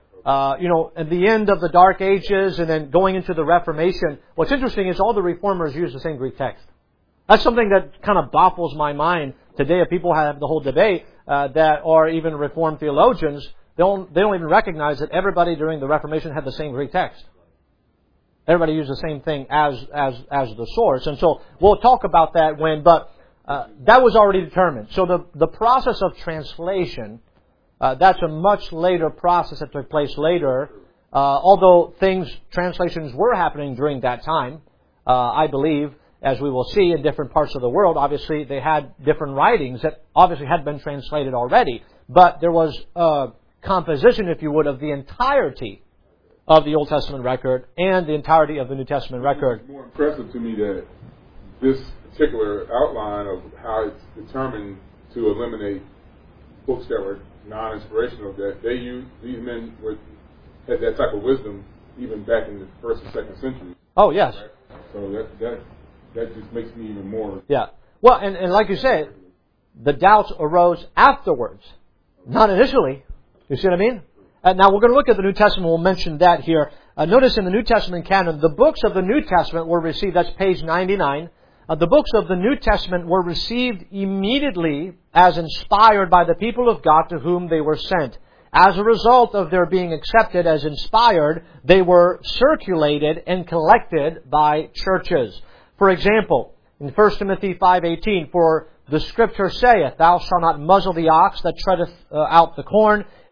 At the end of the Dark Ages and then going into the Reformation, what's interesting is all the Reformers use the same Greek text. That's something that kind of baffles my mind today. If people have the whole debate that are even Reformed theologians, they don't even recognize that everybody during the Reformation had the same Greek text. Everybody used the same thing as the source. And so we'll talk about that but that was already determined. So the process of translation, that's a much later process that took place later. Although translations were happening during that time, I believe, as we will see in different parts of the world, obviously they had different writings that obviously had been translated already. But there was a composition, if you would, of the entirety of the Old Testament record and the entirety of the New Testament record. It's more impressive to me that this particular outline of how it's determined to eliminate books that were non-inspirational, that these men had that type of wisdom even back in the 1st and 2nd century. Oh, yes. Right? So that just makes me even more... Yeah. Well, and like you said, the doubts arose afterwards, not initially. You see what I mean? Now, we're going to look at the New Testament. We'll mention that here. Notice in the New Testament canon, the books of the New Testament were received, that's page 99. The books of the New Testament were received immediately as inspired by the people of God to whom they were sent. As a result of their being accepted as inspired, they were circulated and collected by churches. For example, in 1 Timothy 5:18, for the Scripture saith, thou shalt not muzzle the ox that treadeth out the corn,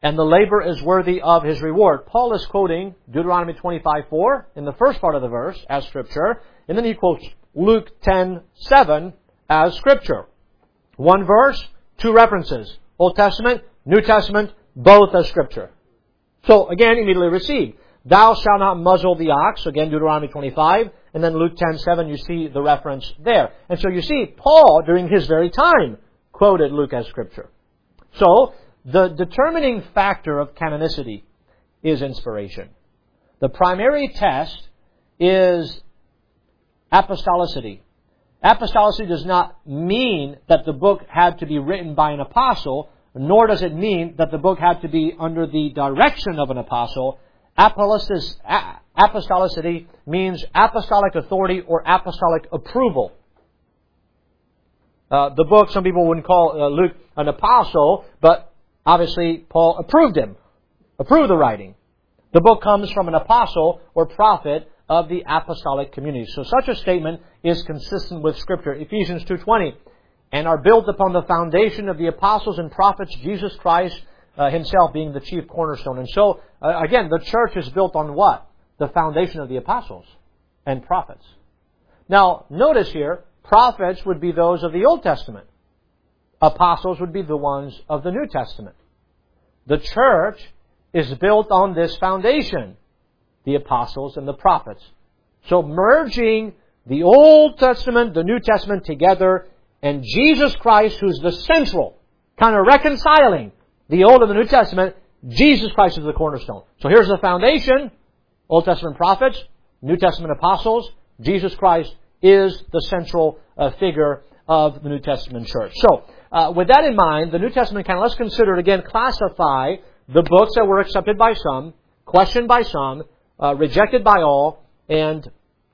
and the labor is worthy of his reward. Paul is quoting Deuteronomy 25:4 in the first part of the verse as Scripture, and then he quotes Luke 10:7 as Scripture. One verse, two references. Old Testament, New Testament, both as Scripture. So, again, immediately received. Thou shalt not muzzle the ox, again Deuteronomy 25, and then Luke 10:7, you see the reference there. And so you see, Paul, during his very time, quoted Luke as Scripture. So, the determining factor of canonicity is inspiration. The primary test is apostolicity. Apostolicity does not mean that the book had to be written by an apostle, nor does it mean that the book had to be under the direction of an apostle. Apostolicity means apostolic authority or apostolic approval. The book, some people wouldn't call Luke an apostle, but obviously Paul approved him, approved the writing. The book comes from an apostle or prophet of the apostolic community. So such a statement is consistent with Scripture. Ephesians 2:20, and are built upon the foundation of the apostles and prophets, Jesus Christ himself being the chief cornerstone. And so, again, the church is built on what? The foundation of the apostles and prophets. Now, notice here, prophets would be those of the Old Testament. Apostles would be the ones of the New Testament. The church is built on this foundation, the apostles and the prophets. So merging the Old Testament, the New Testament together, and Jesus Christ, who's the central, kind of reconciling the Old and the New Testament, Jesus Christ is the cornerstone. So here's the foundation, Old Testament prophets, New Testament apostles, Jesus Christ is the central figure of the New Testament church. So, with that in mind, the New Testament canon, let's consider it again, classify the books that were accepted by some, questioned by some, rejected by all, and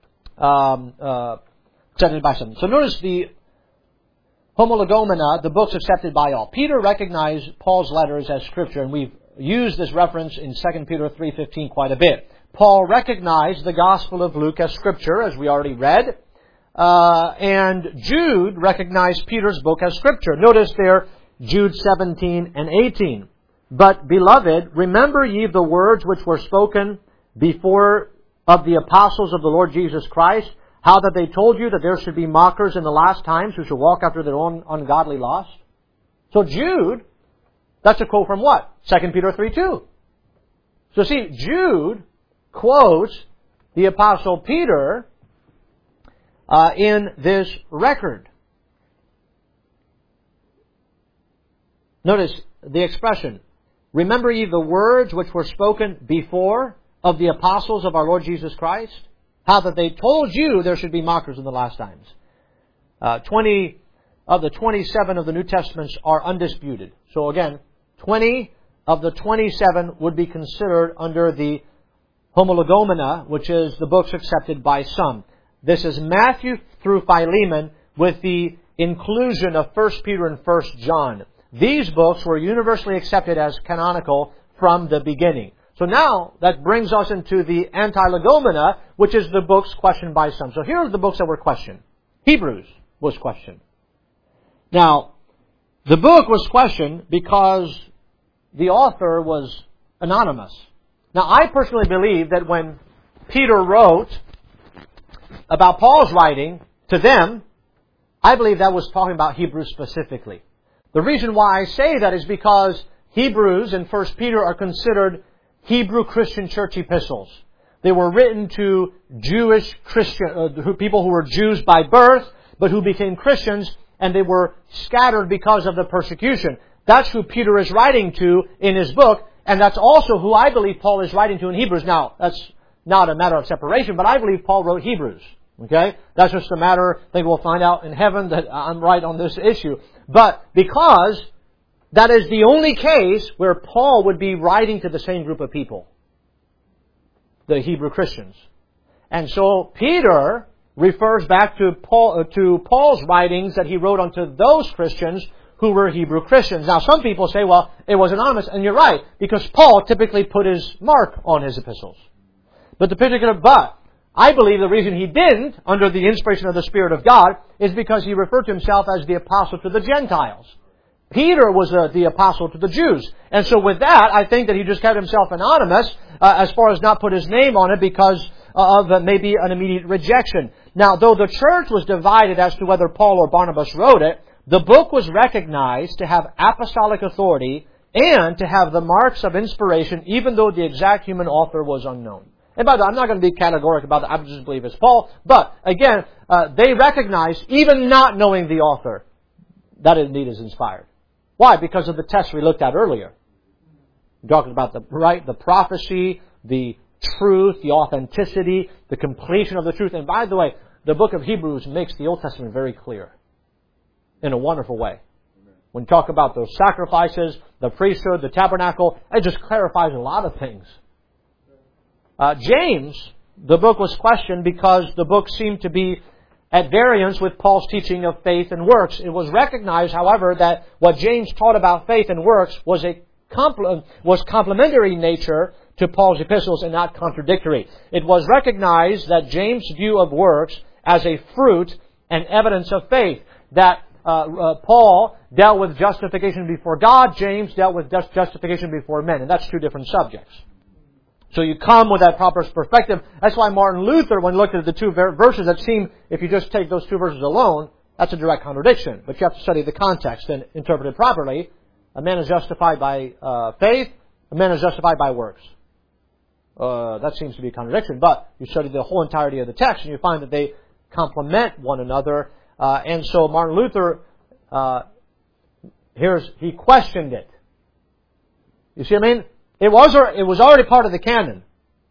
accepted by some. So notice the Homologomena, the books accepted by all. Peter recognized Paul's letters as Scripture, and we've used this reference in 2 Peter 3:15 quite a bit. Paul recognized the Gospel of Luke as Scripture, as we already read, and Jude recognized Peter's book as Scripture. Notice there, Jude 17 and 18. But, beloved, remember ye the words which were spoken before of the apostles of the Lord Jesus Christ, how that they told you that there should be mockers in the last times who shall walk after their own ungodly lust. So Jude, that's a quote from what? 2 Peter 3:2. So see, Jude quotes the Apostle Peter in this record. Notice the expression, remember ye the words which were spoken before of the apostles of our Lord Jesus Christ, how that they told you there should be mockers in the last times. 20 of the 27 of the New Testaments are undisputed. So again, 20 of the 27 would be considered under the Homologomena, which is the books accepted by some. This is Matthew through Philemon with the inclusion of 1 Peter and 1 John. These books were universally accepted as canonical from the beginning. So now, that brings us into the Anti-Legomena, which is the books questioned by some. So here are the books that were questioned. Hebrews was questioned. Now, the book was questioned because the author was anonymous. Now, I personally believe that when Peter wrote about Paul's writing to them, I believe that was talking about Hebrews specifically. The reason why I say that is because Hebrews and 1 Peter are considered Hebrew Christian church epistles. They were written to Jewish Christian people who were Jews by birth, but who became Christians, and they were scattered because of the persecution. That's who Peter is writing to in his book, and that's also who I believe Paul is writing to in Hebrews. Now, that's not a matter of separation, but I believe Paul wrote Hebrews. Okay? That's just a matter, I think we'll find out in heaven that I'm right on this issue. But because that is the only case where Paul would be writing to the same group of people, the Hebrew Christians. And so Peter refers back to Paul's writings that he wrote unto those Christians who were Hebrew Christians. Now some people say, well, it was anonymous, and you're right, because Paul typically put his mark on his epistles. But I believe the reason he didn't, under the inspiration of the Spirit of God, is because he referred to himself as the apostle to the Gentiles. Peter was the apostle to the Jews. And so with that, I think that he just kept himself anonymous as far as not put his name on it because of maybe an immediate rejection. Now, though the church was divided as to whether Paul or Barnabas wrote it, the book was recognized to have apostolic authority and to have the marks of inspiration, even though the exact human author was unknown. And by the way, I'm not going to be categorical about that. I just believe it's Paul. But, again, they recognized, even not knowing the author, that it indeed is inspired. Why? Because of the test we looked at earlier. We're talking about the prophecy, the truth, the authenticity, the completion of the truth. And by the way, the book of Hebrews makes the Old Testament very clear in a wonderful way. When you talk about those sacrifices, the priesthood, the tabernacle, it just clarifies a lot of things. James, the book was questioned because the book seemed to be at variance with Paul's teaching of faith and works. It was recognized, however, that what James taught about faith and works was complementary nature to Paul's epistles and not contradictory. It was recognized that James' view of works as a fruit and evidence of faith. That Paul dealt with justification before God, James dealt with justification before men. And that's two different subjects. So you come with that proper perspective. That's why Martin Luther, when he looked at the two verses that seem, if you just take those two verses alone, that's a direct contradiction. But you have to study the context and interpret it properly. A man is justified by faith. A man is justified by works. That seems to be a contradiction. But you study the whole entirety of the text and you find that they complement one another. And so Martin Luther, he questioned it. You see what I mean? It was already part of the canon.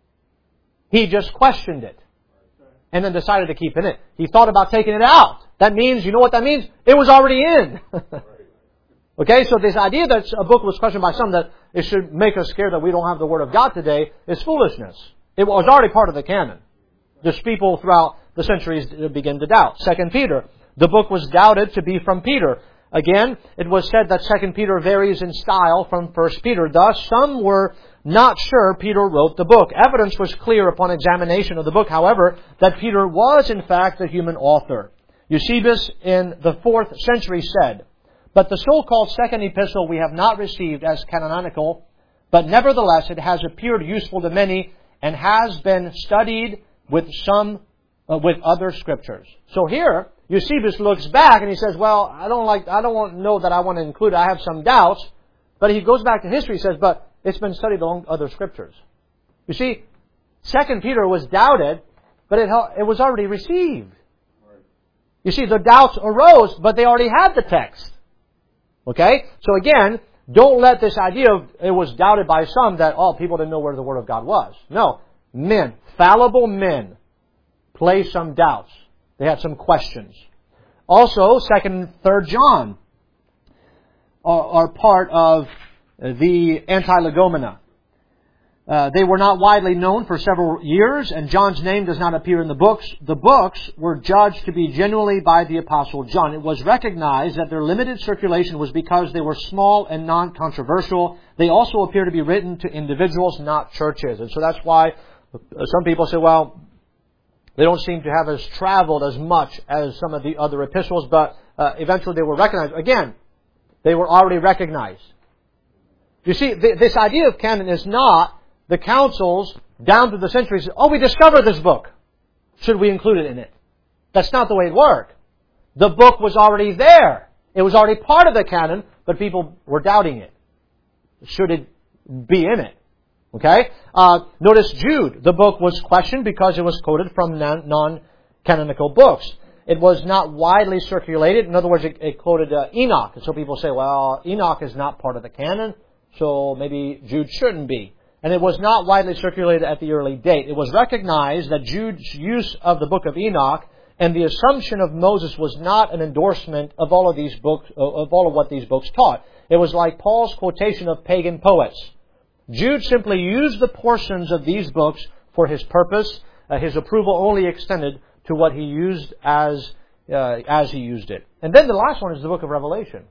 He just questioned it. And then decided to keep in it. He thought about taking it out. That means, you know what that means? It was already in. Okay, so this idea that a book was questioned by some, that it should make us scared that we don't have the Word of God today, is foolishness. It was already part of the canon. Just people throughout the centuries begin to doubt. 2 Peter. The book was doubted to be from Peter. Again, it was said that 2 Peter varies in style from 1 Peter. Thus, some were not sure Peter wrote the book. Evidence was clear upon examination of the book, however, that Peter was in fact the human author. Eusebius in the 4th century said, "But the so-called second epistle we have not received as canonical, but nevertheless it has appeared useful to many and has been studied with other scriptures." So here, Eusebius looks back and he says, well, I don't know that I want to include it. I have some doubts. But he goes back to history and says, but it's been studied along other scriptures. You see, 2 Peter was doubted, but it was already received. You see, the doubts arose, but they already had the text. Okay? So again, don't let this idea of it was doubted by some that, people didn't know where the Word of God was. No. Men, fallible men, placed some doubts. They had some questions. Also, 2nd and 3rd John are part of the Anti-Legomena. They were not widely known for several years, and John's name does not appear in the books. The books were judged to be genuinely by the Apostle John. It was recognized that their limited circulation was because they were small and non-controversial. They also appear to be written to individuals, not churches. And so that's why some people say, well, they don't seem to have traveled as much as some of the other epistles, but eventually they were recognized. Again, they were already recognized. You see, this idea of canon is not the councils down through the centuries. We discovered this book. Should we include it in it? That's not the way it worked. The book was already there. It was already part of the canon, but people were doubting it. Should it be in it? Okay? Notice Jude. The book was questioned because it was quoted from non-canonical books. It was not widely circulated. In other words, it quoted Enoch. And so people say, well, Enoch is not part of the canon, so maybe Jude shouldn't be. And it was not widely circulated at the early date. It was recognized that Jude's use of the book of Enoch and the assumption of Moses was not an endorsement of all of these books, of all of what these books taught. It was like Paul's quotation of pagan poets. Jude simply used the portions of these books for his purpose. His approval only extended to what he used as he used it. And then the last one is the book of Revelation.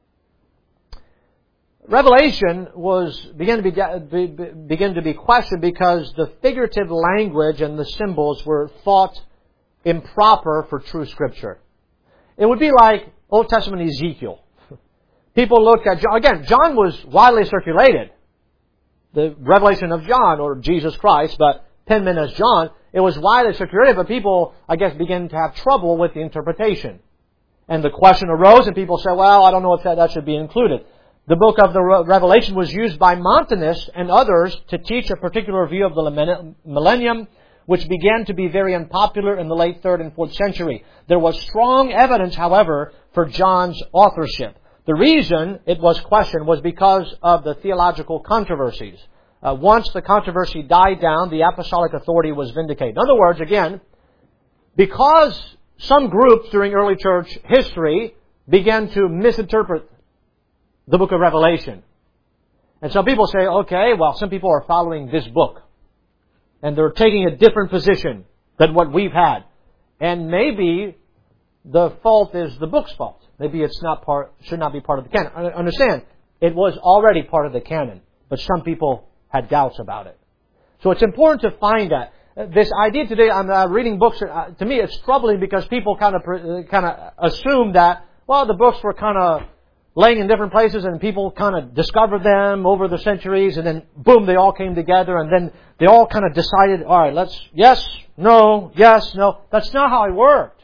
Revelation began to be questioned because the figurative language and the symbols were thought improper for true Scripture. It would be like Old Testament Ezekiel. People looked at John. Again, John was widely circulated. The revelation of John, or Jesus Christ, but penman as John, it was widely circulated, but people, I guess, began to have trouble with the interpretation. And the question arose, and people said, well, I don't know if that should be included. The book of the Revelation was used by Montanists and others to teach a particular view of the millennium, which began to be very unpopular in the late 3rd and 4th century. There was strong evidence, however, for John's authorship. The reason it was questioned was because of the theological controversies. Once the controversy died down, the apostolic authority was vindicated. In other words, again, because some groups during early church history began to misinterpret the book of Revelation. And some people say, okay, well, some people are following this book. And they're taking a different position than what we've had. And maybe the fault is the book's fault. Maybe it's should not be part of the canon. Understand, it was already part of the canon, but some people had doubts about it. So it's important to find that. This idea today, I'm reading books, to me it's troubling because people kind of assume that, well, the books were kind of laying in different places and people kind of discovered them over the centuries and then boom, they all came together and then they all kind of decided, all right, yes, no. That's not how it worked.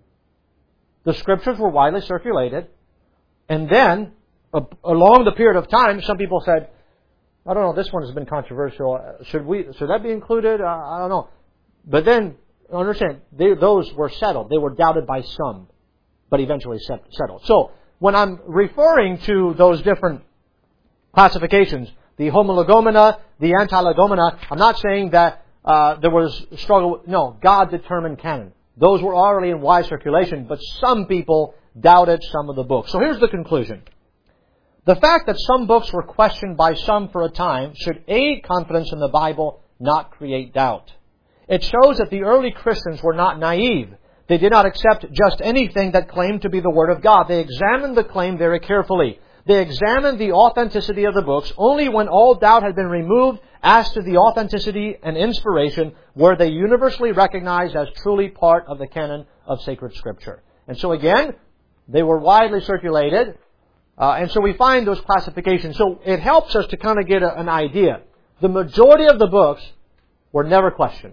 The Scriptures were widely circulated, and then, along the period of time, some people said, I don't know, this one has been controversial. Should that be included? I don't know. But then, understand, those were settled. They were doubted by some, but eventually settled. So, when I'm referring to those different classifications, the homologomena, the antilegomena, I'm not saying that there was struggle. No, God determined canon. Those were already in wide circulation, but some people doubted some of the books. So here's the conclusion. The fact that some books were questioned by some for a time should aid confidence in the Bible, not create doubt. It shows that the early Christians were not naive. They did not accept just anything that claimed to be the Word of God. They examined the claim very carefully. They examined the authenticity of the books. Only when all doubt had been removed as to the authenticity and inspiration were they universally recognized as truly part of the canon of sacred Scripture. And so again, they were widely circulated. And so we find those classifications. So it helps us to kind of get an idea. The majority of the books were never questioned.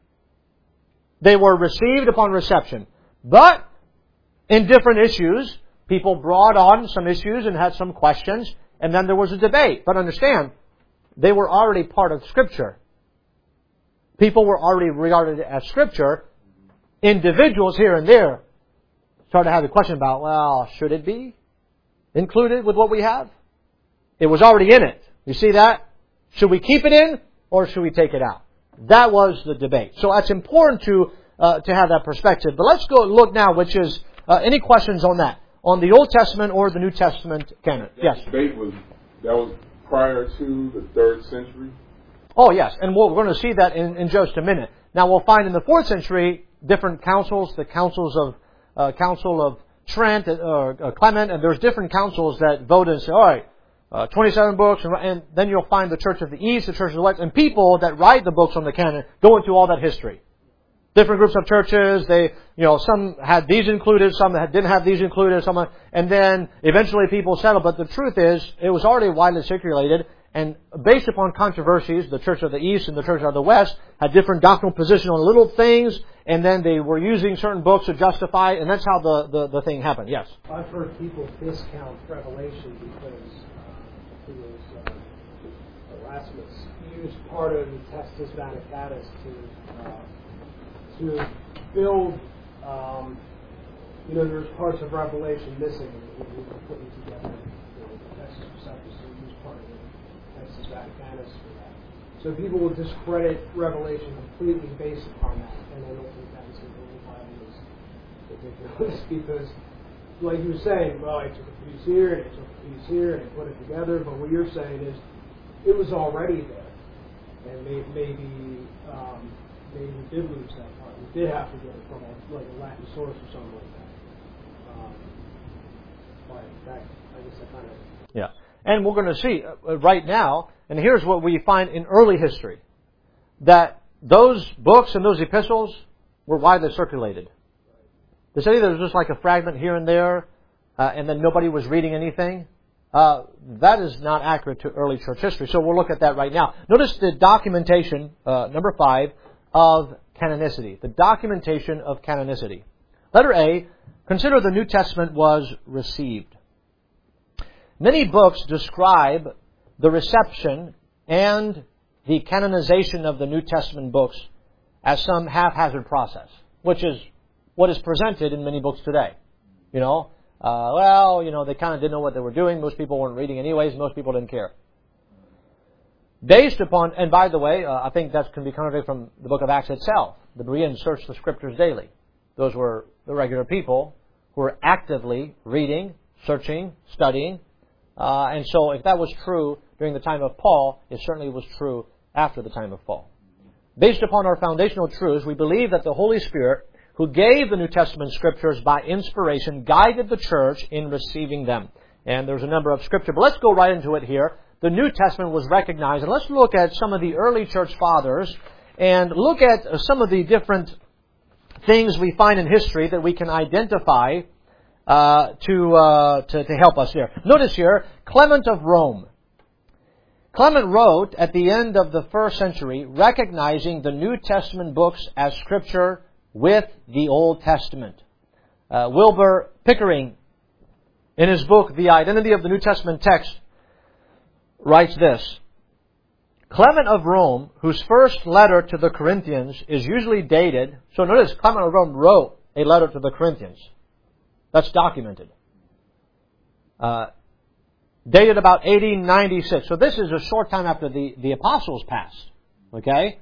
They were received upon reception. But in different issues, people brought on some issues and had some questions, and then there was a debate. But understand, they were already part of Scripture. People were already regarded as Scripture. Individuals here and there started to have a question about, well, should it be included with what we have? It was already in it. You see that? Should we keep it in or should we take it out? That was the debate. So it's important to have that perspective. But let's go look now, which is, any questions on that? On the Old Testament or the New Testament canon? Yes. Debate was prior to the 3rd century. Oh, yes. And we're going to see that in just a minute. Now, we'll find in the 4th century different councils, the Council of Trent or Clement, and there's different councils that voted and say, all right, 27 books, and then you'll find the Church of the East, the Church of the West, and people that write the books on the canon go into all that history. Different groups of churches, some had these included, some didn't have these included, and then eventually people settled. But the truth is, it was already widely circulated, and based upon controversies, the Church of the East and the Church of the West had different doctrinal positions on little things, and then they were using certain books to justify, and that's how the thing happened. Yes? I've heard people discount Revelation because Erasmus used part of the Testus Vaticanus to build, there's parts of Revelation missing when we were putting together the Textus Receptus, so we used part of the Testus Vaticanus for that. So people will discredit Revelation completely based upon that, and I don't think that is the Holy Bible is ridiculous because, like you were saying, well, I took a piece here, and I took a piece here, and I put it together, but what you're saying is it was already there, and maybe we did lose that part. We did have to get it from a Latin source or something like that. I guess I kind of... Yeah. And we're going to see right now, and here's what we find in early history, that those books and those epistles were widely circulated. They say there was just like a fragment here and there, and then nobody was reading anything. that is not accurate to early church history. So we'll look at that right now. Notice the documentation, number 5, of canonicity. The documentation of canonicity. Letter A, consider the New Testament was received. Many books describe the reception and the canonization of the New Testament books as some haphazard process, which is what is presented in many books today. They kind of didn't know what they were doing. Most people weren't reading anyways. Most people didn't care. Based upon, and by the way, I think that can be contradicted from the book of Acts itself. The Bereans searched the Scriptures daily. Those were the regular people who were actively reading, searching, studying. And so if that was true during the time of Paul, it certainly was true after the time of Paul. Based upon our foundational truths, we believe that the Holy Spirit, who gave the New Testament Scriptures by inspiration, guided the church in receiving them. And there's a number of Scripture, but let's go right into it here. The New Testament was recognized, and let's look at some of the early church fathers and look at some of the different things we find in history that we can identify to help us here. Notice here, Clement of Rome. Clement wrote at the end of the 1st century, recognizing the New Testament books as Scripture with the Old Testament. Wilbur Pickering, in his book, The Identity of the New Testament Text, writes this: Clement of Rome, whose first letter to the Corinthians is usually dated. So notice, Clement of Rome wrote a letter to the Corinthians. That's documented. Dated about AD 96. So this is a short time after the apostles passed. Okay?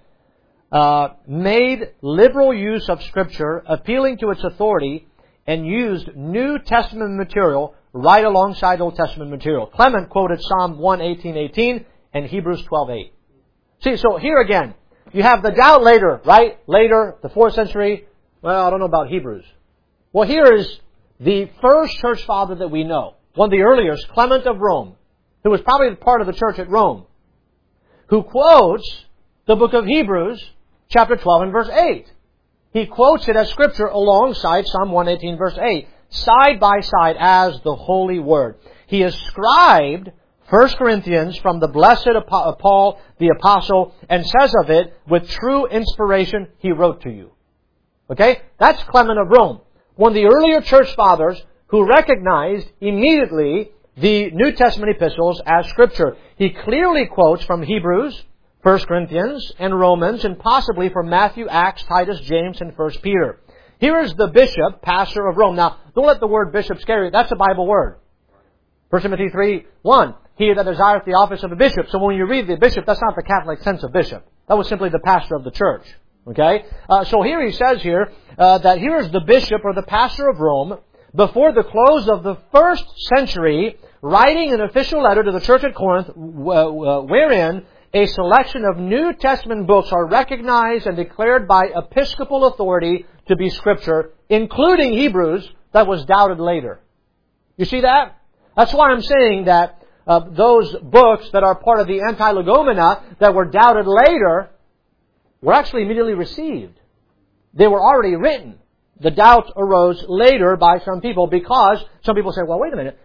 Made liberal use of Scripture, appealing to its authority, and used New Testament material right alongside Old Testament material. Clement quoted Psalm 1:18:18 and Hebrews 12:8. See, so here again, you have the doubt later, right? Later, the 4th century. Well, I don't know about Hebrews. Well, here is the first church father that we know. One of the earliest, Clement of Rome, who was probably part of the church at Rome, who quotes the book of Hebrews, chapter 12 and verse 8. He quotes it as Scripture alongside Psalm 118 verse 8, side by side as the Holy Word. He ascribed 1 Corinthians from the blessed Paul the Apostle and says of it, with true inspiration, he wrote to you. Okay? That's Clement of Rome. One of the earlier church fathers who recognized immediately the New Testament epistles as Scripture. He clearly quotes from Hebrews, 1 Corinthians, and Romans, and possibly from Matthew, Acts, Titus, James, and 1 Peter. Here is the bishop, pastor of Rome. Now, don't let the word bishop scare you. That's a Bible word. 1 Timothy 3:1. He that desireth the office of a bishop. So when you read the bishop, that's not the Catholic sense of bishop. That was simply the pastor of the church. Okay? So here he says here that here is the bishop or the pastor of Rome before the close of the 1st century, writing an official letter to the church at Corinth, wherein a selection of New Testament books are recognized and declared by episcopal authority to be Scripture, including Hebrews, that was doubted later. You see that? That's why I'm saying that those books that are part of the Anti-Legomena that were doubted later were actually immediately received. They were already written. The doubt arose later by some people because some people say, well, wait a minute,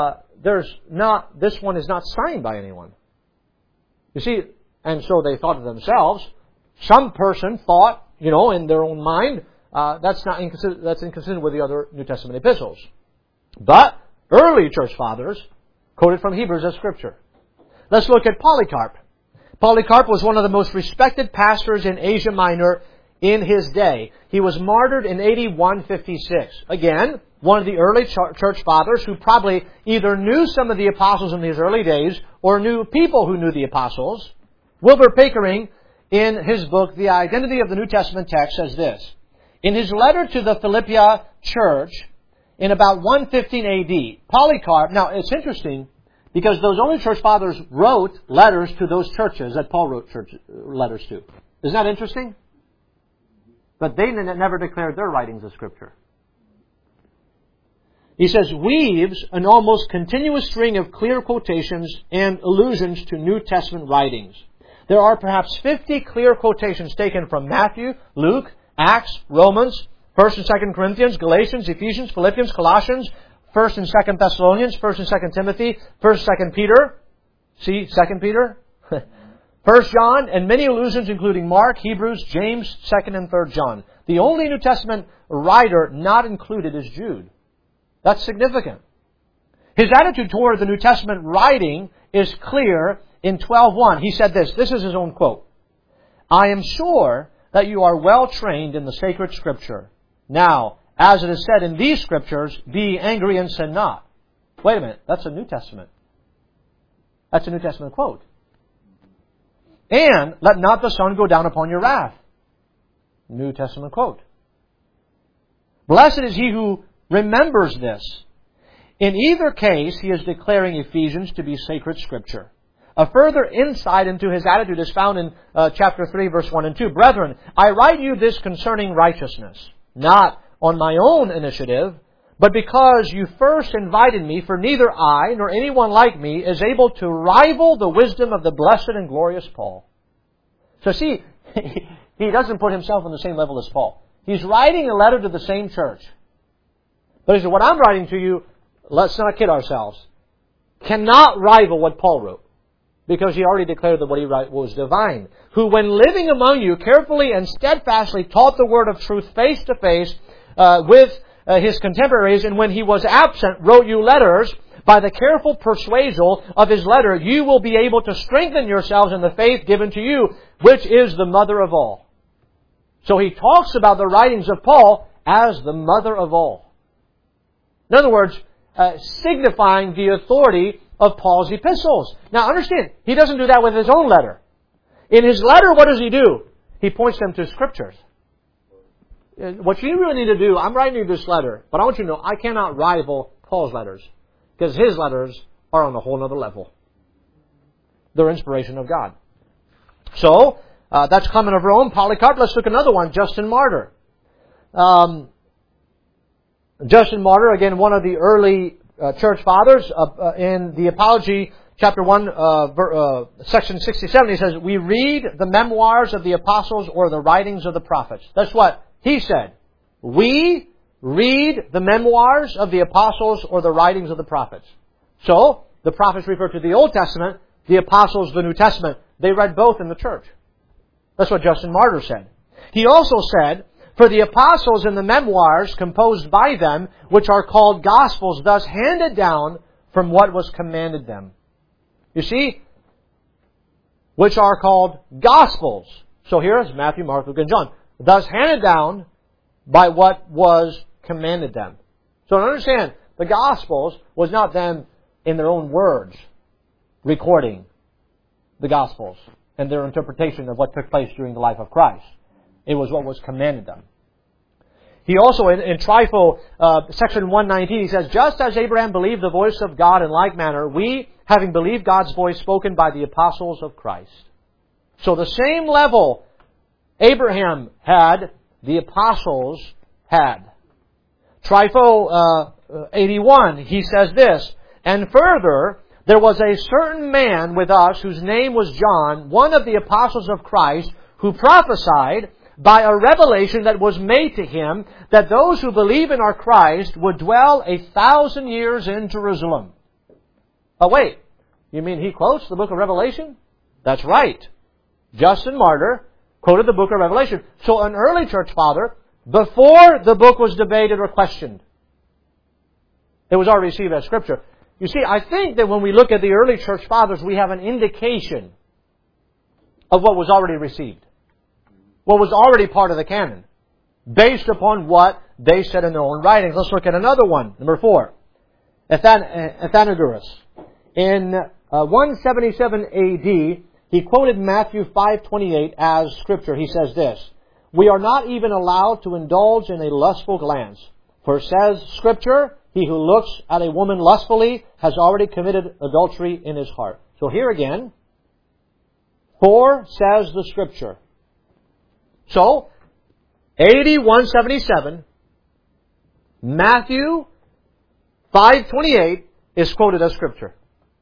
this one is not signed by anyone. You see, and so they thought to themselves, some person thought, in their own mind, that's inconsistent with the other New Testament epistles. But early church fathers quoted from Hebrews as Scripture. Let's look at Polycarp. Polycarp was one of the most respected pastors in Asia Minor in his day. He was martyred in AD 156. Again, one of the early church fathers who probably either knew some of the apostles in his early days or knew people who knew the apostles. Wilbur Pickering, in his book, The Identity of the New Testament Text, says this. In his letter to the Philippi church, in about 115 AD, Polycarp, now it's interesting because those early church fathers wrote letters to those churches that Paul wrote letters to. Isn't that interesting? But they never declared their writings as Scripture. He says, weaves an almost continuous string of clear quotations and allusions to New Testament writings. There are perhaps 50 clear quotations taken from Matthew, Luke, Acts, Romans, 1 and 2 Corinthians, Galatians, Ephesians, Philippians, Colossians, 1st and 2nd Thessalonians, 1st and 2nd Timothy, 1st, 2nd Peter. See, 2nd Peter? 1st John, and many allusions including Mark, Hebrews, James, 2nd and 3rd John. The only New Testament writer not included is Jude. That's significant. His attitude toward the New Testament writing is clear in 12:1. He said this is his own quote. I am sure that you are well trained in the sacred Scripture. Now, as it is said in these Scriptures, be angry and sin not. Wait a minute, that's a New Testament. That's a New Testament quote. And let not the sun go down upon your wrath. New Testament quote. Blessed is he who remembers this. In either case, he is declaring Ephesians to be sacred Scripture. A further insight into his attitude is found in chapter 3, verse 1 and 2. Brethren, I write you this concerning righteousness, not on my own initiative, but because you first invited me, for neither I nor anyone like me is able to rival the wisdom of the blessed and glorious Paul. So see, he doesn't put himself on the same level as Paul. He's writing a letter to the same church. But he said, what I'm writing to you, let's not kid ourselves, cannot rival what Paul wrote. Because he already declared that what he wrote was divine. Who, when living among you, carefully and steadfastly taught the word of truth face to face with his contemporaries, and when he was absent, wrote you letters. By the careful persuasion of his letter, you will be able to strengthen yourselves in the faith given to you, which is the mother of all. So he talks about the writings of Paul as the mother of all. In other words, signifying the authority of Paul's epistles. Now understand, he doesn't do that with his own letter. In his letter, what does he do? He points them to Scriptures. What you really need to do, I'm writing you this letter, but I want you to know I cannot rival Paul's letters, because his letters are on a whole other level. They're inspiration of God. So, that's Clement of Rome. Polycarp. Let's look at another one, Justin Martyr. Justin Martyr, again, one of the early church fathers. In the Apology, chapter 1, section 67, he says, we read the memoirs of the apostles or the writings of the prophets. That's what he said. We read the memoirs of the apostles or the writings of the prophets. So, the prophets refer to the Old Testament, the apostles the New Testament. They read both in the church. That's what Justin Martyr said. He also said, for the apostles in the memoirs composed by them, which are called Gospels, thus handed down from what was commanded them. You see, which are called Gospels. So here is Matthew, Mark, Luke, and John. Thus handed down by what was commanded them. So understand, the Gospels was not them in their own words recording the Gospels and their interpretation of what took place during the life of Christ. It was what was commanded them. He also, in Trypho, section 119, he says, just as Abraham believed the voice of God in like manner, we, having believed God's voice spoken by the apostles of Christ. So the same level Abraham had, the apostles had. Trypho 81, he says this, and further, there was a certain man with us whose name was John, one of the apostles of Christ, who prophesied by a revelation that was made to him that those who believe in our Christ would dwell 1,000 years in Jerusalem. Oh wait, you mean he quotes the book of Revelation? That's right. Justin Martyr quoted the book of Revelation. So an early church father, before the book was debated or questioned, it was already received as Scripture. You see, I think that when we look at the early church fathers, we have an indication of what was already received. What was already part of the canon, based upon what they said in their own writings. Let's look at another one, number 4. Athanodorus. In 177 A.D., he quoted Matthew 5:28 as Scripture. He says this, we are not even allowed to indulge in a lustful glance. For says Scripture, he who looks at a woman lustfully has already committed adultery in his heart. So here again, 4 says the Scripture. So, AD 177, Matthew 5:28 is quoted as Scripture.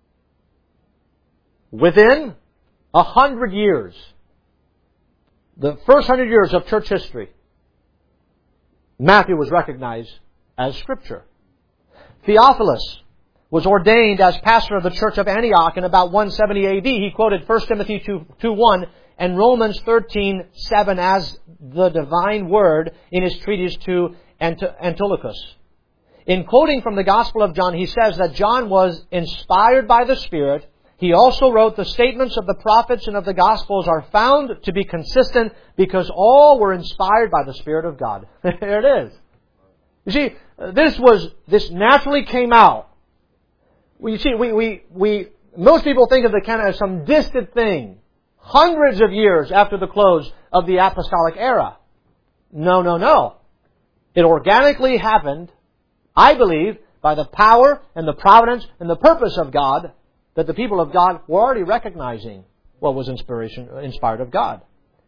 Within 100 years, the first 100 years of church history, Matthew was recognized as Scripture. Theophilus was ordained as pastor of the church of Antioch in about 170 AD. He quoted 1 Timothy 2:1 and Romans 13:7 as the divine word in his treatise to Antiochus. In quoting from the Gospel of John, he says that John was inspired by the Spirit. He also wrote, the statements of the prophets and of the Gospels are found to be consistent because all were inspired by the Spirit of God. There it is. You see, this naturally came out. You see, most people think of the canon as some distant thing, hundreds of years after the close of the apostolic era. No. It organically happened, I believe, by the power and the providence and the purpose of God, that the people of God were already recognizing what was inspired of God.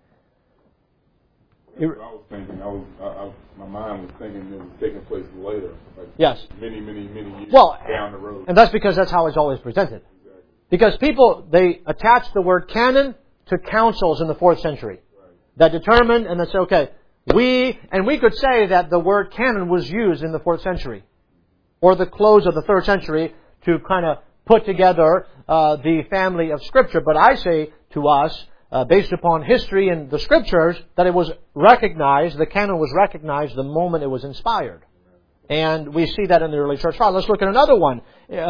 That's what I was thinking. My mind was thinking it was taking place later. Like yes. Many years down the road. And that's because that's how it's always presented. Exactly. Because people, they attach the word canon to councils in the 4th century. Right. That determined, and they say, okay, we could say that the word canon was used in the 4th century. Or the close of the 3rd century to kind of put together the family of Scripture. But I say to us, based upon history and the Scriptures, that it was recognized, the canon was recognized the moment it was inspired. And we see that in the early church fathers. Let's look at another one.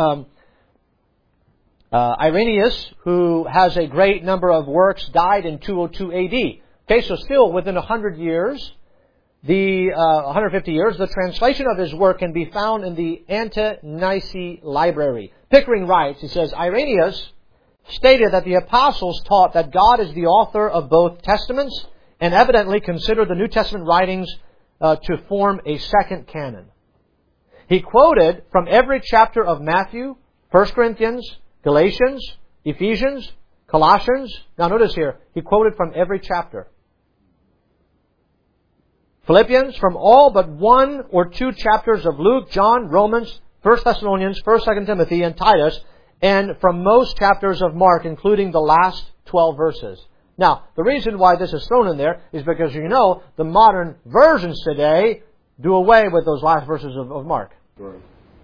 Irenaeus, who has a great number of works, died in 202 AD. Okay, so still within 100 years, 150 years, the translation of his work can be found in the Ante-Nicene Library. Pickering writes, he says, Irenaeus stated that the apostles taught that God is the author of both testaments and evidently considered the New Testament writings to form a second canon. He quoted from every chapter of Matthew, 1 Corinthians, Galatians, Ephesians, Colossians. Now notice here, he quoted from every chapter. Philippians, from all but 1 or 2 chapters of Luke, John, Romans, 1 Thessalonians, 1 2 Timothy, and Titus, and from most chapters of Mark, including the last 12 verses. Now, the reason why this is thrown in there is because, you know, the modern versions today do away with those last verses of Mark. Right.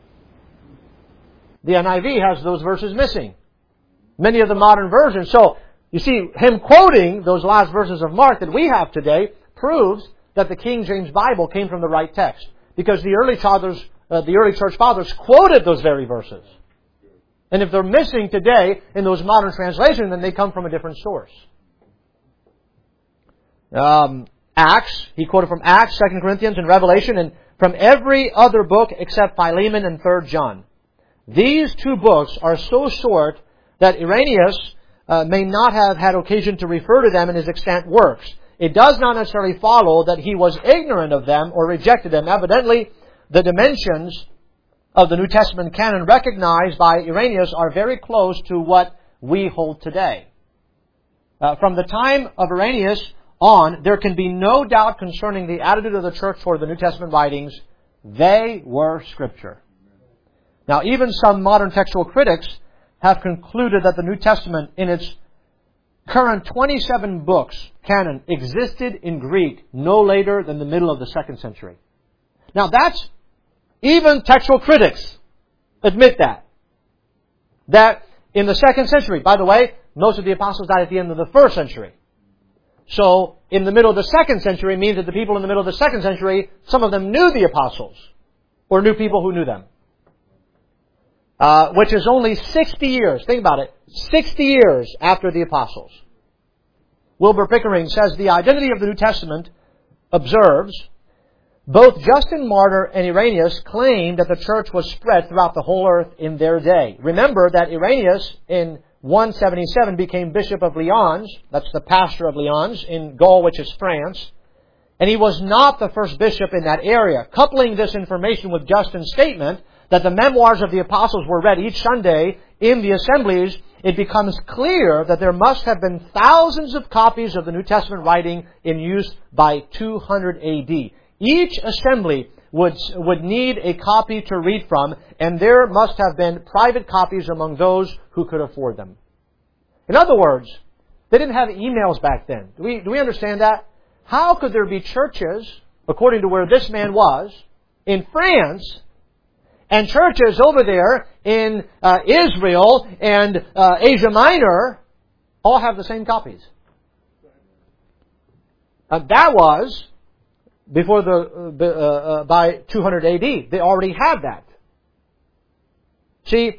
The NIV has those verses missing. Many of the modern versions. So, you see, him quoting those last verses of Mark that we have today proves that the King James Bible came from the right text. Because the early church fathers quoted those very verses. And if they're missing today in those modern translations, then they come from a different source. Acts, he quoted from Acts, 2 Corinthians, and Revelation, and from every other book except Philemon and 3 John. These 2 books are so short that Irenaeus may not have had occasion to refer to them in his extant works. It does not necessarily follow that he was ignorant of them or rejected them. Evidently, the dimensions of the New Testament canon recognized by Irenaeus are very close to what we hold today. From the time of Irenaeus on, there can be no doubt concerning the attitude of the church toward the New Testament writings. They were Scripture. Now, even some modern textual critics have concluded that the New Testament, in its current 27 books canon, existed in Greek no later than the middle of the 2nd century. Now, that's even textual critics admit that. That in the 2nd century, by the way, most of the apostles died at the end of the 1st century. So, in the middle of the 2nd century means that the people in the middle of the 2nd century, some of them knew the apostles, or knew people who knew them. Which is only 60 years, think about it, 60 years after the apostles. Wilbur Pickering says the identity of the New Testament observes both Justin Martyr and Irenaeus claimed that the church was spread throughout the whole earth in their day. Remember that Irenaeus in 177 became Bishop of Lyons, that's the pastor of Lyons, in Gaul, which is France, and he was not the first bishop in that area. Coupling this information with Justin's statement that the memoirs of the apostles were read each Sunday in the assemblies, it becomes clear that there must have been thousands of copies of the New Testament writing in use by 200 AD. Each assembly would need a copy to read from, and there must have been private copies among those who could afford them. In other words, they didn't have emails back then. Do we understand that? How could there be churches, according to where this man was, in France, And churches over there in Israel and Asia Minor all have the same copies. That was before by 200 AD. They already had that. See,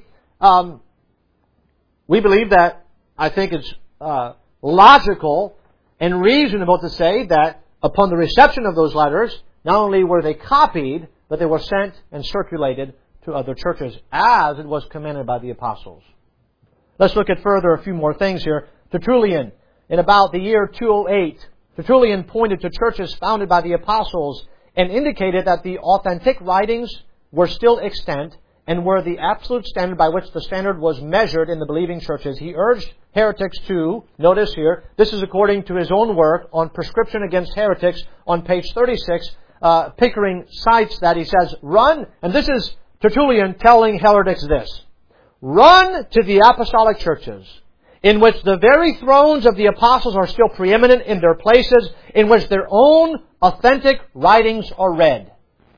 we believe that, I think it's logical and reasonable to say that upon the reception of those letters, not only were they copied, but they were sent and circulated to other churches as it was commanded by the apostles. Let's look at further a few more things here. Tertullian, in about the year 208, Tertullian pointed to churches founded by the apostles and indicated that the authentic writings were still extant and were the absolute standard by which the standard was measured in the believing churches. He urged heretics to, notice here, this is according to his own work on Prescription Against Heretics on page 36, Pickering cites that. He says, run, and this is Tertullian telling heretics this, run to the apostolic churches, in which the very thrones of the apostles are still preeminent in their places, in which their own authentic writings are read.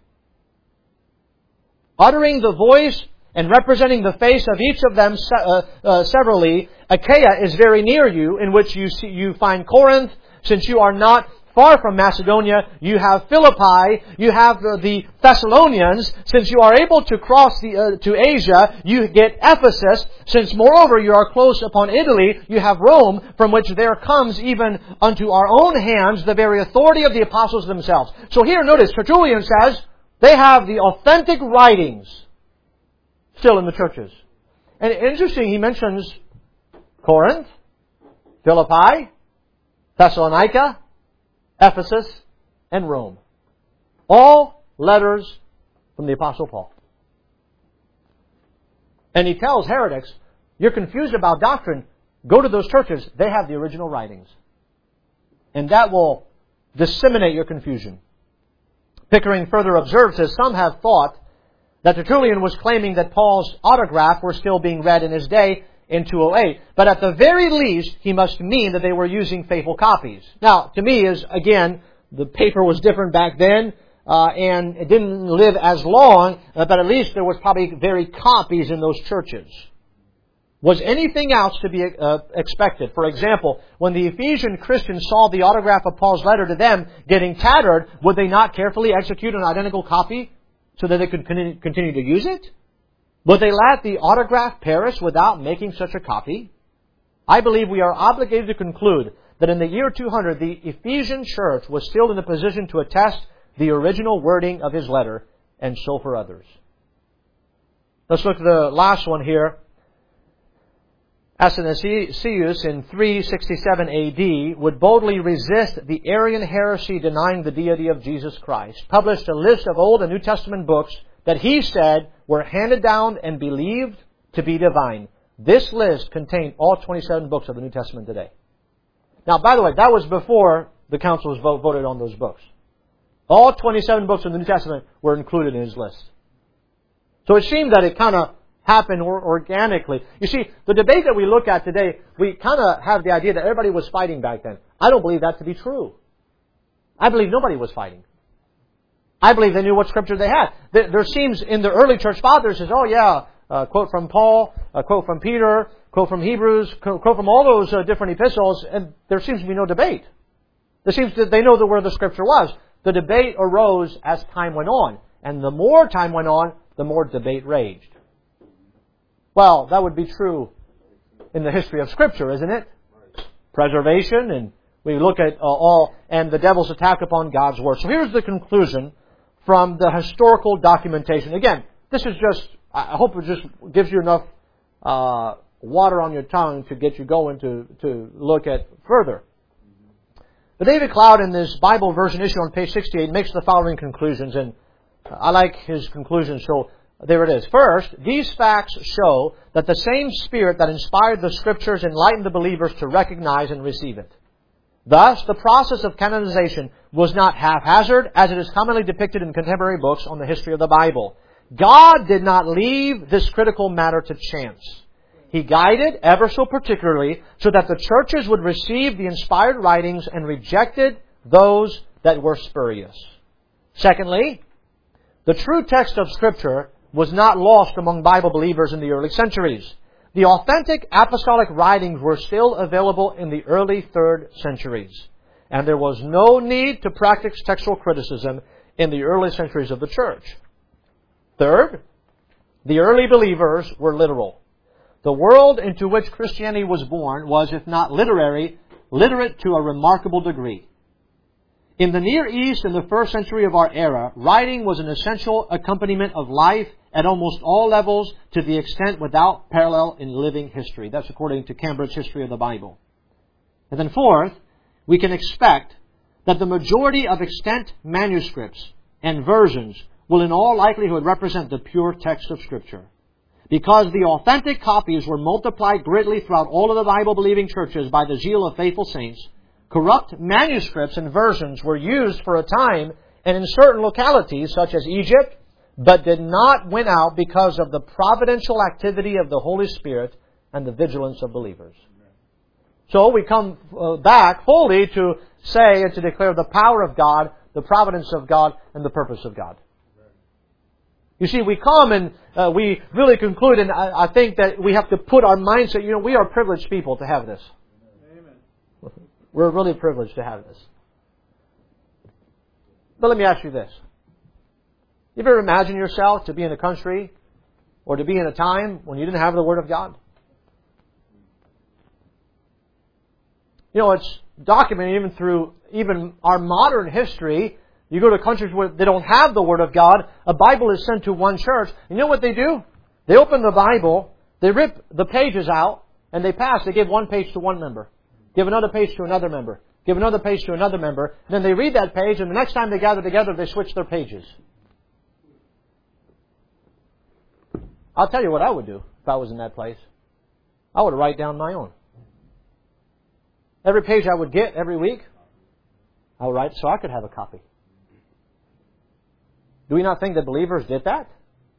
Uttering the voice and representing the face of each of them severally, Achaia is very near you, in which you find Corinth. Since you are not far from Macedonia, you have Philippi, you have the Thessalonians. Since you are able to cross to Asia, you get Ephesus. Since moreover you are close upon Italy, you have Rome, from which there comes even unto our own hands the very authority of the apostles themselves. So here, notice, Tertullian says, they have the authentic writings still in the churches. And interesting, he mentions Corinth, Philippi, Thessalonica, Ephesus, and Rome. All letters from the Apostle Paul. And he tells heretics, you're confused about doctrine, go to those churches, they have the original writings. And that will disseminate your confusion. Pickering further observes, as some have thought, that Tertullian was claiming that Paul's autograph were still being read in his day in 208. But at the very least, he must mean that they were using faithful copies. Now, to me, again, the paper was different back then, and it didn't live as long, but at least there was probably very copies in those churches. Was anything else to be expected? For example, when the Ephesian Christians saw the autograph of Paul's letter to them getting tattered, would they not carefully execute an identical copy so that they could continue to use it? Would they let the autograph perish without making such a copy? I believe we are obligated to conclude that in the year 200, the Ephesian church was still in a position to attest the original wording of his letter, and so for others. Let's look at the last one here. Athanasius in 367 AD would boldly resist the Arian heresy denying the deity of Jesus Christ, published a list of Old and New Testament books that he said were handed down and believed to be divine. This list contained all 27 books of the New Testament today. Now, by the way, that was before the councils voted on those books. All 27 books of the New Testament were included in his list. So it seemed that it kind of happened organically. You see, the debate that we look at today, we kind of have the idea that everybody was fighting back then. I don't believe that to be true. I believe nobody was fighting. I believe they knew what scripture they had. There seems in the early church fathers says, oh yeah, quote from Paul, quote from Peter, quote from Hebrews, quote from all those different epistles, and there seems to be no debate. There seems that they know where the scripture was. The debate arose as time went on, and the more time went on, the more debate raged. Well, that would be true in the history of Scripture, isn't it? Preservation, and we look at and the devil's attack upon God's Word. So here's the conclusion from the historical documentation. Again, this is just, I hope it just gives you enough water on your tongue to get you going to look at further. But David Cloud, in this Bible version issue on page 68, makes the following conclusions, and I like his conclusions, so there it is. First, these facts show that the same Spirit that inspired the Scriptures enlightened the believers to recognize and receive it. Thus, the process of canonization was not haphazard, as it is commonly depicted in contemporary books on the history of the Bible. God did not leave this critical matter to chance. He guided, ever so particularly, so that the churches would receive the inspired writings and rejected those that were spurious. Secondly, the true text of Scripture was not lost among Bible believers in the early centuries. The authentic apostolic writings were still available in the early 3rd centuries, and there was no need to practice textual criticism in the early centuries of the church. Third, the early believers were literal. The world into which Christianity was born was, if not literary, literate to a remarkable degree. In the Near East in the 1st century of our era, writing was an essential accompaniment of life at almost all levels to the extent without parallel in living history. That's according to Cambridge History of the Bible. And then fourth, we can expect that the majority of extant manuscripts and versions will in all likelihood represent the pure text of Scripture. Because the authentic copies were multiplied greatly throughout all of the Bible-believing churches by the zeal of faithful saints, corrupt manuscripts and versions were used for a time and in certain localities such as Egypt, but did not win out because of the providential activity of the Holy Spirit and the vigilance of believers. So we come back fully to say and to declare the power of God, the providence of God, and the purpose of God. You see, we come and we really conclude, and I think that we have to put our mindset, we are privileged people to have this. Amen. We're really privileged to have this. But let me ask you this. You ever imagine yourself to be in a country or to be in a time when you didn't have the Word of God? It's documented even through our modern history. You go to countries where they don't have the Word of God, a Bible is sent to one church. You know what they do? They open the Bible, they rip the pages out, and they pass. They give one page to one member, give another page to another member, give another page to another member. Then they read that page, and the next time they gather together, they switch their pages. I'll tell you what I would do if I was in that place. I would write down my own. Every page I would get every week, I would write so I could have a copy. Do we not think that believers did that?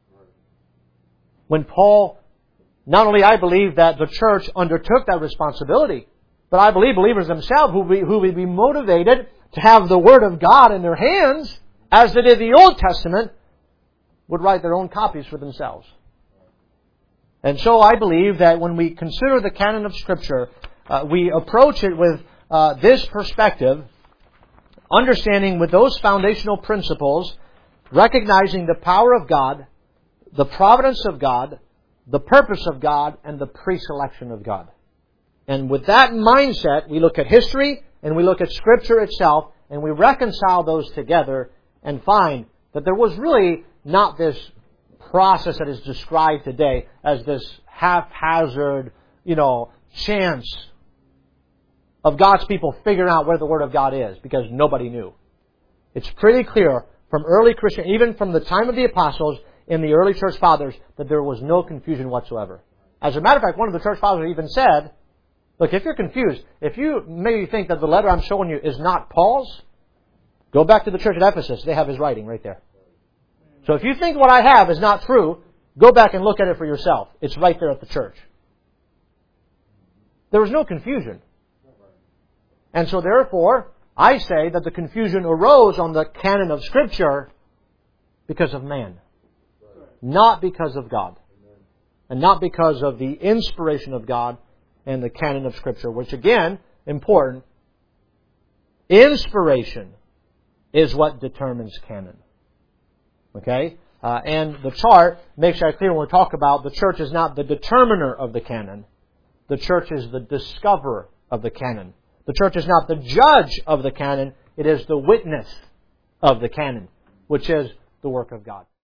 When Paul, not only I believe that the church undertook that responsibility, but I believe believers themselves who would be motivated to have the Word of God in their hands, as they did the Old Testament, would write their own copies for themselves. And so I believe that when we consider the canon of Scripture, we approach it with this perspective, understanding with those foundational principles, recognizing the power of God, the providence of God, the purpose of God, and the pre-selection of God. And with that mindset, we look at history and we look at Scripture itself, and we reconcile those together and find that there was really not this process that is described today as this haphazard, chance of God's people figuring out where the Word of God is, because nobody knew. It's pretty clear from early Christian, even from the time of the apostles in the early church fathers, that there was no confusion whatsoever. As a matter of fact, one of the church fathers even said, look, if you're confused, if you maybe think that the letter I'm showing you is not Paul's, go back to the church at Ephesus. They have his writing right there. So if you think what I have is not true, go back and look at it for yourself. It's right there at the church. There was no confusion. And so therefore, I say that the confusion arose on the canon of Scripture because of man. Not because of God. And not because of the inspiration of God and the canon of Scripture, which again, important, inspiration is what determines canon. Okay? And the chart makes that clear when we talk about the church is not the determiner of the canon. The church is the discoverer of the canon. The church is not the judge of the canon. It is the witness of the canon, which is the work of God.